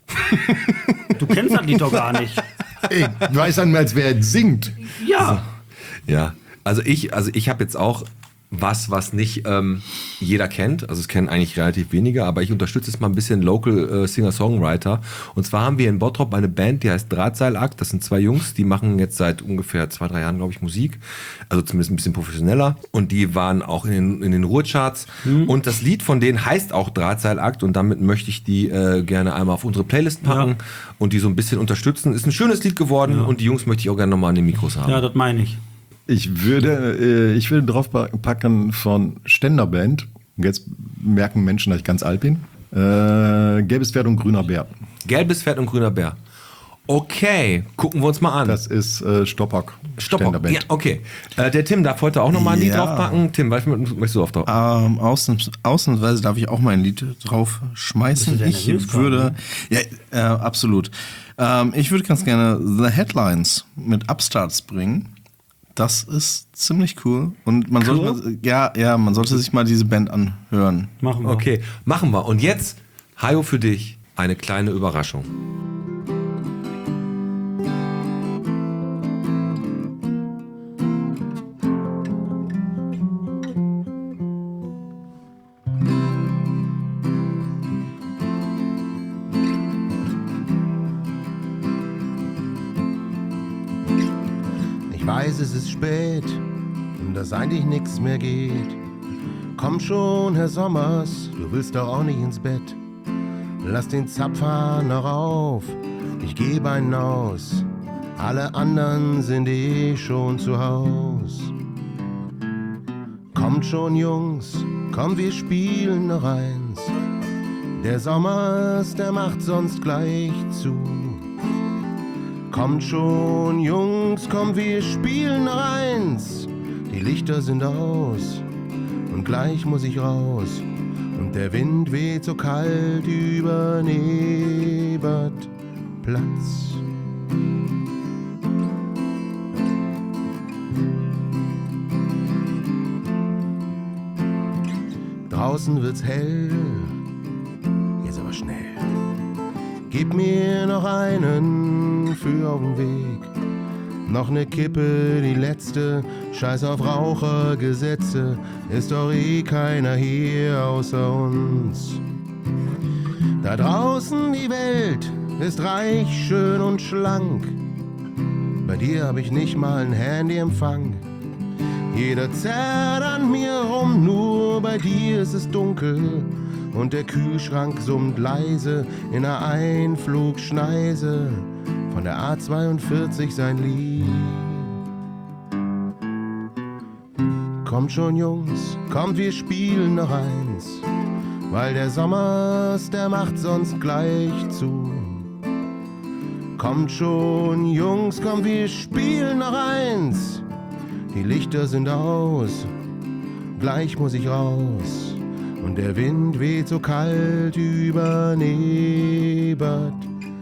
Du kennst das Lied doch gar nicht. Ey, du weißt dann, als wer jetzt singt. Ja. Ja, also ich, also ich habe jetzt auch was, was nicht ähm, jeder kennt. Also es kennen eigentlich relativ wenige, aber ich unterstütze jetzt mal ein bisschen Local äh, Singer-Songwriter. Und zwar haben wir in Bottrop eine Band, die heißt Drahtseilakt. Das sind zwei Jungs, die machen jetzt seit ungefähr zwei, drei Jahren, glaube ich, Musik. Also zumindest ein bisschen professioneller. Und die waren auch in den, in den Ruhrcharts. Mhm. Und das Lied von denen heißt auch Drahtseilakt. Und damit möchte ich die äh, gerne einmal auf unsere Playlist packen ja. und die so ein bisschen unterstützen. Ist ein schönes Lied geworden ja. und die Jungs möchte ich auch gerne nochmal an den Mikros haben. Ja, das meine ich. Ich würde, äh, ich würde drauf packen von Ständerband. Jetzt merken Menschen, dass ich ganz alt bin. Äh, Gelbes Pferd und grüner Bär. Gelbes Pferd und grüner Bär. Okay, gucken wir uns mal an. Das ist äh, Stoppock. Stoppock, ja, okay. Äh, der Tim darf heute auch nochmal ein Lied Ja. draufpacken. Tim, was möchtest du auf drauf? Ähm, ausnahms ausnahmsweise darf ich auch mal ein Lied drauf schmeißen. Bist du Ich nervös würde, ja, äh, absolut. Ähm, ich würde ganz gerne The Headlines mit Upstarts bringen. Das ist ziemlich cool. Und man Cool? sollte, ja, ja, man sollte sich mal diese Band anhören. Machen wir. Okay, machen wir. Und jetzt, Hajo, für dich eine kleine Überraschung. Ich weiß, es ist spät und dass eigentlich nichts mehr geht. Komm schon, Herr Sommers, du willst doch auch nicht ins Bett. Lass den Zapfhahn noch auf, ich gebe einen aus. Alle anderen sind eh schon zu Haus. Kommt schon, Jungs, komm, wir spielen noch eins. Der Sommers, der macht sonst gleich zu. Kommt schon, Jungs, komm, wir spielen noch eins. Die Lichter sind aus und gleich muss ich raus. Und der Wind weht so kalt über Nebertplatz. Draußen wird's hell, jetzt aber schnell. Gib mir noch einen für auf den Weg. Noch ne Kippe, die letzte. Scheiß auf Rauchergesetze. Ist doch eh keiner hier außer uns. Da draußen die Welt ist reich, schön und schlank. Bei dir hab ich nicht mal ein Handyempfang. Jeder zerrt an mir rum, nur bei dir ist es dunkel. Und der Kühlschrank summt leise in der Einflugschneise von der A zweiundvierzig sein Lied. Kommt schon, Jungs, kommt, wir spielen noch eins, weil der Sommers, der macht sonst gleich zu. Kommt schon, Jungs, kommt, wir spielen noch eins, die Lichter sind aus, gleich muss ich raus. Und der Wind weht so kalt über Nebertplatz.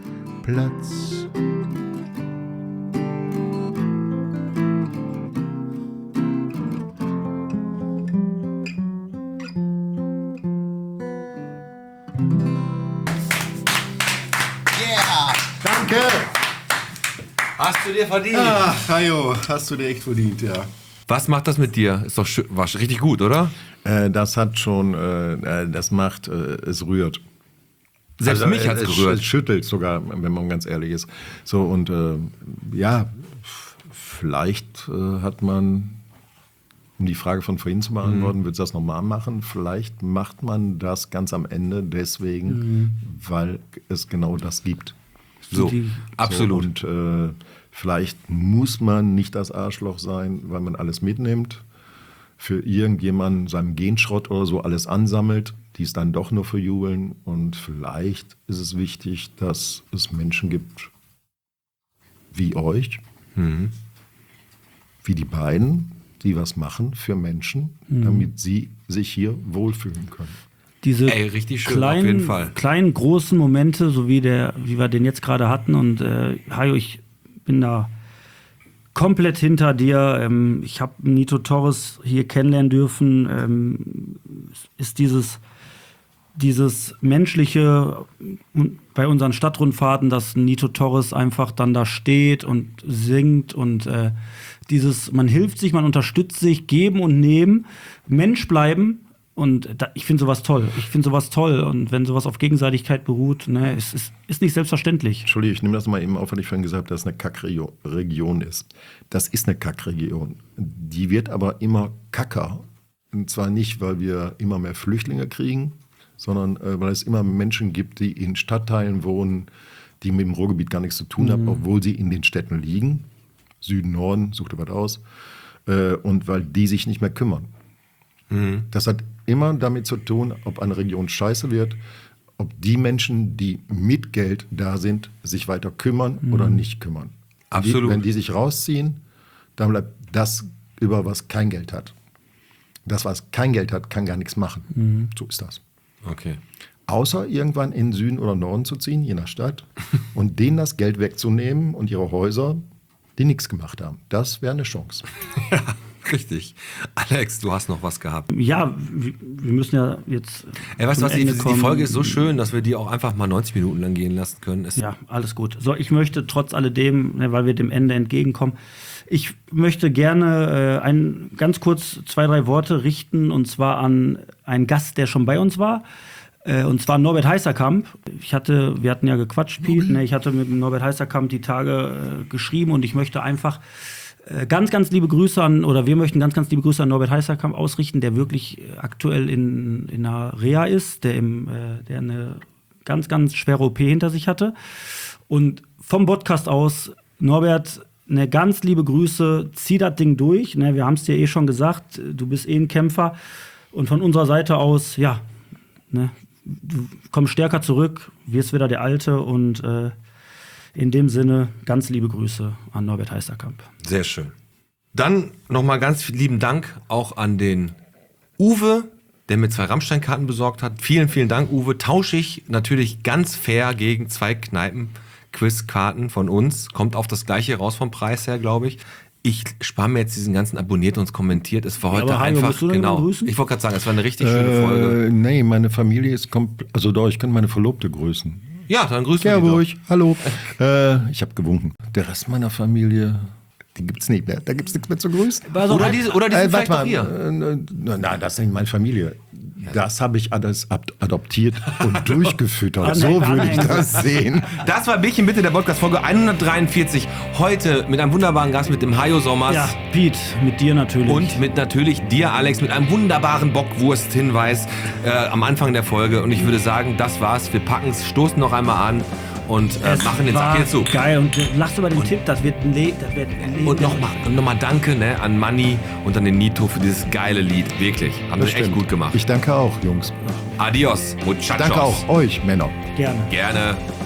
Yeah! Danke! Hast du dir verdient? Ach, Hajo, hast du dir echt verdient, ja. Was macht das mit dir? Ist doch schön, war richtig gut, oder? Äh, das hat schon, äh, das macht, äh, es rührt. Selbst mich hat's es, gerührt. Es schüttelt sogar, wenn man ganz ehrlich ist. So, und äh, ja, f- vielleicht äh, hat man um die Frage von vorhin zu beantworten, mhm. würdest du das nochmal machen? Vielleicht macht man das ganz am Ende deswegen, mhm. weil es genau das gibt. So, die, absolut. So, und äh, vielleicht muss man nicht das Arschloch sein, weil man alles mitnimmt, für irgendjemanden seinen Genschrott oder so alles ansammelt, die es dann doch nur verjubeln. Und vielleicht ist es wichtig, dass es Menschen gibt wie euch, mhm. wie die beiden, die was machen für Menschen, mhm. damit sie sich hier wohlfühlen können. Diese Ey, richtig schön, kleinen, auf jeden Fall. kleinen, großen Momente, so wie, der, wie wir den jetzt gerade hatten. Und äh, Hajo, ich bin da komplett hinter dir. Ähm, ich habe Nito Torres hier kennenlernen dürfen. Ähm, ist dieses, dieses menschliche bei unseren Stadtrundfahrten, dass Nito Torres einfach dann da steht und singt und äh, dieses, man hilft sich, man unterstützt sich, geben und nehmen, Mensch bleiben. Und da, ich finde sowas toll. Ich finde sowas toll. Und wenn sowas auf Gegenseitigkeit beruht, ne, es ist, ist nicht selbstverständlich. Entschuldigung, ich nehme das mal eben auf, weil ich vorhin gesagt habe, dass es eine Kackregion ist. Das ist eine Kackregion. Die wird aber immer kacker. Und zwar nicht, weil wir immer mehr Flüchtlinge kriegen, sondern äh, weil es immer Menschen gibt, die in Stadtteilen wohnen, die mit dem Ruhrgebiet gar nichts zu tun mhm. haben, obwohl sie in den Städten liegen. Süden, Norden, such dir was aus. Äh, und weil die sich nicht mehr kümmern. Mhm. Das hat immer damit zu tun, ob eine Region scheiße wird, ob die Menschen, die mit Geld da sind, sich weiter kümmern mhm. oder nicht kümmern. Absolut. Die, wenn die sich rausziehen, dann bleibt das über, was kein Geld hat. Das, was kein Geld hat, kann gar nichts machen. Mhm. So ist das. Okay. Außer irgendwann in Süden oder Norden zu ziehen, je nach Stadt, und denen das Geld wegzunehmen und ihre Häuser, die nichts gemacht haben. Das wäre eine Chance. Ja, richtig. Alex, du hast noch was gehabt. Ja, wir, wir müssen ja jetzt. Ey, weißt du was, die, die Folge ist so schön, dass wir die auch einfach mal neunzig Minuten lang gehen lassen können. Es ja, alles gut. So, ich möchte trotz alledem, ne, weil wir dem Ende entgegenkommen, ich möchte gerne äh, ein, ganz kurz zwei, drei Worte richten, und zwar an einen Gast, der schon bei uns war. Äh, und zwar Norbert Heißerkamp. Ich hatte, wir hatten ja gequatscht, Pete, ne, ich hatte mit Norbert Heißerkamp die Tage äh, geschrieben, und ich möchte einfach äh, ganz, ganz liebe Grüße an, oder wir möchten ganz, ganz liebe Grüße an Norbert Heißerkamp ausrichten, der wirklich aktuell in, in einer Reha ist, der, im, äh, der eine ganz, ganz schwere O P hinter sich hatte. Und vom Podcast aus, Norbert, eine ganz liebe Grüße, zieh das Ding durch. Ne, wir haben es dir eh schon gesagt, du bist eh ein Kämpfer. Und von unserer Seite aus, ja, ne, du kommst stärker zurück, wirst wieder der Alte, und äh, in dem Sinne ganz liebe Grüße an Norbert Heißerkamp. Sehr schön. Dann nochmal ganz lieben Dank auch an den Uwe, der mir zwei Rammstein-Karten besorgt hat. Vielen, vielen Dank, Uwe. Tausche ich natürlich ganz fair gegen zwei Kneipen-Quiz-Karten von uns. Kommt auf das gleiche raus vom Preis her, glaube ich. Ich spare mir jetzt diesen ganzen abonniert und kommentiert. Es war heute ja, einfach, musst du genau. Ich wollte gerade sagen, es war eine richtig schöne äh, Folge. Nee, meine Familie ist komplett, also doch, ich kann meine Verlobte grüßen. Ja, dann grüßen wir ja, ruhig. Hallo. äh, ich habe gewunken. Der Rest meiner Familie, die gibt's nicht mehr. Da gibt's nichts mehr zu grüßen. Oder diese, oder die sind äh, vielleicht mal, auch hier. Äh, nein, das ist nicht meine Familie. Das habe ich alles adoptiert und durchgefüttert. So würde ich das sehen. Das war Bierchen bitte, der Podcast-Folge hundertdreiundvierzig. Heute mit einem wunderbaren Gast, mit dem Hajo Sommers. Ja, Pete, mit dir natürlich. Und mit natürlich dir, Alex, mit einem wunderbaren Bockwurst-Hinweis äh, am Anfang der Folge. Und ich würde sagen, das war's. Wir packen es, stoßen noch einmal an und äh, machen den Sack hier zu. Geil, und lachst über den und, Tipp, das wird ein Le das wird ein Le Und nochmal noch mal danke, ne, an Manni und an den Nito für dieses geile Lied. Wirklich, haben wir echt gut gemacht. Ich danke auch, Jungs. Adios, muchachos. Danke auch euch, Männer. Gerne. Gerne.